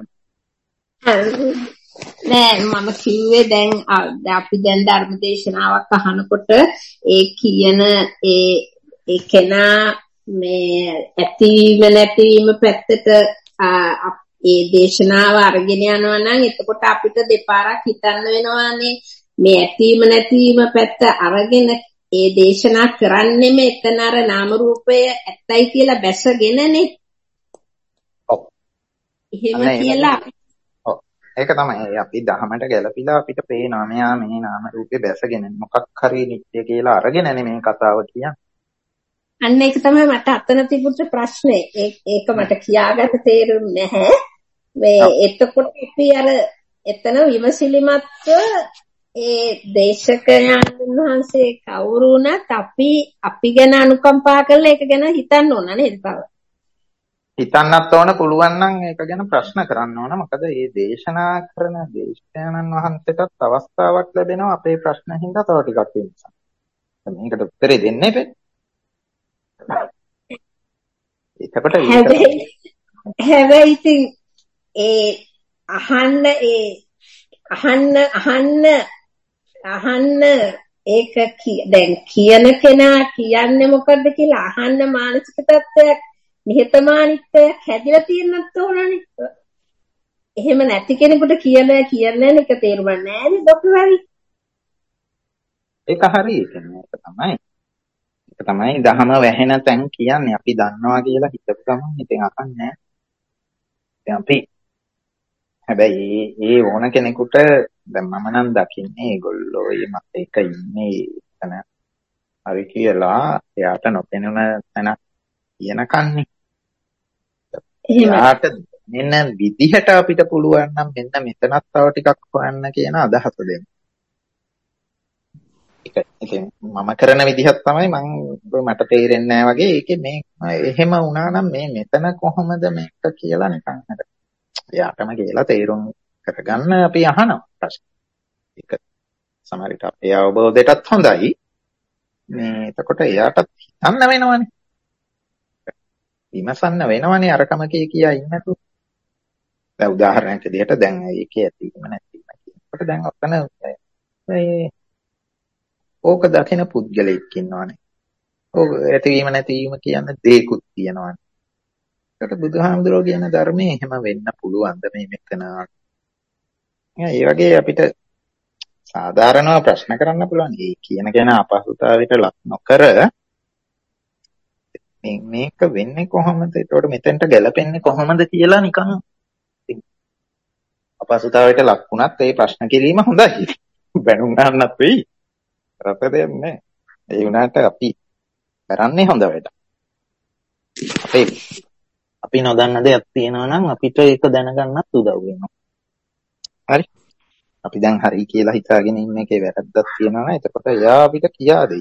නෑ මම කිව්වේ දැන් අපි දැන් ධර්ම දේශනාවක් අහනකොට ඒ කියන ඒ ඒ කෙනා මේ ඇතිවීම නැතිවීම පැත්තට ඒ දේශනාව අරගෙන යනවා නම් එතකොට අපිට දෙපාරක් හිතන්න වෙනවානේ මේ ඇතිවීම නැතිවීම පැත්ත අරගෙන ඒ දේශනා කරන්නේ මෙතන අර නාම රූපය ඇත්තයි කියලා බැසගෙනනේ. ඔව්. එහෙම කියලා ඒක තමයි අපි දහමට ගැලපිලා අපිට පේනවා මෙයා මේ නාම රූපේ බැසගෙන මොකක් හරි නිත්‍ය කියලා අරගෙනනේ මේ කතාව කියන්නේ. අන්න ඒක තමයි මට අතන තිබුණ ප්‍රශ්නේ. ඒක මට කියාගන්න තේරුන්නේ නැහැ. මේ එතකොට අපි අර එතන විමසිලිමත්ව ඒ දේශකයන් වහන්සේ කවුරු වුණත් අපි අපි ගැන අනුකම්පා කරලා ඒක ගැන හිතන්න ඕන නේද තව? හිතන්නත් ඕන පුළුවන් නම් ඒක ගැන ප්‍රශ්න කරන්න ඕන. මොකද මේ දේශනා කරන දේශකයන්න් වහන්සේටත් අවස්ථාවක් ලැබෙනවා අපේ ප්‍රශ්න හින්දා තව ටිකක් විමසන්න. මේකට උත්තරේ දෙන්නේ බෑ. ඒකට හැබැයි ඉතින් ඒ අහන්න ඒ අහන්න අහන්න අහන්න ඒක දැන් කියන කෙනා කියන්නේ මොකද්ද කියලා අහන්න මානසික තත්ත්වයක් නිහතමානීත්වයක් හැදිලා තියෙන්නත් ඕනනේ. එහෙම නැති කෙනෙකුට කියන කියන්නේ එක තේරුම් නැහැ නේ ડોක්ටර් රවි. ඒක හරි ඒක තමයි. ඒක තමයි දහම වැහෙන තැන් කියන්නේ අපි දන්නවා කියලා හිතපු ගමන් ඉතින් අහන්නේ නැහැ. දැන් අපි හැබැයි ඒ ඕන කෙනෙකුට දැන් මම නම් දකින්නේ ඒගොල්ලෝ මේ මත එක ඉන්නේ එතන හරි කියලා එයාට නොපෙනුන තැනක් කියනකන්නේ. එයාට මෙන්න විදිහට අපිට පුළුවන් නම් මෙන්න මෙතනත් තව ටිකක් හොයන්න කියන අදහස දෙන්න. ඉතින් මම කරන විදිහක් තමයි මම මට තේරෙන්නේ නැහැ වගේ ඒකේ මේ එහෙම වුණා නම් මේ මෙතන කොහොමද මේක කියලා නිකන් අර එයාටම කියලා තේරුම් කරගන්න අපි අහනවා ප්‍රශ්න. ඒක සමහරවිට අපේ අවබෝධයටත් හොඳයි. මේ එතකොට එයාටත් හිතන්න වෙනවනේ. විමසන්න වෙනවනේ අරකම කිය කියා ඉන්නතු. දැන් උදාහරණයක් විදිහට දැන් ඒකේ ඇතිවීම නැතිවීම කියනකොට දැන් ඔතන මේ ඕක දකින පුද්ගලෙක් ඉන්නවනේ. ඕක ඇතිවීම නැතිවීම කියන්නේ දේකුත් තියෙනවනේ. ඒකට බුදුහාමුදුරුවෝ කියන ධර්මයේ එහෙම වෙන්න පුළුවන්ද මේ මෙතන? ඒ වගේ අපිට සාධාරණව ප්‍රශ්න කරන්න පුළුවන්. ඒ කියන කෙන අපහසුතාවයට ලක් නොකර මේක වෙන්නේ කොහොමද? ඒකට මෙතෙන්ට ගැලපෙන්නේ කොහොමද කියලා නිකන් අපහසුතාවයට ලක් වුණත් ඒ ප්‍රශ්න කිරීම හොඳයි. බැනුම් ගන්නත් වෙයි. රට දෙන්නේ. ඒ වුණාට අපි කරන්නේ හොඳ වැඩ. අපේ අපි නොදන්න දෙයක් තියෙනවා නම් අපිට ඒක දැනගන්නත් උදව් වෙනවා. හරි. අපි දැන් හරි කියලා හිතාගෙන ඉන්න එකේ වැරද්දක් තියෙනවා නම් එතකොට එයා අපිට කියා දෙයි.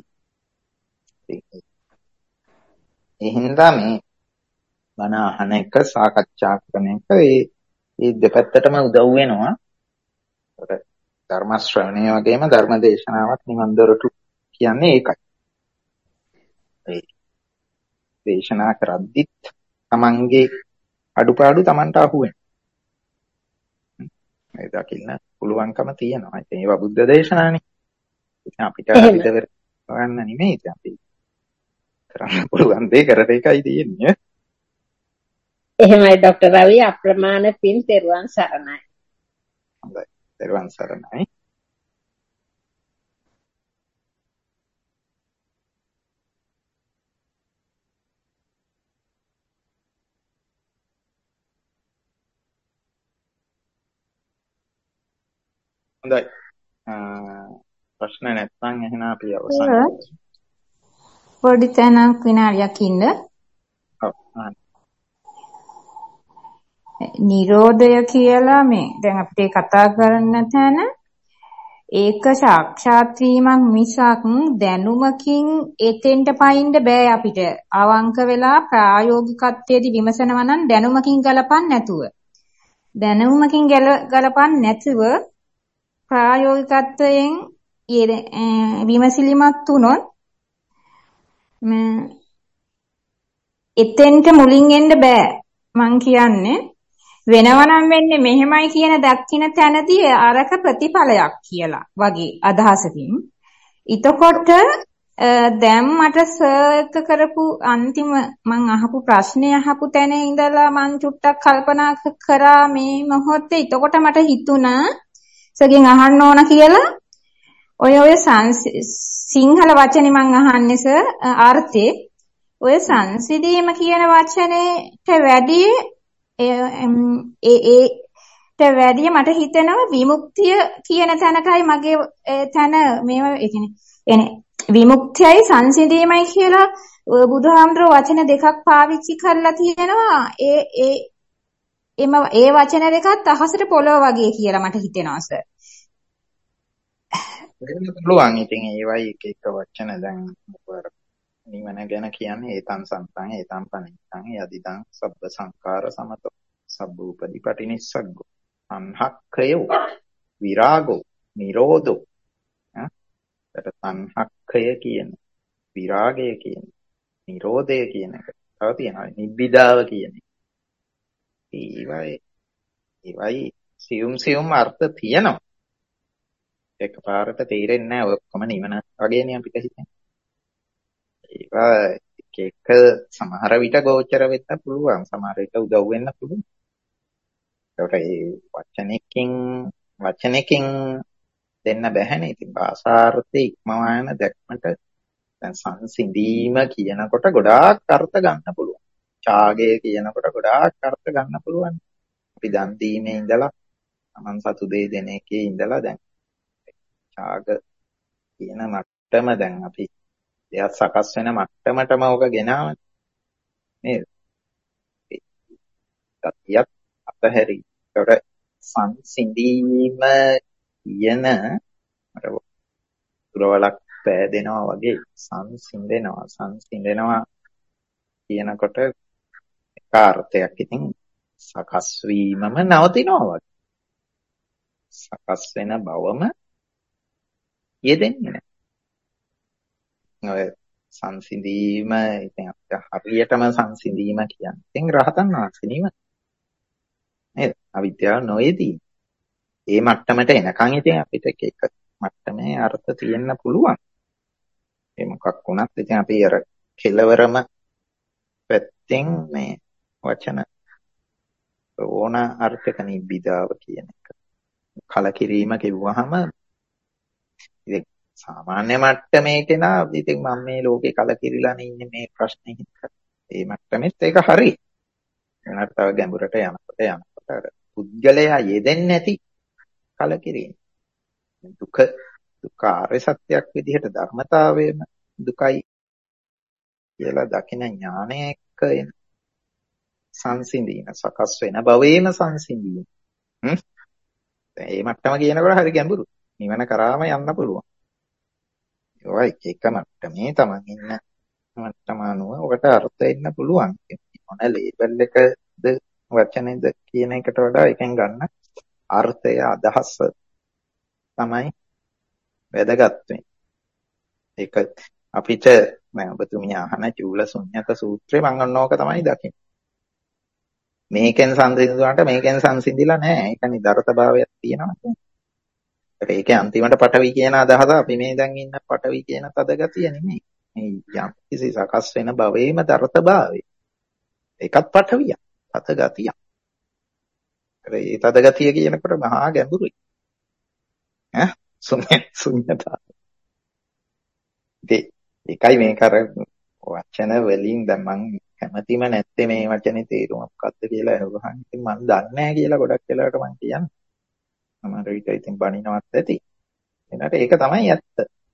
ඒ හින්දා මේ බණ අහන එක සාකච්ඡා කරන එක ඒ ඒ දෙපැත්තටම උදව් වෙනවා. ඒකට ධර්ම ශ්‍රවණය වගේම ධර්ම දේශනාවක් නිවන් දොරටු කියන්නේ ඒකයි. ඒ දේශනා කරද්දිත් තමන්ගේ අඩුපාඩු තමන්ට අහුවෙනවා. ඒ දකින්න පුළුවන්කම තියෙනවා. ඉතින් ඒවා බුද්ධ දේශනානේ. ඉතින් අපිට අපිට ගන්න නෙමෙයි. ඉතින් අපි කරන්න පුළුවන් දේ කරට එකයි තියෙන්නේ. එහෙමයි ડોક્ટર රවි අප්‍රමාණ පින් තෙරුවන් සරණයි. හොඳයි. තෙරුවන් සරණයි. හොඳයි. ප්‍රශ්න නැත්නම් එහෙනම් අපි අවසන් පොඩි තැනක් විනාඩියක් ඉන්න. ඔව්. නිරෝධය කියලා මේ දැන් අපිට කතා කරන්න තැන ඒක සාක්ෂාත් වීමක් මිසක් දැනුමකින් එතෙන්ට පයින්න බෑ අපිට. අවංක වෙලා ප්‍රායෝගිකත්වයේදී විමසනවා නම් දැනුමකින් ගලපන්න නැතුව. දැනුමකින් ගලපන්න නැතුව ප්‍රායෝගිකත්වයෙන් විමසිලිමත් වුණොත් එතෙන්ට මුලින් එන්න බෑ. මං කියන්නේ වෙනවනම් වෙන්නේ මෙහෙමයි කියන දක්ින තැනදී අරක ප්‍රතිඵලයක් කියලා වගේ අදහසකින්. ඊතකොට දැන් මට සර්ච් කරපු අන්තිම මං අහපු ප්‍රශ්නේ අහපු තැන ඉඳලා මං චුට්ටක් කල්පනා කරා මේ මොහොතේ. ඊතකොට මට හිතුණා සගෙන් අහන්න ඕන කියලා. ඔය ඔය සිංහල වචනේ මං අහන්නේ සර් අර්ථේ ඔය සංසිඳීම කියන වචනේට වැඩි ඒ ඒට වැඩි මට හිතෙනවා විමුක්තිය කියන තැනටයි මගේ තැන මේව ඒ කියන්නේ විමුක්තියයි සංසිඳීමයි කියලා බුදුහාමුදුරුවෝ වචන දෙකක් පාවිච්චි කරලා තියෙනවා. ඒ ඒ එම ඒ වචන දෙකත් අහසට පොළොව වගේ කියලා මට හිතෙනවා සර්. පුළුවන්. ඉතින් ඒවයි එක එක වචන දැන් නිවන ගැන කියන්නේ ඒතං සම්තං ඒතං පනිත්තං යදිදං සබ්බ සංඛාර සමතෝ සබ්බූපදි පටිනිස්සග්ගෝ සංහක්ඛයෝ විරාගෝ නිරෝධෝ. ඈ සංහක්ඛය කියන විරාගය කියන නිරෝධය කියන එක තව තියෙනවා නිබ්බිදාව කියන එක. ඒවයි ඒවයි සියුම් සියුම් අර්ථ තියෙනවා. එකපාරට තේරෙන්නේ නැහැ. ඔක්කොම නිවන වගේනේ අපිට හිතෙන්නේ. ඒවා එක එක සමහර විට ගෝචර වෙන්න පුළුවන්. සමහර විට උදව් වෙන්න පුළුවන්. ඒකට ඒ වචනකින් වචනකින් දෙන්න බැහැනේ. ඉතින් භාෂාර්ථයේ ඉක්මවා යන දැක්මට දැන් සංසිඳීම කියනකොට ගොඩාක් අර්ථ ගන්න පුළුවන්. ඡාගය කියනකොට ගොඩාක් අර්ථ ගන්න පුළුවන්. අපි දන් දීමේ ඉඳලා Taman සතු දෙය දෙන එකේ ඉඳලා දැන් ඡාග කියන මට්ටම දැන් අපි දෙයක් සකස් වෙන මට්ටමටම ඔක ගෙනාවනේ නේද? ඒකත් අපහැරි. ඒකට සංසිඳීම කියන අර පුරවලක් පෑදෙනවා වගේ සංසිඳෙනවා. සංසිඳෙනවා කියනකොට එක අර්ථයක් ඉතින් සකස් වීමම නවතිනවා වගේ. සකස් වෙන බවම යෙදෙන්නේ නැහැ. ඔය සංසිඳීම ඉතින් හරියටම සංසිඳීම කියන්නේ ඉතින් රහතන් වහන්සේ නේද? නේද? අවිද්‍යාව නොයේදී. ඒ මට්ටමට එනකන් ඉතින් අපිට එක එක මට්ටමේ අර්ථ තියෙන්න පුළුවන්. ඒ මොකක් වුණත් ඉතින් අපි අර කෙලවරම පැත්තෙන් මේ වචන ඕන අර්ථක නිබ්බිදාව කියන එක. කලකිරීම කිව්වහම ඉතින් සාමාන්‍ය මට්ටමේ කෙනා ඉතින් මම මේ ලෝකේ කලකිරිලානේ ඉන්නේ මේ ප්‍රශ්නේ හින්දා. ඒ මට්ටමෙත් ඒක හරි. වෙනත් තව ගැඹුරට යනකොට යනකොට අර පුද්ගලයා යෙදෙන්නේ නැති කලකිරීම. දුක දුක ආර්ය සත්‍යයක් විදිහට ධර්මතාවයම දුකයි කියලා දකින ඥානය එක්ක එන සංසිඳීම සකස් වෙන භවයේම සංසිඳීම. හ්ම්. ඒ මට්ටම කියනකොට හරි ගැඹුරු. නිවන කරාම යන්න පුළුවන්. ඒවා එක එක මට්ටමේ තමන් ඉන්න මට්ටම අනුව ඔකට අර්ථ එන්න පුළුවන්. මොන ලේබල් එකද වචනේද කියන එකට වඩා එකෙන් ගන්න අර්ථය අදහස තමයි වැදගත් වෙන්නේ. ඒක අපිට මම ඔබතුමිය අහන චූල ශුන්්‍යත සූත්‍රේ මම අන්නෝක තමයි දකින්නේ. මේකෙන් සංසිඳුණාට මේකෙන් සංසිඳිලා නැහැ. ඒක නිදර්ශ භාවයක් තියෙනවා. ඒකේ අන්තිමට පටවි කියන අදහස අපි මේ දැන් ඉන්න පටවි කියන තද ගතිය නෙමෙයි. මේ යම් කිසි සකස් වෙන භවයේම දර්ථ භාවය. ඒකත් පටවියක්. තද ගතියක්. ඒ තද ගතිය කියනකොට මහා ගැඹුරුයි. ඈ ශුන්‍ය ශුන්‍යතාව. ඒකයි මේක අර වචන වලින් දැන් මම කැමැතිම නැත්තේ මේ වචනේ තේරුම මොකක්ද කියලා අහුවහන්. ඉතින් මම දන්නේ නැහැ කියලා ගොඩක් වෙලාවට මම කියන්නේ. සමහර විට ඉතින් බණිනවත් ඇති. එනට ඒක තමයි ඇත්ත.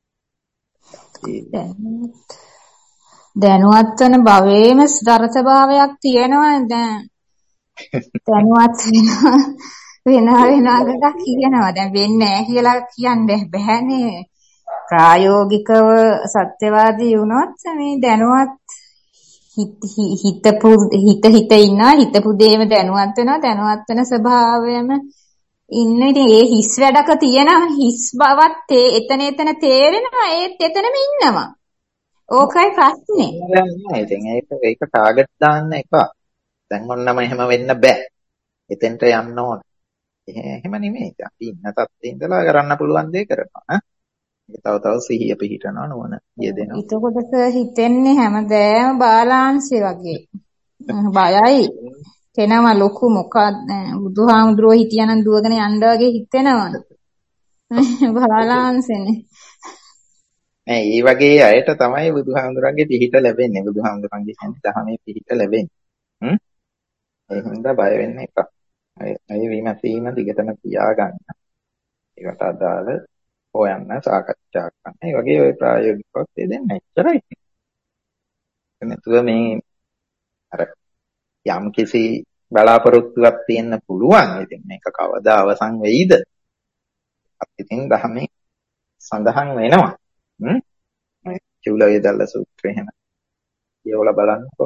දැනුවත් වෙන භවයේම දරසභාවයක් තියෙනවා දැන්. දැනුවත් වෙනවා වෙනවා වෙනවා කියනවා. දැන් වෙන්නේ නැහැ කියලා කියන්නේ බෑනේ. ප්‍රායෝගිකව සත්‍යවාදී වුණොත් මේ දැනුවත් හිතපු හිත හිත ඉන්නවා හිතපු දේම දැනුවත් වෙනවා දැනුවත් වෙන ස්වභාවයම ඉන්න ඉතින් ඒ හිස් වැඩක තියෙන හිස් බවත් එතන එතන තේරෙනවා ඒත් එතනම ඉන්නවා ඕකයි ප්‍රශ්නේ නෑ ඉතින් ඒක ඒක ටාගට් දාන්න එපා දැන් ඔන්නම එහෙම වෙන්න බෑ එතෙන්ට යන්න ඕන එහෙම නෙමෙයි අපි ඉන්න තත්ත්වේ ඉඳලා කරන්න පුළුවන් දේ කරනවා ඈ තව තව සිහිය පිහිටනවා නෝන යෙදෙනවා. ඒකකොටක හිතෙන්නේ හැමදේම බාලාංශය වගේ. බයයි. කෙනම ලොකු මොකක්ද බුදුහාමුදුරුවෝ හිටියනම් දුවගෙන යන්න වගේ හිතෙනවා. බාලාංශනේ. නෑ මේ වගේ අයට තමයි බුදුහාමුදුරන්ගේ පිහිට ලැබෙන්නේ. බුදුහාමුදුරන්ගේ දහමේ පිහිට ලැබෙන්නේ. හ්ම්? ඒ හින්දා බය වෙන්න එපා. අය විමසීම දිගටම තියාගන්න. ඒකට අදාළ හොයන්න සාකච්ඡා කරන්න. ඒ වගේ ඔය ප්‍රායෝගිකවත් දෙන්න එච්චරයි. එතනතුව මේ අර යම් කිසි බලාපොරොත්තුවක් තියෙන්න පුළුවන්. ඉතින් මේක කවදා අවසන් වෙයිද? අපි ඉතින් දහමේ සඳහන් වෙනවා. හ්ම්? මේ චූලයේ දල්ල සූත්‍රය එහෙම කියවලා බලන්නකො.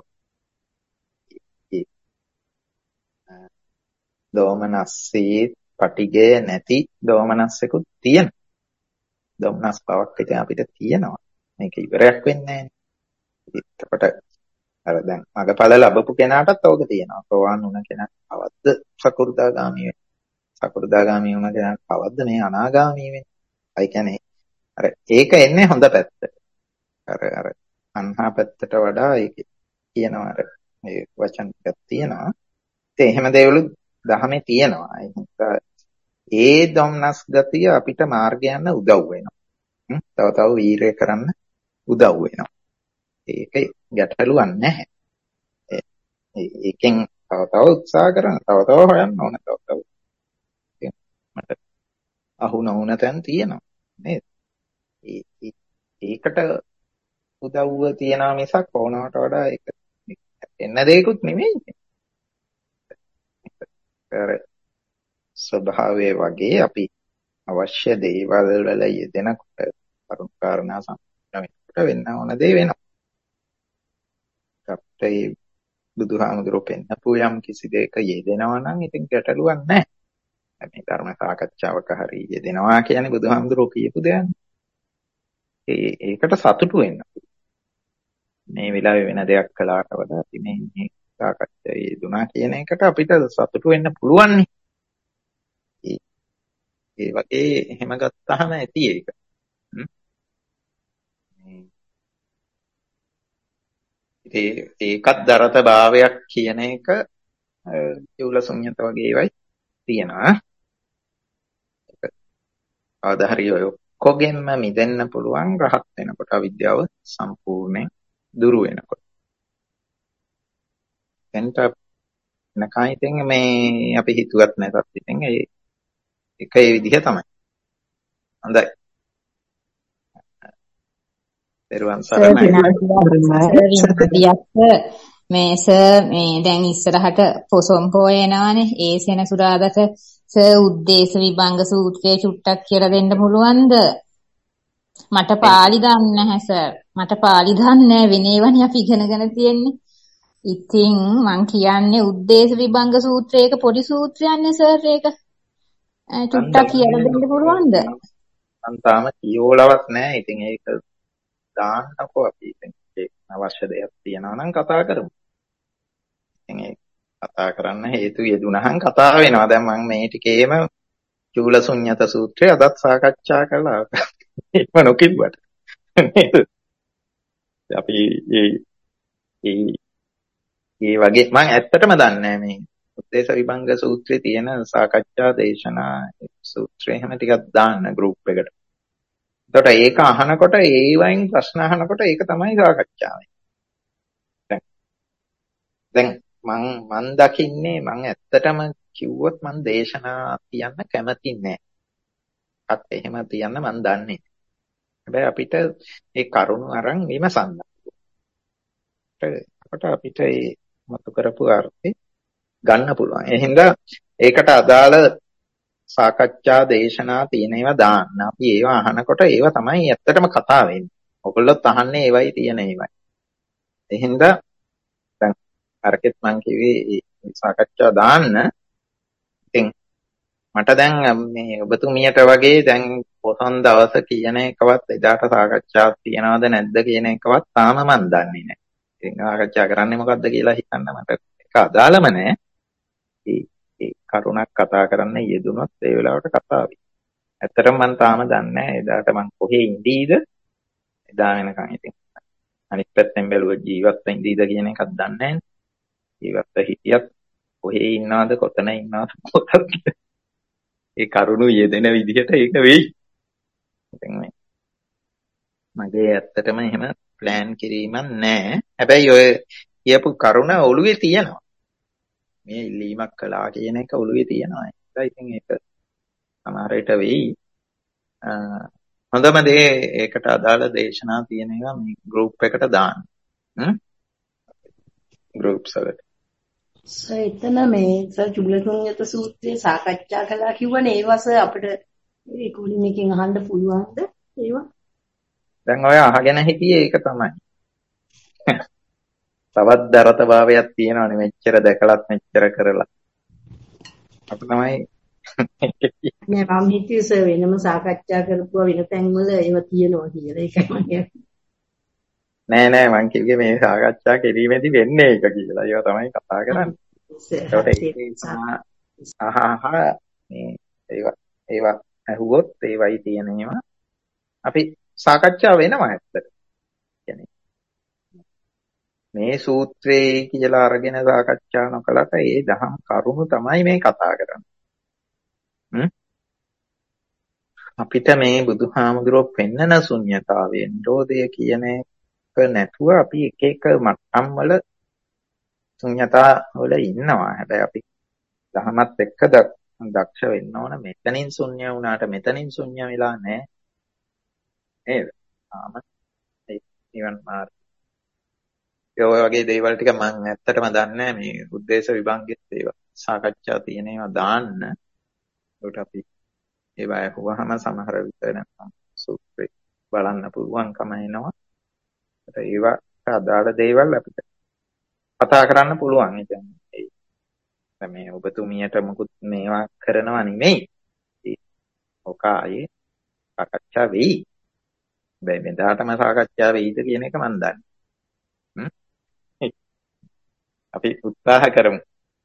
දෝමනස්සී පටිගය නැති දෝමනස්සෙකුත් තියෙනවා. දොම්නස් බවක් ඉතින් අපිට තියෙනවා. මේක ඉවරයක් වෙන්නේ නැහැ. එතකොට අර දැන් මගපල ලැබපු කෙනාටත් ඕක තියෙනවා. සෝවාන් වුණ කෙනා කවද්ද සකෘදාගාමී වෙන්නේ? සකෘදාගාමී වුණ කෙනා කවද්ද මේ අනාගාමී වෙන්නේ? ඒ කියන්නේ අර ඒක එන්නේ හොඳ පැත්තට. අර අර අන්හා පැත්තට වඩා ඒක කියනවා අර මේ වචන ටිකක් තියෙනවා. ඉතින් එහෙම දේවලු දහමේ තියෙනවා. ඒ නිසා ඒ ධම්නස් ගතිය අපිට මාර්ගය යන්න උදව් වෙනවා. තව තව වීරය කරන්න උදව් වෙනවා. ඒක ගැටලුවක් නැහැ. ඒකෙන් තව තව උත්සාහ කරන්න, තව තව හොයන්න ඕන, තව තව. මට අහු නොවුන තැන් තියෙනවා නේද? ඒකට උදව්ව තියනවා මිසක් ඕනවට වඩා ඒක එන්න දෙයක්වත් නෙමෙයි. ස්වභාවය වගේ අපි අවශ්‍ය දේවල් වල යෙදෙනකොට කරුණු කාරණා සම්පූර්ණ වෙනකොට වෙන්න ඕන දේ වෙනවා. අපේ බුදුහාමුදුරුවෝ පෙන්නපු යම් කිසි දෙයක යෙදෙනවා නම් ඉතින් ගැටලුවක් නැහැ. මේ ධර්ම සාකච්ඡාවක හරි යෙදෙනවා කියන්නේ බුදුහාමුදුරුවෝ කියපු දෙයක්. ඒ ඒකට සතුටු වෙන්න. මේ වෙලාවේ වෙන දෙයක් කළාට වඩා අපි මේ මේ සාකච්ඡාවේ යෙදුනා කියන එකට අපිට සතුටු වෙන්න පුළුවන් නේ. ඒ වගේ එහෙම ගත්තාම ඇති ඒක. ඒ ඒකත් දරත භාවයක් කියන එක චූලසුඤ්ඤත වගේ ඒවයි තියෙනවා. ආදා හරි ඔය ඔක්කොගෙන්ම මිදෙන්න පුළුවන් රහත් වෙනකොට අවිද්‍යාව සම්පූර්ණයෙන් දුරු වෙනකොට. එතනට නැකයි ඉතින් මේ අපි හිතුවත් නැතත් ඉතින් ඒ එක ඒ විදිහ තමයි. හොඳයි. පෙරවන් සරණයි. මේ සර් මේ දැන් ඉස්සරහට පොසොම්පෝ එනවානේ ඒ සෙනසුරාදට සර් උද්දේශ විභංග සූත්‍රයේ චුට්ටක් කියලා දෙන්න පුළුවන්ද? මට පාලි දන්නේ නැහැ සර්. මට පාලි දන්නේ නැහැ විනයවනේ අපි ඉගෙනගෙන තියෙන්නේ. ඉතින් මං කියන්නේ උද්දේශ විභංග සූත්‍රයක පොඩි සූත්‍රයක්නේ සර් ඒක. චුට්ටක් කියලා දෙන්න පුළුවන්ද? මං තාම කියවලවත් නැහැ. ඉතින් ඒක දාන්නකෝ අපි ඉතින් ඒක අවශ්‍ය දෙයක් තියෙනවා නම් කතා කරමු. ඉතින් ඒක කතා කරන්න හේතු යෙදුනහන් කතා වෙනවා. දැන් මම මේ ටිකේම චූලසුඤ්ඤත සූත්‍රය අදත් සාකච්ඡා කළා. ඒක නොකියුවට. අපි ඒ ඒ ඒ වගේ මම ඇත්තටම දන්නේ නැහැ මේ උද්දේශ විභංග සූත්‍රයේ තියෙන සාකච්ඡා දේශනා සූත්‍රය එහෙම ටිකක් දාන්න ගෲප් එකට. එතකොට ඒක අහනකොට ඒ වයින් ප්‍රශ්න අහනකොට ඒක තමයි සාකච්ඡාව. දැන් දැන් මං මං දකින්නේ මං ඇත්තටම කිව්වොත් මං දේශනා කියන්න කැමති නෑ. අත් එහෙම තියන්න මං දන්නේ. හැබැයි අපිට ඒ කරුණු අරන් විමසන්න. ඒකට අපිට ඒ මතු කරපු අර්ථය ගන්න පුළුවන්. ඒ හින්දා ඒකට අදාළ සාකච්ඡා දේශනා තියෙන ඒවා දාන්න. අපි ඒවා අහනකොට ඒවා තමයි ඇත්තටම කතා වෙන්නේ. ඔයගොල්ලොත් අහන්නේ ඒවයි තියෙන ඒවයි. ඒ හින්දා දැන් අරකෙත් මං කිව්වේ සාකච්ඡා දාන්න. ඉතින් මට දැන් මේ ඔබතුමියට වගේ දැන් පොසොන් දවස කියන එකවත් එදාට සාකච්ඡාවක් තියනවද නැද්ද කියන එකවත් තාම මන් දන්නේ නැහැ. ඉතින් සාකච්ඡා කරන්නේ මොකද්ද කියලා හිතන්න මට ඒක අදාළම නැහැ. ඒ කරුණක් කතා කරන්න යෙදුනොත් ඒ වෙලාවට කතා වෙයි. ඇත්තටම මම තාම දන්නේ නැහැ එදාට මං කොහේ ඉඳීද එදා වෙනකන් ඉතින් අනිත් පැත්තෙන් බැලුවොත් ජීවත් වෙ ඉඳීද කියන එකක් දන්නේ නැහැ. ජීවත් වෙ හිටියත් කොහේ ඉන්නවද කොතන ඉන්නවද කොතනද ඒ කරුණු යෙදෙන විදිහට ඒක වෙයි. ඉතින් මේ මගේ ඇත්තටම එහෙම ප්ලෑන් කිරීමක් නැහැ. හැබැයි ඔය කියපු කරුණ ඔළුවේ තියෙනවා. මේ ඉල්ලීමක් කළා කියන එක ඔළුවේ තියෙනවා. ඒක ඉතින් ඒක සමහර විට වෙයි. හොඳම දේ ඒකට අදාළ දේශනා තියෙන ඒවා මේ ගෲප් එකට දාන්න. හ්ම් ගෲප්ස් වලට. එතන මේ සර් චූලසුඤ්ඤත සූත්‍රයේ සාකච්ඡා කළා කිව්වනේ ඒවස අපිට ඒ කුලින් එකෙන් අහන්න පුළුවන්ද ඒවා? දැන් ඔය අහගෙන හිටියේ ඒක තමයි. තවත් දරත භාවයක් තියෙනවානේ මෙච්චර දැකලත් මෙච්චර කරලා. අප තමයි නෑ මම හිතුවේ සර් වෙනම සාකච්ඡා කරපුවා වෙන තැන්වල ඒවා තියෙනවා කියලා. ඒකයි මම කියන්නේ. නෑ නෑ මං කිව්වේ මේ සාකච්ඡා කිරීමේදී වෙන්නේ ඒක කියලා. ඒවා තමයි කතා කරන්නේ. ඒකට අහහ මේ ඒවා ඒවා අහුවොත් ඒවයි තියෙන ඒවා අපි සාකච්ඡා වෙනවා ඇත්තට. කියන්නේ මේ සූත්‍රේ කියලා අරගෙන සාකච්ඡා නොකලට ඒ දහම් කරුණු තමයි මේ කතා කරන්නේ. හ්ම් අපිට මේ බුදුහාමුදුරුවෝ පෙන්නන ශුන්‍යතාවය නිරෝධය කියන නැතුව අපි එක එක මට්ටම් වල ශුන්‍යතා වල ඉන්නවා. හැබැයි අපි දහමත් එක්ක දක්ෂ වෙන්න ඕන. මෙතනින් ශුන්‍ය වුණාට මෙතනින් ශුන්‍ය වෙලා නැහැ. නේද? ආම ඒ නිවන් මාර්ගය. ඒ වගේ දේවල් ටික මම ඇත්තටම දන්නේ මේ උද්දේශ විභංගෙත් ඒවා සාකච්ඡා තියෙන ඒවා දාන්න. ඒකට අපි ඒවා අහුවහම සමහර විට නැත්නම් සූත්‍රේ බලන්න පුළුවන්කම එනවා. ඒවා අදාළ දේවල් අපිට කතා කරන්න පුළුවන්. ඉතින් මේ ඔබතුමියට මොකුත් මේවා කරනවා නෙමෙයි. ඔක ආයේ සාකච්ඡා වෙයි. බෑ මෙදාටම සාකච්ඡා වෙයිද කියන එක මම දන්නේ. අපි උත්සාහ කරමු.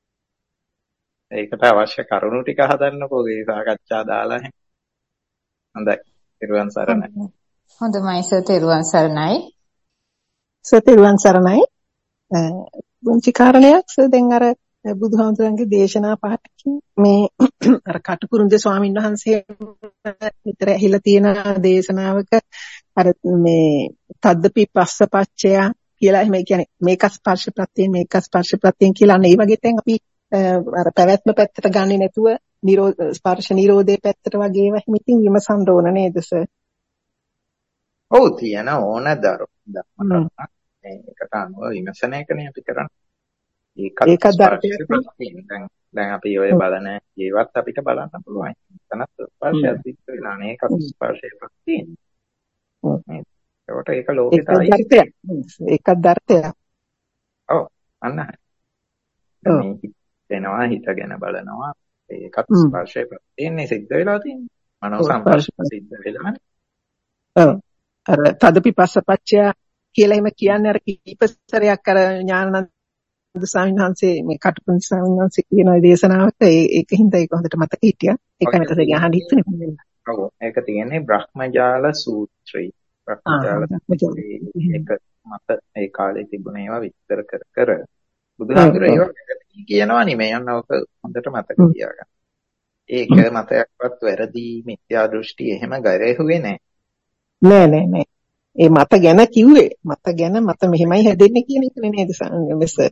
ඒකට අවශ්‍ය කරුණු ටික හදන්නකෝ ඒ සාකච්ඡා දාලා. හොඳයි. තෙරුවන් සරණයි. හොඳයි සර් තෙරුවන් සරණයි. සර් තෙරුවන් සරණයි. පුංචි කාරණයක් සර් දැන් අර බුදුහාමුදුරන්ගේ දේශනා පහකින් මේ අර කටුකුරුන්දේ ස්වාමීන් වහන්සේ විතර ඇහිලා තියෙන දේශනාවක අර මේ තද්දපි පස්සපච්චය කියලා එහෙම කියන්නේ මේක ස්පර්ශ ප්‍රත්‍යයෙන් මේක ස්පර්ශ ප්‍රත්‍යයෙන් කියලා අන්න ඒ වගේ දැන් අපි අර පැවැත්ම පැත්තට ගන්නේ නැතුව නිරෝධ ස්පර්ශ නිරෝධයේ පැත්තට වගේ ඒවා එහෙම ඉතින් විමසන්න ඕන නේද සර්? ඔව් තියන ඕන දරු ධර්ම මේකට අනුව විමසන එකනේ අපි කරන්නේ. ඒකත් ස්පර්ශ ප්‍රත්‍යයෙන් දැන් දැන් අපි ඔය බලන ඒවත් අපිට බලන්න පුළුවන්. එතනත් ස්පර්ශයක් සිද්ධ වෙලා නේ ඒකත් ස්පර්ශයේ ප්‍රත්‍යයෙන්. ඒකට ඒක ලෝකෙට ආයි ඒකත් දර්ථයක්. ඔව් අන්න මේ හිතෙනවා හිතගෙන බලනවා ඒකත් ස්පර්ශයේ ප්‍රත්‍යයෙන් සිද්ධ වෙලා තියෙන්නේ. මනෝ සංස්පර්ශ සිද්ධ වෙලානේ. ඔව් අර තදපි පස්සපච්චය කියලා එහෙම කියන්නේ අර කීප සැරයක් අර ඥානানন্দ ස්වාමීන් වහන්සේ මේ කටුකුරුන්දේ ස්වාමීන් වහන්සේ කියන දේශනාවක ඒකින්ද ඒක හොඳට මතක හිටියා. ඒක මට දැන් අහන්න හිතුනේ. ඔව් ඒක තියෙන්නේ බ්‍රහ්මජාල සූත්‍රය. බ්‍රහ්මජාල ඒක මත ඒ කාලේ තිබුණ ඒවා විස්තර කර කර බුදුහාමුදුරේ ඒවා කියනවා නෙමෙයි යන්න ඔක හොඳට මතක තියාගන්න. ඒක මතයක්වත් වැරදි මිත්‍යා දෘෂ්ටි එහෙම ගරෙහුවේ නැහැ. නෑ නෑ නෑ. ඒ මත ගැන කිව්වේ මත ගැන මත මෙහෙමයි හැදෙන්නේ කියන එක නේද සර්?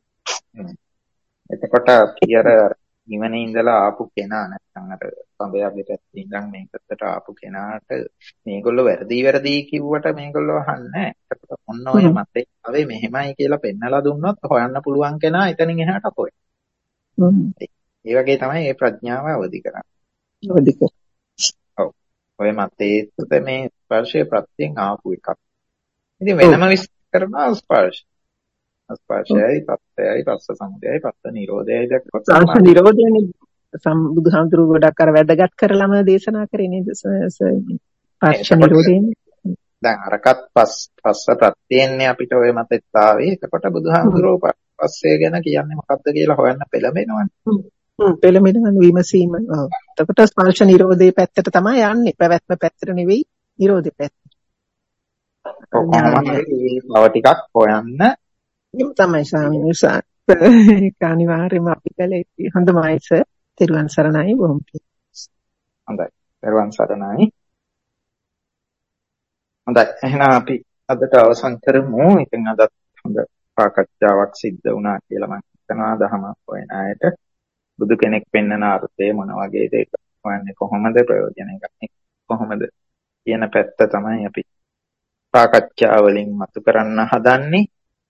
එතකොට කියර නිවනේ ඉඳලා ආපු කෙනා නැත්නම් අර සම්බයාගේ පැත්තේ ඉඳන් මේකට ආපු කෙනාට මේගොල්ලෝ වැරදි වැරදි කිව්වට මේගොල්ලෝ අහන්නේ නැහැ. එතකොට ඔන්න ඔය මතේ ආවේ මෙහෙමයි කියලා පෙන්නලා දුන්නොත් හොයන්න පුළුවන් කෙනා එතනින් එහාට අපොයි. ඒ වගේ තමයි මේ ප්‍රඥාව අවදි කරන්නේ. අවදි කරන්නේ. ඔව්. ඔය මතේ තුත මේ ස්පර්ශයේ ප්‍රත්‍යයෙන් ආපු එකක්. ඉතින් වෙනම විස්තර කරනවා ස්පර්ශ. ස්පර්ශයයි පස්සයයි පස්ස සමුදයයි පස්ස නිරෝධයයි දැක්කොත් ස්පර්ශ නිරෝධයනේ බුදුහාමුදුරුවෝ ගොඩක් අර වැදගත් කරලම දේශනා කරේ නේද ස්පර්ශ නිරෝධයනේ. දැන් අරකට පස් පස්ස ප්‍රත්‍යයෙන්නේ අපිට ඔය මතෙත් ආවේ. එතකොට බුදුහාමුදුරුවෝ පස්සේ ගැන කියන්නේ මොකක්ද කියලා හොයන්න පෙළඹෙනවනේ. හ්ම් පෙළඹෙනවනේ විමසීම. ඔව්. එතකොට ස්පර්ශ නිරෝධයේ පැත්තට තමයි යන්නේ. පැවැත්ම පැත්තට නෙවෙයි නිරෝධයේ පැත්තට. කොහොමද මේ බව ටිකක් හොයන්න තමයි ස්වාමීන් වහන්සේ. ඒක අනිවාර්යයෙන්ම අපි කලේ හොඳමයි සර්. තෙරුවන් සරණයි බොහොම හොඳයි. තෙරුවන් සරණයි. හොඳයි. එහෙනම් අපි අදට අවසන් කරමු. ඉතින් අදත් හොඳ සාකච්ඡාවක් සිද්ධ වුණා කියලා මම හිතනවා දහමක් හොයන අයට. බුදු කෙනෙක් පෙන්වන අර්ථය මොන වගේ දෙයක් වන්නේ කොහොමද ප්‍රයෝජන ගන්නේ කොහොමද කියන පැත්ත තමයි අපි සාකච්ඡා වලින් මතු කරන්න හදන්නේ.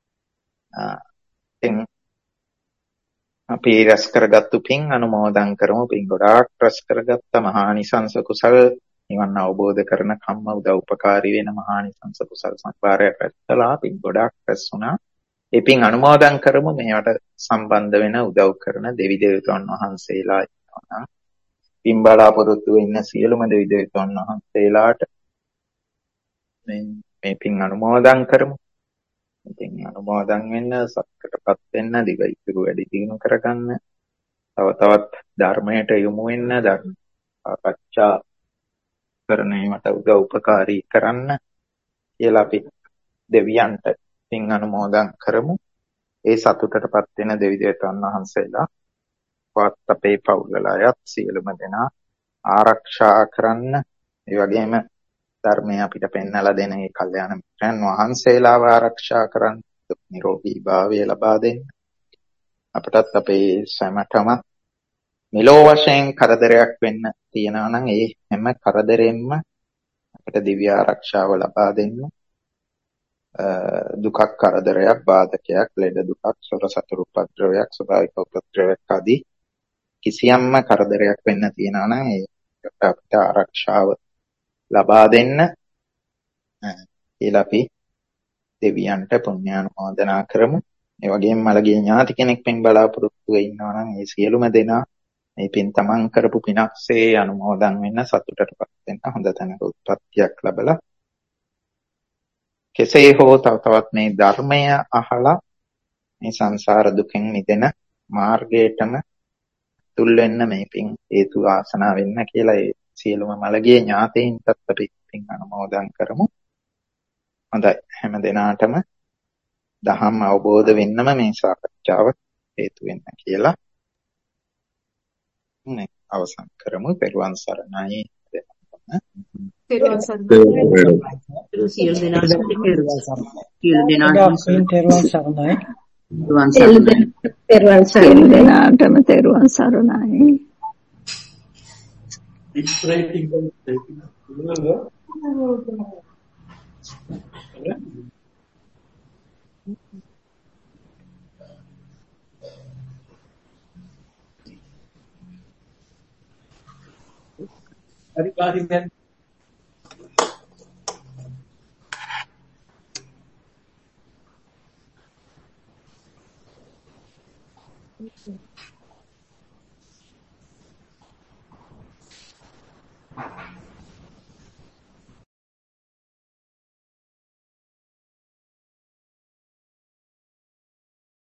ඉතින් අපි රැස් කරගත්තු පින් අනුමෝදන් කරමු. පින් ගොඩාක් රැස් කරගත්ත මහානිසංස කුසල් නිවන් අවබෝධ කරන කම්ම උදව් උපකාරී වෙන මහානිසංස කුසල් සම්භාරයක් රැස්කලා පින් ගොඩාක් රැස් වුණා. ඒ පින් අනුමෝදන් කරමු. මේවට සම්බන්ධ වෙන උදව් කරන දෙවි දේවතාවුන් වහන්සේලා ඉන්නවා. පින් බලාපොරොත්තු වෙන්න සියලුම දෙවි දේවතාවුන් වහන්සේලාට මේ පින් අනුමෝදන් කරමු. ඉතින් අනුමෝදන් වෙන්න සත්‍යකටපත් වෙන්න දිග ඉතුරු වැඩි දියුණු කරගන්න තව තවත් ධර්මයට යොමු වෙන්න ධර්ම සාකච්ඡා කරන ඒකට උදව් උපකාරී කරන්න කියලා අපි දෙවියන්ට පින් අනුමෝදන් කරමු. ඒ සතුටටපත් වෙන දෙවි දේවතාවුන් වහන්සේලා වත් අපේ පවුල් අයත් සියලුම දෙනා ආරක්ෂා කරන්න. ඒ වගේම ධර්මය අපිට පෙන්වලා දෙන ඒ කල්යාණ මිත්‍රයන් වහන්සේලාව ආරක්ෂා කරන් නිරෝගී භාවය ලබා දෙන්න. අපටත් අපේ සමටම මෙලෝ වශයෙන් කරදරයක් වෙන්න තියෙනවා නම් ඒ හැම කරදරෙන්ම අපිට දිව්‍ය ආරක්ෂාව ලබා දෙන්න. දුකක් කරදරයක් බාධකයක් ලෙඩ දුකක් සොර සතුරු උපද්‍රවයක් ස්වභාවික උපද්‍රවයක් ආදී කිසියම්ම කරදරයක් වෙන්න තියෙනවා නම් ඒකට අපිට ආරක්ෂාව ලබා දෙන්න කියලා අපි දෙවියන්ට පුණ්‍යානුමෝදනා කරමු. ඒ වගේම මළගේ ඥාති කෙනෙක් පින් බලාපොරොත්තු වෙ ඉන්නවා නම් ඒ සියලුම දෙනා මේ පින් තමන් කරපු පිනක්සේ අනුමෝදන් වෙන්න සතුටටපත් වෙන්න හොඳ තැනක උත්පත්තියක් ලැබලා කෙසේ හෝ තව තවත් මේ ධර්මය අහලා මේ සංසාර දුකෙන් මිදෙන මාර්ගයටම තුල් වෙන්න මේ පින් හේතු ආසනා වෙන්න කියලා ඒ සියලුම මළගේ ඥාතීන්ටත් අපි පින් අනුමෝදන් කරමු. හොඳයි, හැම දිනාටම දහම් අවබෝධ වෙන්නම මේ සාකච්ඡාව හේතු වෙන්න කියලා නේ අවසන් කරමු. පෙරවන් සරණයි. පෙරවන් සරණයි. සියලු දෙනාටම සියලු දෙනාටම පෙරවන් සරණයි. තෙරුවන් සරණයි දෙනාටම තෙරුවන් සරණයි. හරි කාරි දැන් Okay.